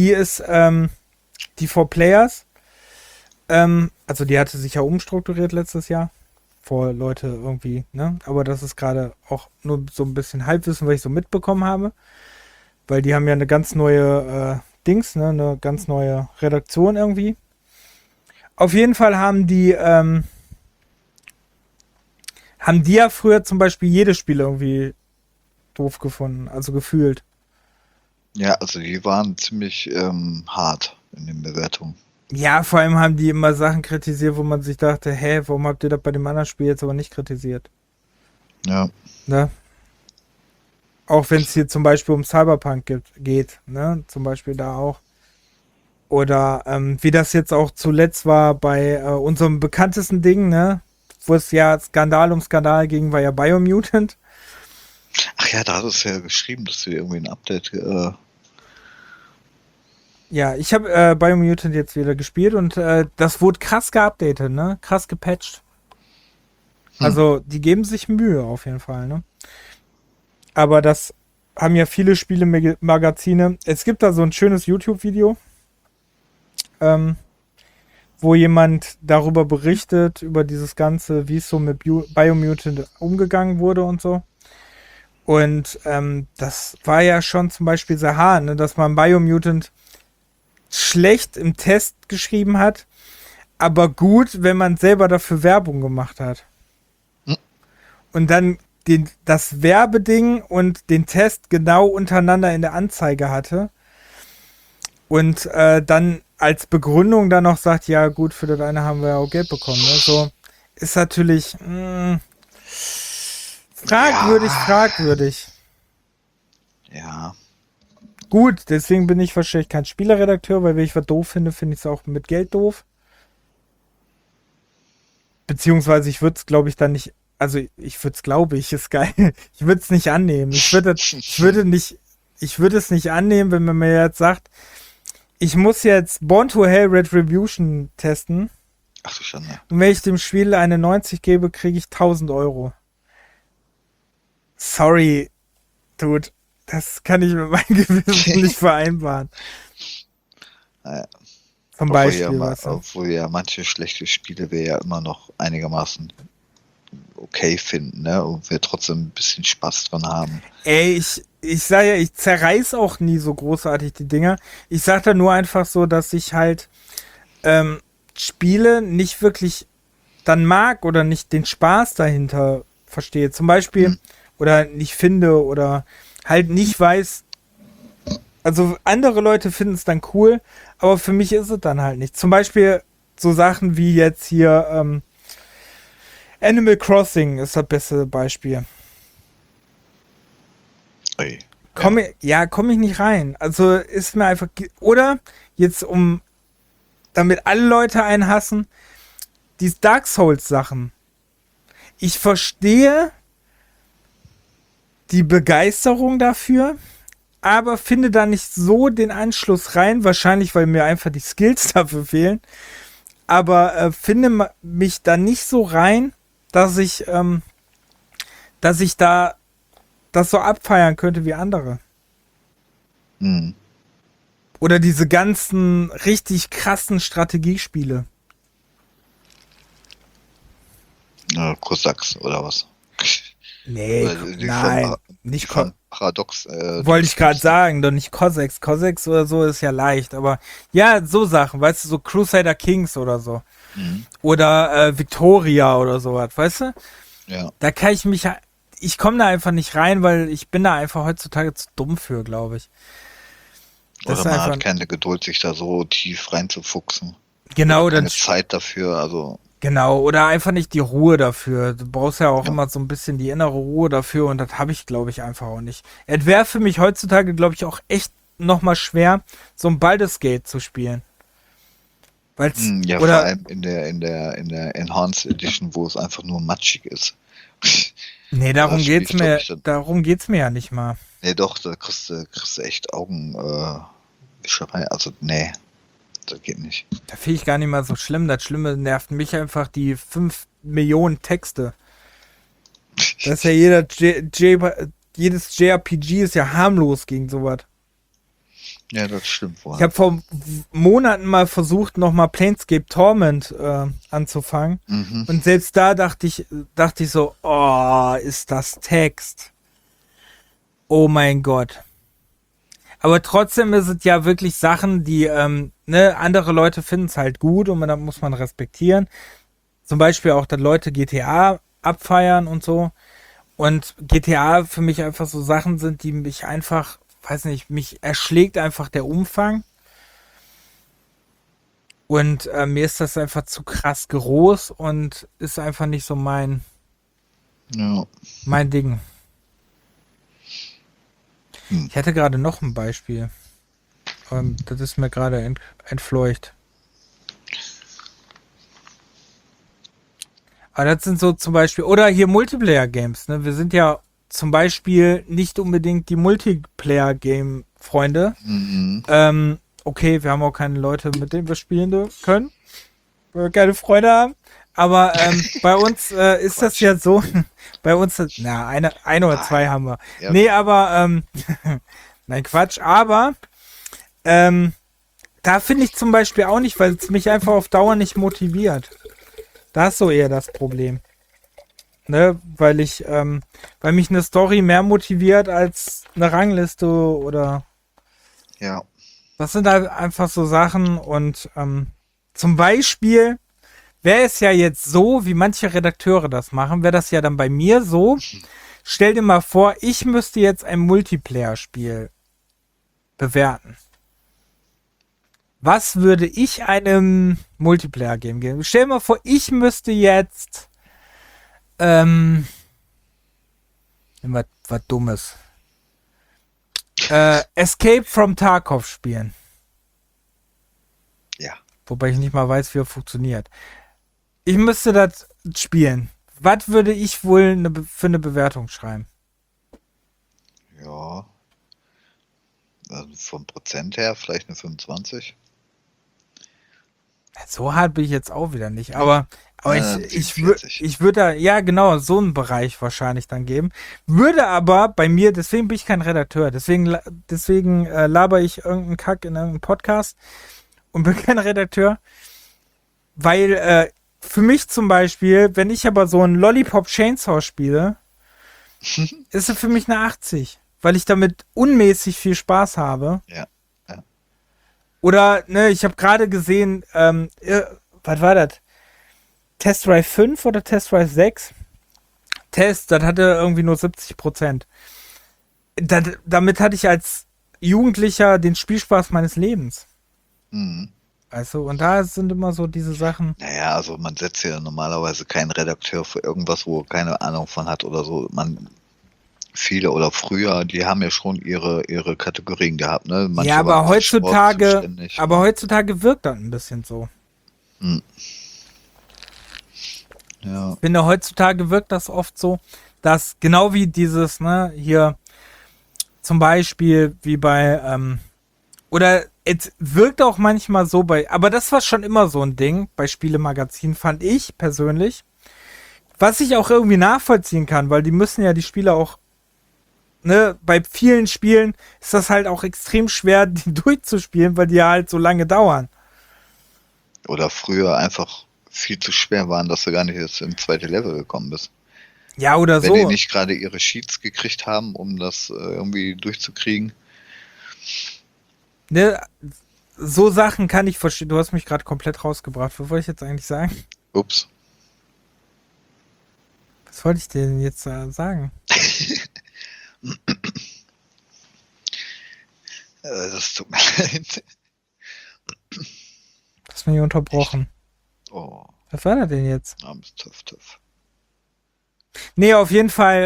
die 4Players, also die hatte sich ja umstrukturiert letztes Jahr, vor Leute irgendwie, ne, aber das ist gerade auch nur so ein bisschen Halbwissen, was ich so mitbekommen habe, weil die haben ja eine ganz neue Dings, ne, eine ganz neue Redaktion irgendwie. Auf jeden Fall haben die ja früher zum Beispiel jedes Spiel irgendwie doof gefunden, also gefühlt. Ja, also die waren ziemlich hart in den Bewertungen. Ja, vor allem haben die immer Sachen kritisiert, wo man sich dachte, hä, warum habt ihr das bei dem anderen Spiel jetzt aber nicht kritisiert? Ja. Ne? Auch wenn es hier zum Beispiel um Cyberpunk geht, ne? Zum Beispiel da auch. Oder wie das jetzt auch zuletzt war bei unserem bekanntesten Ding, ne? Wo es ja Skandal um Skandal ging, war ja Biomutant. Ach ja, da hat es ja geschrieben, dass wir irgendwie ein Update. Ja, ich habe Biomutant jetzt wieder gespielt und das wurde krass geupdatet, ne? Krass gepatcht. Also, die geben sich Mühe auf jeden Fall, ne? Aber das haben ja viele Spiele-Magazine. Es gibt da so ein schönes YouTube-Video, ähm, wo jemand darüber berichtet, über dieses Ganze, wie es so mit Biomutant umgegangen wurde und so. Und das war ja schon zum Beispiel sehr hart, ne, dass man Biomutant schlecht im Test geschrieben hat, aber gut, wenn man selber dafür Werbung gemacht hat. Hm. Und dann das Werbeding und den Test genau untereinander in der Anzeige hatte. Und dann als Begründung dann noch sagt, ja gut, für das eine haben wir ja auch Geld bekommen. Ne? So ist natürlich fragwürdig. Ja. Gut, deswegen bin ich wahrscheinlich kein Spielerredakteur, weil wenn ich was doof finde, finde ich es auch mit Geld doof. Beziehungsweise ich würde es, glaube ich, dann nicht, also ich würde es, glaube ich, ist geil. Ich würde es nicht annehmen. Ich würde es nicht annehmen, wenn man mir jetzt sagt, ich muss jetzt Born to Hell Retribution testen. Ach du Schande. Und wenn ich dem Spiel eine 90 gebe, kriege ich 1000 Euro. Sorry, Dude. Das kann ich mit meinem Gewissen nicht vereinbaren. Naja. Zum Beispiel, was? Obwohl ja manche schlechte Spiele wir ja immer noch einigermaßen okay finden, ne? Und wir trotzdem ein bisschen Spaß dran haben. Ey, ich sage ja, ich zerreiß auch nie so großartig die Dinger. Ich sage da nur einfach so, dass ich halt Spiele nicht wirklich dann mag oder nicht den Spaß dahinter verstehe. Zum Beispiel, oder nicht finde oder halt nicht weiß, also andere Leute finden es dann cool, aber für mich ist es dann halt nicht. Zum Beispiel so Sachen wie jetzt hier Animal Crossing ist das beste Beispiel. Ui. Komm ich nicht rein. Also ist mir einfach, oder jetzt damit alle Leute einen hassen, die Dark Souls Sachen. Ich verstehe die Begeisterung dafür, aber finde da nicht so den Anschluss rein, wahrscheinlich, weil mir einfach die Skills dafür fehlen, aber finde mich da nicht so rein, dass ich da das so abfeiern könnte wie andere. Hm. Oder diese ganzen richtig krassen Strategiespiele. Cossacks oder was? Nee, Oder die nein, nicht von Paradox. wollte ich gerade sagen, doch nicht Cossacks. Cossacks oder so ist ja leicht, aber ja, so Sachen, weißt du, so Crusader Kings oder so. Mhm. Oder Victoria oder sowas, weißt du? Ja. Da kann ich komme da einfach nicht rein, weil ich bin da einfach heutzutage zu dumm für, glaube ich. Das Oder ist man einfach, hat keine Geduld, sich da so tief reinzufuchsen. genau, Oder dann keine Zeit dafür, also. genau, oder einfach nicht die Ruhe dafür. Du brauchst ja auch Ja. immer so ein bisschen die innere Ruhe dafür und das habe ich, glaube ich, einfach auch nicht. Es wäre für mich heutzutage, glaube ich, auch echt nochmal schwer, so ein Baldur's Gate zu spielen. Weil's, Ja, vor oder, allem in der Enhanced Edition, wo es einfach nur matschig ist. nee, Das Spiel, ich glaub, ich dann, darum geht's mir ja nicht mal. nee, doch, da kriegst du echt Augen, also, nee, das geht nicht. Da finde ich gar nicht mal so schlimm. Das Schlimme nervt mich einfach die 5 Millionen Texte. Das ist ja jedes JRPG ist ja harmlos gegen sowas. Ja, das stimmt wohl. Ich habe vor Monaten mal versucht, nochmal Planescape Torment anzufangen. Mhm. Und selbst da dachte ich so, oh, ist das Text. Oh mein Gott. Aber trotzdem ist es ja wirklich Sachen, die, andere Leute finden es halt gut und da muss man respektieren. Zum Beispiel auch, dass Leute GTA abfeiern und so. Und GTA für mich einfach so Sachen sind, die mich einfach, weiß nicht, mich erschlägt einfach der Umfang. Und mir ist das einfach zu krass groß und ist einfach nicht so mein Ja. Ding. Ich hatte gerade noch ein Beispiel. Das ist mir gerade entfleucht. Aber das sind so zum Beispiel, oder hier Multiplayer-Games, ne? Wir sind ja zum Beispiel nicht unbedingt die Multiplayer-Game-Freunde. Mhm. Okay, wir haben auch keine Leute, mit denen wir spielen können, weil wir keine Freunde haben. Aber bei uns ist das ja so, bei uns, eine oder zwei haben wir. Ja. Nee, aber, nein, Quatsch, aber da finde ich zum Beispiel auch nicht, weil es mich einfach auf Dauer nicht motiviert. Da ist so eher das Problem. Ne, weil mich eine Story mehr motiviert als eine Rangliste oder. Ja. Das sind halt einfach so Sachen und zum Beispiel wäre es ja jetzt so, wie manche Redakteure das machen, wäre das ja dann bei mir so. Stell dir mal vor, ich müsste jetzt ein Multiplayer-Spiel bewerten. Was würde ich einem Multiplayer-Game geben? Stell dir mal vor, ich müsste jetzt was Dummes. Escape from Tarkov spielen. Ja. Wobei ich nicht mal weiß, wie er funktioniert. Ich müsste das spielen. Was würde ich wohl für eine Bewertung schreiben? Ja. Also vom Prozent her vielleicht eine 25. So hart bin ich jetzt auch wieder nicht, aber ich 47. würde da, ja genau, so einen Bereich wahrscheinlich dann geben. Würde aber bei mir, deswegen bin ich kein Redakteur, deswegen laber ich irgendeinen Kack in einem Podcast und bin kein Redakteur, weil für mich zum Beispiel, wenn ich aber so ein Lollipop Chainsaw spiele, ist es für mich eine 80, weil ich damit unmäßig viel Spaß habe. Ja. Ja. Oder, ne, ich habe gerade gesehen, was war das? Test Drive 5 oder Test Drive 6? Das hatte irgendwie nur 70%. Damit hatte ich als Jugendlicher den Spielspaß meines Lebens. Mhm. Also, und da sind immer so diese Sachen. Naja, also man setzt ja normalerweise keinen Redakteur für irgendwas, wo er keine Ahnung von hat oder so. Viele oder früher, die haben ja schon ihre Kategorien gehabt, ne? Ja, Manche waren für Sport zuständig. aber heutzutage wirkt das ein bisschen so. Hm, ja, Ich finde, heutzutage wirkt das oft so, dass genau wie dieses, ne, hier zum Beispiel wie bei, oder es wirkt auch manchmal so bei, aber das war schon immer so ein Ding bei Spielemagazinen, fand ich persönlich, was ich auch irgendwie nachvollziehen kann, weil die müssen ja die Spiele auch, ne, bei vielen Spielen ist das halt auch extrem schwer, die durchzuspielen, weil die ja halt so lange dauern. oder früher einfach viel zu schwer waren, dass du gar nicht jetzt ins zweite Level gekommen bist. Ja, oder Wenn die so. nicht gerade ihre Sheets gekriegt haben, um das irgendwie durchzukriegen. Ne, so Sachen kann ich verstehen. Du hast mich gerade komplett rausgebracht. Was wollte ich jetzt eigentlich sagen? Ups. Was wollte ich denn jetzt sagen? Das tut mir leid. Du hast mich unterbrochen. Oh, Was war das denn jetzt? armes Töff. Nee, auf jeden Fall,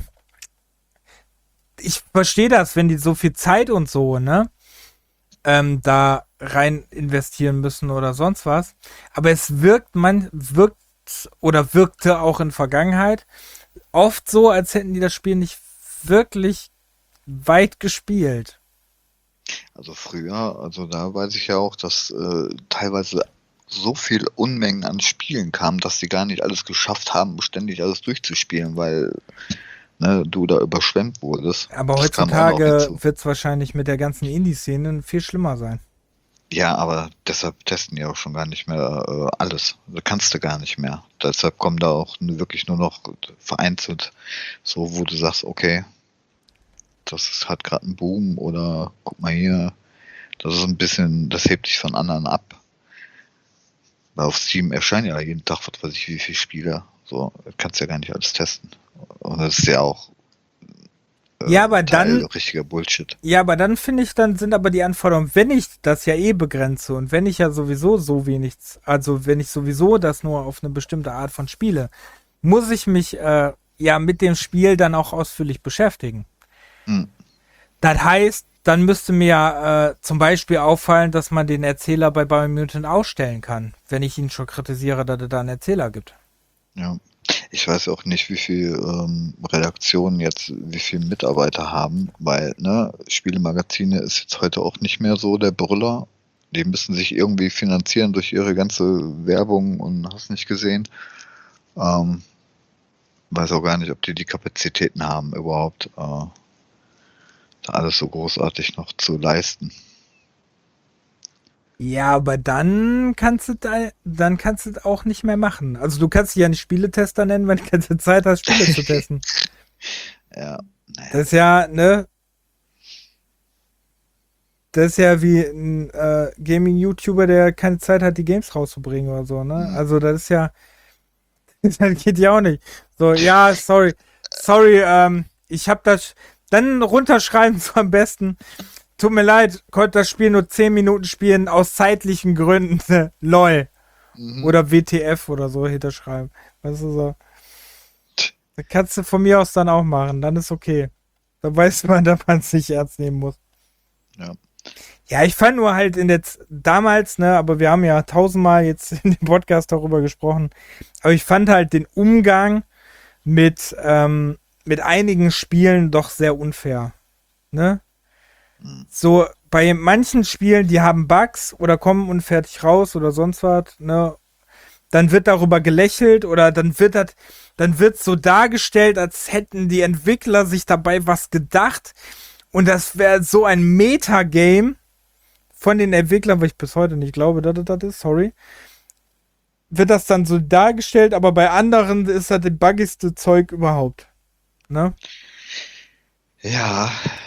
ich verstehe das, wenn die so viel Zeit und so, ne, da rein investieren müssen oder sonst was. Aber es wirkt oder wirkte auch in Vergangenheit oft so, als hätten die das Spiel nicht wirklich weit gespielt. Also früher, also da weiß ich ja auch, dass teilweise so viel Unmengen an Spielen kam, dass sie gar nicht alles geschafft haben, ständig alles durchzuspielen, weil du da überschwemmt wurdest. Aber Das kam auch noch heutzutage hinzu. wird es wahrscheinlich mit der ganzen Indie-Szene viel schlimmer sein. Ja, aber deshalb testen die auch schon gar nicht mehr alles. Da kannst du gar nicht mehr. Deshalb kommen da auch wirklich nur noch vereinzelt so, wo du sagst, okay, hat gerade einen Boom oder guck mal hier, das ist ein bisschen, das hebt dich von anderen ab. Weil auf Steam erscheinen ja jeden Tag, was weiß ich, wie viele Spiele. So, kannst ja gar nicht alles testen. Und das ist ja auch Ja, aber Teil dann richtiger Bullshit. Ja, aber dann finde ich, dann sind aber die Anforderungen, wenn ich das ja eh begrenze und wenn ich ja sowieso so wenig, also wenn ich sowieso das nur auf eine bestimmte Art von spiele, muss ich mich ja mit dem Spiel dann auch ausführlich beschäftigen. Hm. Das heißt, dann müsste mir ja zum Beispiel auffallen, dass man den Erzähler bei Biomutant ausstellen kann, wenn ich ihn schon kritisiere, dass es da einen Erzähler gibt. Ja. Ich weiß auch nicht, wie viel Redaktionen jetzt, wie viele Mitarbeiter haben, weil, ne, Spielemagazine ist jetzt heute auch nicht mehr so der Brüller. Die müssen sich irgendwie finanzieren durch ihre ganze Werbung und hast nicht gesehen. Weiß auch gar nicht, ob die Kapazitäten haben, überhaupt da alles so großartig noch zu leisten. Ja, aber dann kannst du auch nicht mehr machen. Also du kannst dich ja nicht Spieletester nennen, wenn du keine Zeit hast, Spiele zu testen. Ja, naja. Das ist ja, ne? Das ist ja wie ein Gaming-YouTuber, der keine Zeit hat, die Games rauszubringen oder so, ne? Hm. Also das ist ja, das geht ja auch nicht. So, ja, sorry, ich hab das, dann runterschreiben so am besten. Tut mir leid, konnte das Spiel nur 10 Minuten spielen, aus zeitlichen Gründen. LOL. Mhm. Oder WTF oder so hinterschreiben. Weißt du so. Das kannst du von mir aus dann auch machen, dann ist okay. Dann weiß man, dass man es nicht ernst nehmen muss. Ja. Ja, ich fand nur halt damals, ne, aber wir haben ja tausendmal jetzt in dem Podcast darüber gesprochen, aber ich fand halt den Umgang mit einigen Spielen doch sehr unfair. Ne? Hm. So, bei manchen Spielen, die haben Bugs oder kommen unfertig raus oder sonst was, ne? Dann wird darüber gelächelt oder dann wird so dargestellt, als hätten die Entwickler sich dabei was gedacht. Und das wäre so ein Metagame von den Entwicklern, weil ich bis heute nicht glaube, dass das ist, sorry. Wird das dann so dargestellt, aber bei anderen ist das das buggigste Zeug überhaupt. Ne? Ja,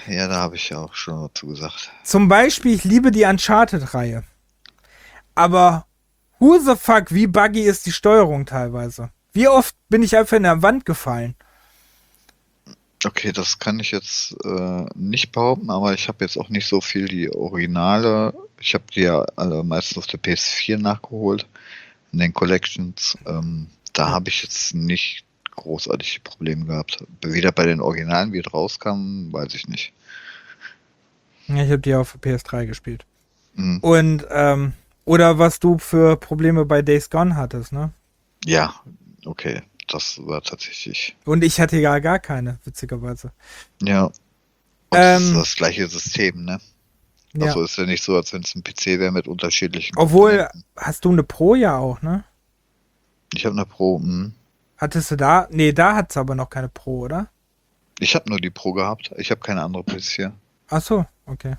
Ja, da habe ich ja auch schon dazu gesagt. Zum Beispiel, ich liebe die Uncharted-Reihe. Aber who the fuck, wie buggy ist die Steuerung teilweise? Wie oft bin ich einfach in der Wand gefallen? Okay, das kann ich jetzt nicht behaupten, aber ich habe jetzt auch nicht so viel die Originale. Ich habe die ja alle meistens auf der PS4 nachgeholt, in den Collections. Da habe ich jetzt nicht großartige Probleme gehabt. Weder bei den Originalen, wie es rauskam, weiß ich nicht. Ja, ich habe die auf der PS3 gespielt. Mhm. Und, oder was du für Probleme bei Days Gone hattest, ne? Ja, okay, das war tatsächlich. Und ich hatte ja gar keine, witzigerweise. Ja, und das ist Ähm, das gleiche System, ne? ja. Also ist ja nicht so, als wenn es ein PC wäre mit unterschiedlichen Obwohl, Komponenten. hast du eine Pro ja auch, ne? Ich habe eine Pro. Hattest du da? Nee, da hat's aber noch keine Pro, oder? Ich habe nur die Pro gehabt. Ich habe keine andere PS4. Ach so, okay.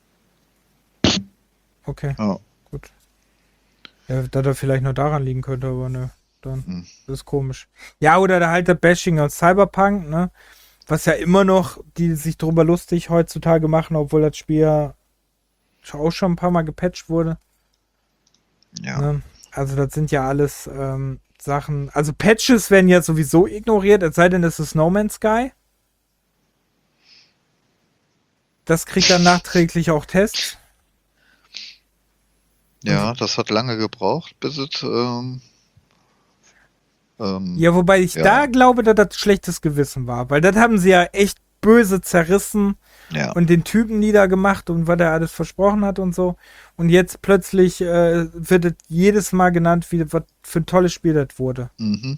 Okay, Ja. gut. Ja, da da vielleicht nur daran liegen könnte, aber ne, dann. Hm. Das ist komisch. Ja, oder da halt der Bashing aus Cyberpunk, ne? Was ja immer noch, die sich drüber lustig heutzutage machen, obwohl das Spiel ja auch schon ein paar Mal gepatcht wurde. Ja. Ne? Also das sind ja alles Sachen. Also Patches werden ja sowieso ignoriert, es sei denn, es ist No Man's Sky. Das kriegt dann nachträglich auch Tests. Ja, das hat lange gebraucht, bis es Ja, wobei ich ja. da glaube, dass das schlechtes Gewissen war, weil das haben sie ja echt böse zerrissen Ja. und den Typen niedergemacht und was er alles versprochen hat und so. Und jetzt plötzlich wird es jedes Mal genannt, wie was für ein tolles Spiel das wurde. Mhm.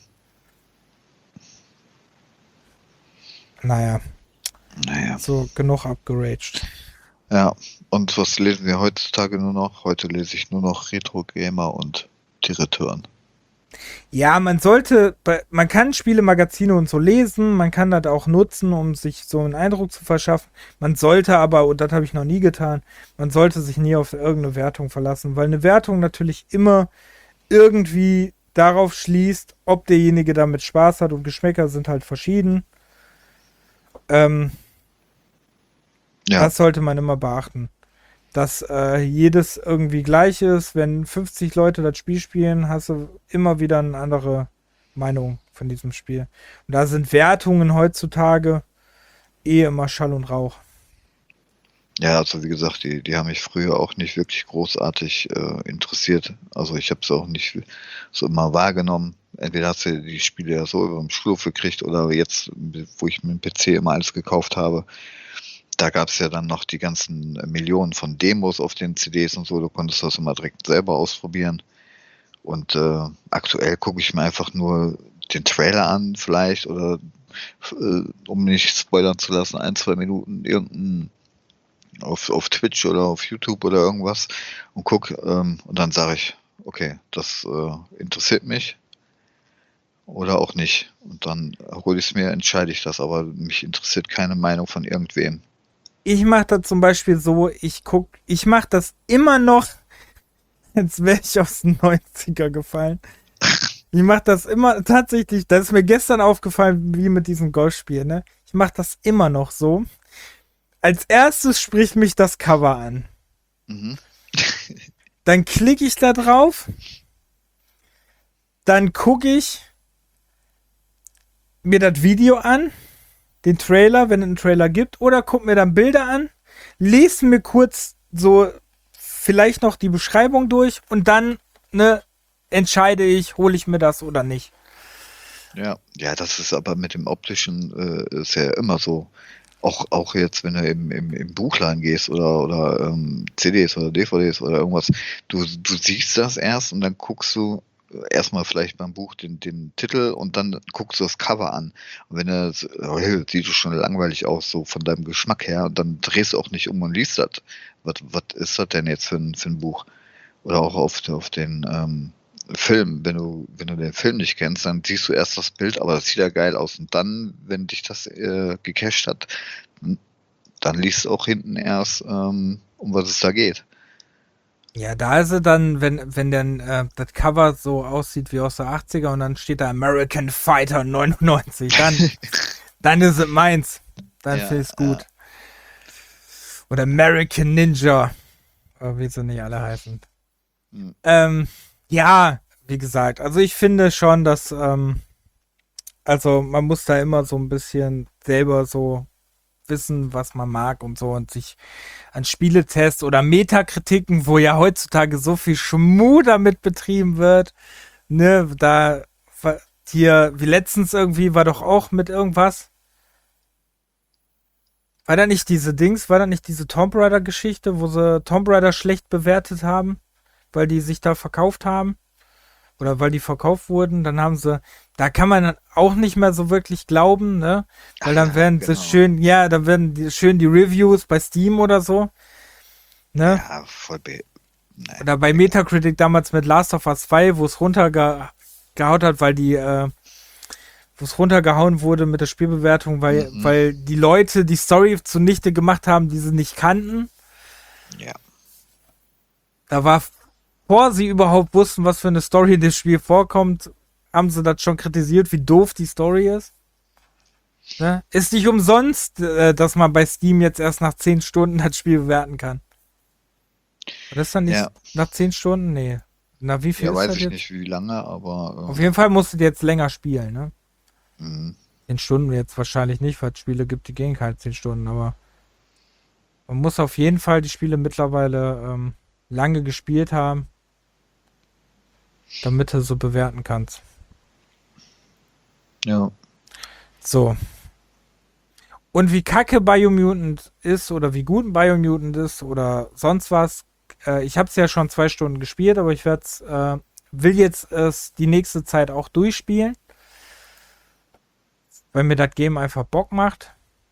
Naja, Naja. so genug abgeraged. Ja. Und was lesen wir heutzutage nur noch? Heute lese ich nur noch Retro Gamer und die Return. Ja, man kann Spiele, Magazine und so lesen, man kann das auch nutzen, um sich so einen Eindruck zu verschaffen. Man sollte aber, und das habe ich noch nie getan, man sollte sich nie auf irgendeine Wertung verlassen, weil eine Wertung natürlich immer irgendwie darauf schließt, ob derjenige damit Spaß hat und Geschmäcker sind halt verschieden. Ja. Das sollte man immer beachten. Dass jedes irgendwie gleich ist. Wenn 50 Leute das Spiel spielen, hast du immer wieder eine andere Meinung von diesem Spiel. Und da sind Wertungen heutzutage immer Schall und Rauch. Ja, also wie gesagt, die haben mich früher auch nicht wirklich großartig interessiert. Also ich habe es auch nicht so immer wahrgenommen. Entweder hast du die Spiele ja so über den Schulhof gekriegt oder jetzt, wo ich mit dem PC immer alles gekauft habe, da gab es ja dann noch die ganzen Millionen von Demos auf den CDs und so. Du konntest das immer direkt selber ausprobieren. Und aktuell gucke ich mir einfach nur den Trailer an vielleicht oder um nicht spoilern zu lassen, 1-2 Minuten irgendein auf Twitch oder auf YouTube oder irgendwas und guck und dann sage ich, okay, das interessiert mich oder auch nicht. Und dann hole ich es mir, entscheide ich das, aber mich interessiert keine Meinung von irgendwem. Ich mache das zum Beispiel so, ich mache das immer noch, als wäre ich aus den 90er gefallen. Ich mache das immer, tatsächlich, das ist mir gestern aufgefallen, wie mit diesem Golfspiel, ne? Ich mache das immer noch so. Als erstes spricht mich das Cover an. Mhm. Dann klicke ich da drauf. Dann gucke ich mir das Video an. Den Trailer, wenn es einen Trailer gibt. Oder gucke mir dann Bilder an. Lese mir kurz so vielleicht noch die Beschreibung durch. Und dann entscheide ich, hole ich mir das oder nicht. Ja, das ist aber mit dem Optischen ist ja immer so. Auch jetzt, wenn du im Buchladen gehst oder CDs oder DVDs oder irgendwas, du siehst das erst und dann guckst du erstmal vielleicht beim Buch den Titel und dann guckst du das Cover an. Und wenn das sieht schon langweilig aus, so von deinem Geschmack her, und dann drehst du auch nicht um und liest das. Was ist das denn jetzt für ein Buch? Oder auch auf den Film, wenn du den Film nicht kennst, dann siehst du erst das Bild, aber das sieht ja geil aus. Und dann, wenn dich das gecached hat, dann liest du auch hinten erst, um was es da geht. Ja, da ist es dann, wenn dann das Cover so aussieht wie aus der 80er und dann steht da American Fighter 99, dann ist es meins. Dann Ja, finde ich es gut. Oder American Ninja. Oder wie sie nicht alle heißen. Hm. Ja, wie gesagt, also ich finde schon, dass, also man muss da immer so ein bisschen selber so wissen, was man mag und so und sich an Spieletests oder Metakritiken, wo ja heutzutage so viel Schmuh damit betrieben wird, ne, da hier, wie letztens irgendwie, war doch auch mit irgendwas. War da nicht diese Tomb Raider-Geschichte, wo sie Tomb Raider schlecht bewertet haben, weil die sich da verkauft haben? Oder weil die verkauft wurden, dann haben sie, da kann man dann auch nicht mehr so wirklich glauben, ne? Ach Weil dann ja, werden sie genau. schön, ja, dann werden schön die Reviews bei Steam oder so, ne? Ja, voll nee, Oder bei egal. Metacritic damals mit Last of Us 2, wo es runtergehaut hat, wo es runtergehauen wurde mit der Spielbewertung, Mhm. weil die Leute die Story zunichte gemacht haben, die sie nicht kannten. Ja. Da war, bevor sie überhaupt wussten, was für eine Story in dem Spiel vorkommt, haben sie das schon kritisiert, wie doof die Story ist. Ne? Ist nicht umsonst, dass man bei Steam jetzt erst nach 10 Stunden das Spiel bewerten kann. War das dann nicht Ja. nach 10 Stunden? Nee. Na, wie viel Ja, ist weiß das ich jetzt? nicht, wie lange, aber Auf jeden Fall musstet ihr jetzt länger spielen, ne? mhm. 10 Stunden jetzt wahrscheinlich nicht, weil es Spiele gibt, die gehen keine 10 Stunden, aber man muss auf jeden Fall die Spiele mittlerweile lange gespielt haben, damit du so bewerten kannst. Ja. So. Und wie kacke Biomutant ist oder wie gut Biomutant ist oder sonst was, ich habe es ja schon 2 Stunden gespielt, aber will jetzt es die nächste Zeit auch durchspielen, weil mir das Game einfach Bock macht.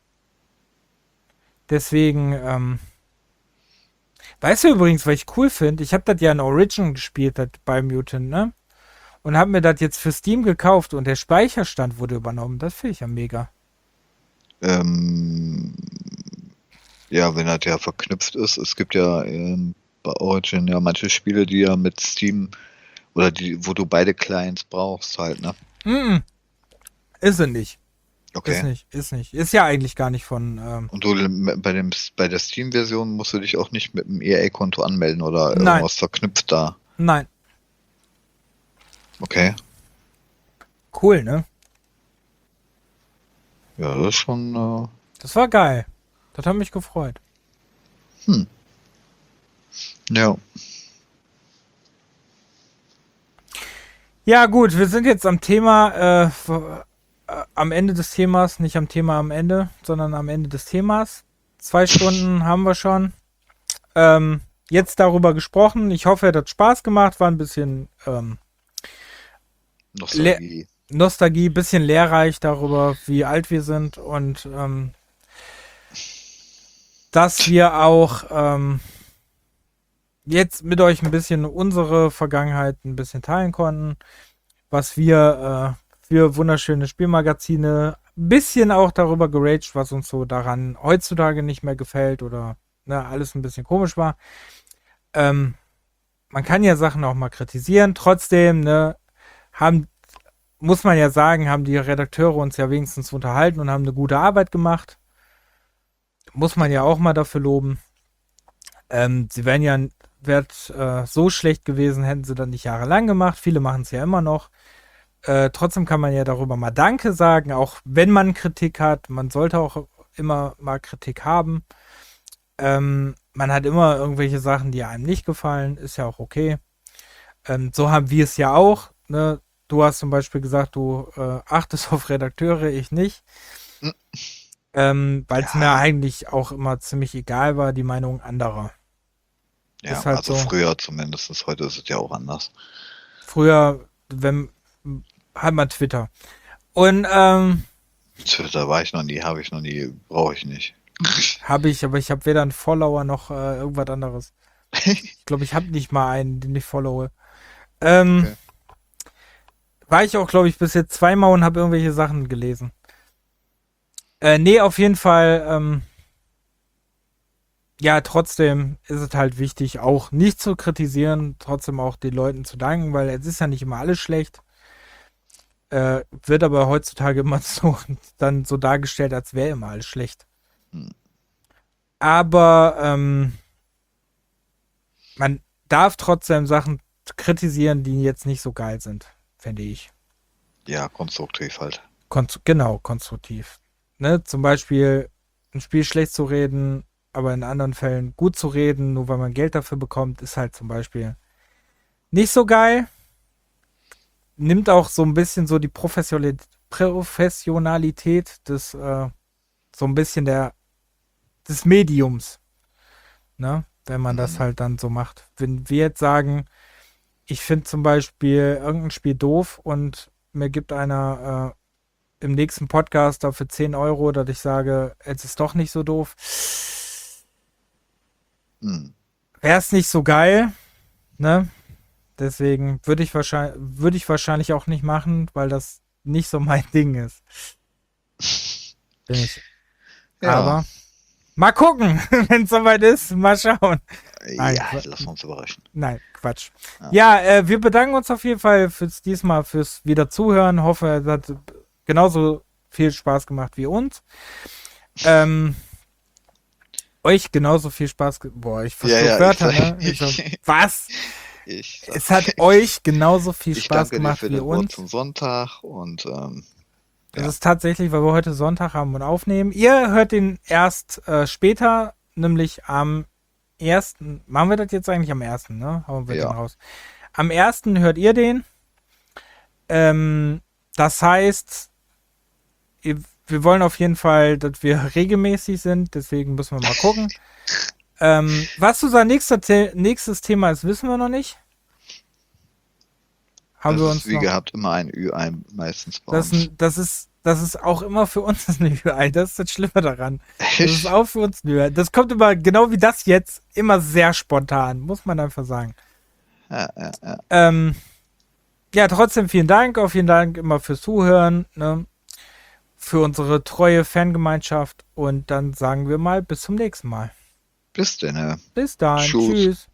Deswegen, weißt du übrigens, was ich cool finde? Ich habe das ja in Origin gespielt, das Biomutant, ne? Und habe mir das jetzt für Steam gekauft und der Speicherstand wurde übernommen. Das finde ich ja mega. Ähm, ja, wenn das ja verknüpft ist. Es gibt ja bei Origin ja manche Spiele, die ja mit Steam oder die, wo du beide Clients brauchst halt, ne? Mm, ist es nicht. Ist Okay. nicht, ist nicht. Ist ja eigentlich gar nicht von, Und du bei der Steam-Version musst du dich auch nicht mit dem EA-Konto anmelden oder nein, irgendwas verknüpft da. nein. Okay. Cool, ne? Ja, das ist schon. Das war geil. Das hat mich gefreut. Hm. Ja. Ja, gut, wir sind jetzt am Thema, am Ende des Themas, nicht am Thema am Ende, sondern am Ende des Themas. 2 Stunden haben wir schon. Jetzt darüber gesprochen. Ich hoffe, es hat Spaß gemacht, war ein bisschen Le Nostalgie. Nostalgie, bisschen lehrreich darüber, wie alt wir sind und dass wir auch jetzt mit euch ein bisschen unsere Vergangenheit ein bisschen teilen konnten, was wir für wunderschöne Spielmagazine, ein bisschen auch darüber geraged, was uns so daran heutzutage nicht mehr gefällt oder ne, alles ein bisschen komisch war. Man kann ja Sachen auch mal kritisieren, trotzdem, ne, haben, muss man ja sagen, haben die Redakteure uns ja wenigstens unterhalten und haben eine gute Arbeit gemacht. Muss man ja auch mal dafür loben. Sie wären ja so schlecht gewesen, hätten sie dann nicht jahrelang gemacht. Viele machen es ja immer noch. Trotzdem kann man ja darüber mal Danke sagen, auch wenn man Kritik hat. Man sollte auch immer mal Kritik haben. Man hat immer irgendwelche Sachen, die einem nicht gefallen. Ist ja auch okay. So haben wir es ja auch. Ne? Du hast zum Beispiel gesagt, du achtest auf Redakteure, ich nicht. Hm. Weil es mir Ja, eigentlich auch immer ziemlich egal war, die Meinung anderer. ja, Ist halt also so. früher zumindest. Heute ist es ja auch anders. Früher, wenn, hat man Twitter. Und Twitter war ich noch nie, habe ich noch nie, brauche ich nicht. habe ich, aber ich habe weder einen Follower noch irgendwas anderes. Ich glaube, ich habe nicht mal einen, den ich followe. Ähm, Okay. war ich auch, glaube ich, bis jetzt zweimal und habe irgendwelche Sachen gelesen. Nee, auf jeden Fall, ja, trotzdem ist es halt wichtig, auch nicht zu kritisieren, trotzdem auch den Leuten zu danken, weil es ist ja nicht immer alles schlecht. Wird aber heutzutage immer so dann so dargestellt, als wäre immer alles schlecht. Hm. Aber man darf trotzdem Sachen kritisieren, die jetzt nicht so geil sind, finde ich. Ja, konstruktiv halt. Genau, konstruktiv. Ne? Zum Beispiel ein Spiel schlecht zu reden, aber in anderen Fällen gut zu reden, nur weil man Geld dafür bekommt, ist halt zum Beispiel nicht so geil. Nimmt auch so ein bisschen so die Professionalität des, so ein bisschen des Mediums, ne? Wenn man das Mhm. halt dann so macht. Wenn wir jetzt sagen, ich finde zum Beispiel irgendein Spiel doof und mir gibt einer im nächsten Podcast dafür 10 Euro, dass ich sage, es ist doch nicht so doof, Mhm. wäre es nicht so geil, ne? Deswegen würde ich wahrscheinlich auch nicht machen, weil das nicht so mein Ding ist. Bin ich. Ja, Aber mal gucken, wenn es soweit ist, mal schauen. Nein, ja, lass uns überraschen. nein, Quatsch. Ja. Ja, wir bedanken uns auf jeden Fall fürs wieder Zuhören. Hoffe, es hat genauso viel Spaß gemacht wie uns. Ähm, euch genauso viel Spaß. Boah, ich Ja, verschluck ja, ich Wörter, sag, ne? Also, was? ich sag, Es hat euch genauso viel ich Spaß danke dir gemacht für wie das Wort uns. zum Sonntag und Es ja, ist tatsächlich, weil wir heute Sonntag haben und aufnehmen. Ihr hört den erst später, nämlich am ersten. Machen wir das jetzt eigentlich am ersten, ne? Hauen wir den ja, raus. Am ersten hört ihr den. Das heißt, wir wollen auf jeden Fall, dass wir regelmäßig sind. Deswegen müssen wir mal gucken. Was unser nächstes Thema ist, wissen wir noch nicht. Haben das wir ist uns wie noch. gehabt immer ein Ü-Ei meistens bei uns. Das ist auch immer für uns eine UI. Das ist das Schlimme daran. Das ist Echt? auch für uns eine UI. Das kommt immer, genau wie das jetzt, immer sehr spontan, muss man einfach sagen. Ja, ja, ja. Ähm, ja, trotzdem vielen Dank. Auch vielen Dank immer fürs Zuhören, ne? Für unsere treue Fangemeinschaft. Und dann sagen wir mal bis zum nächsten Mal. Bis denn. Bis dann. Tschüss. Tschüss.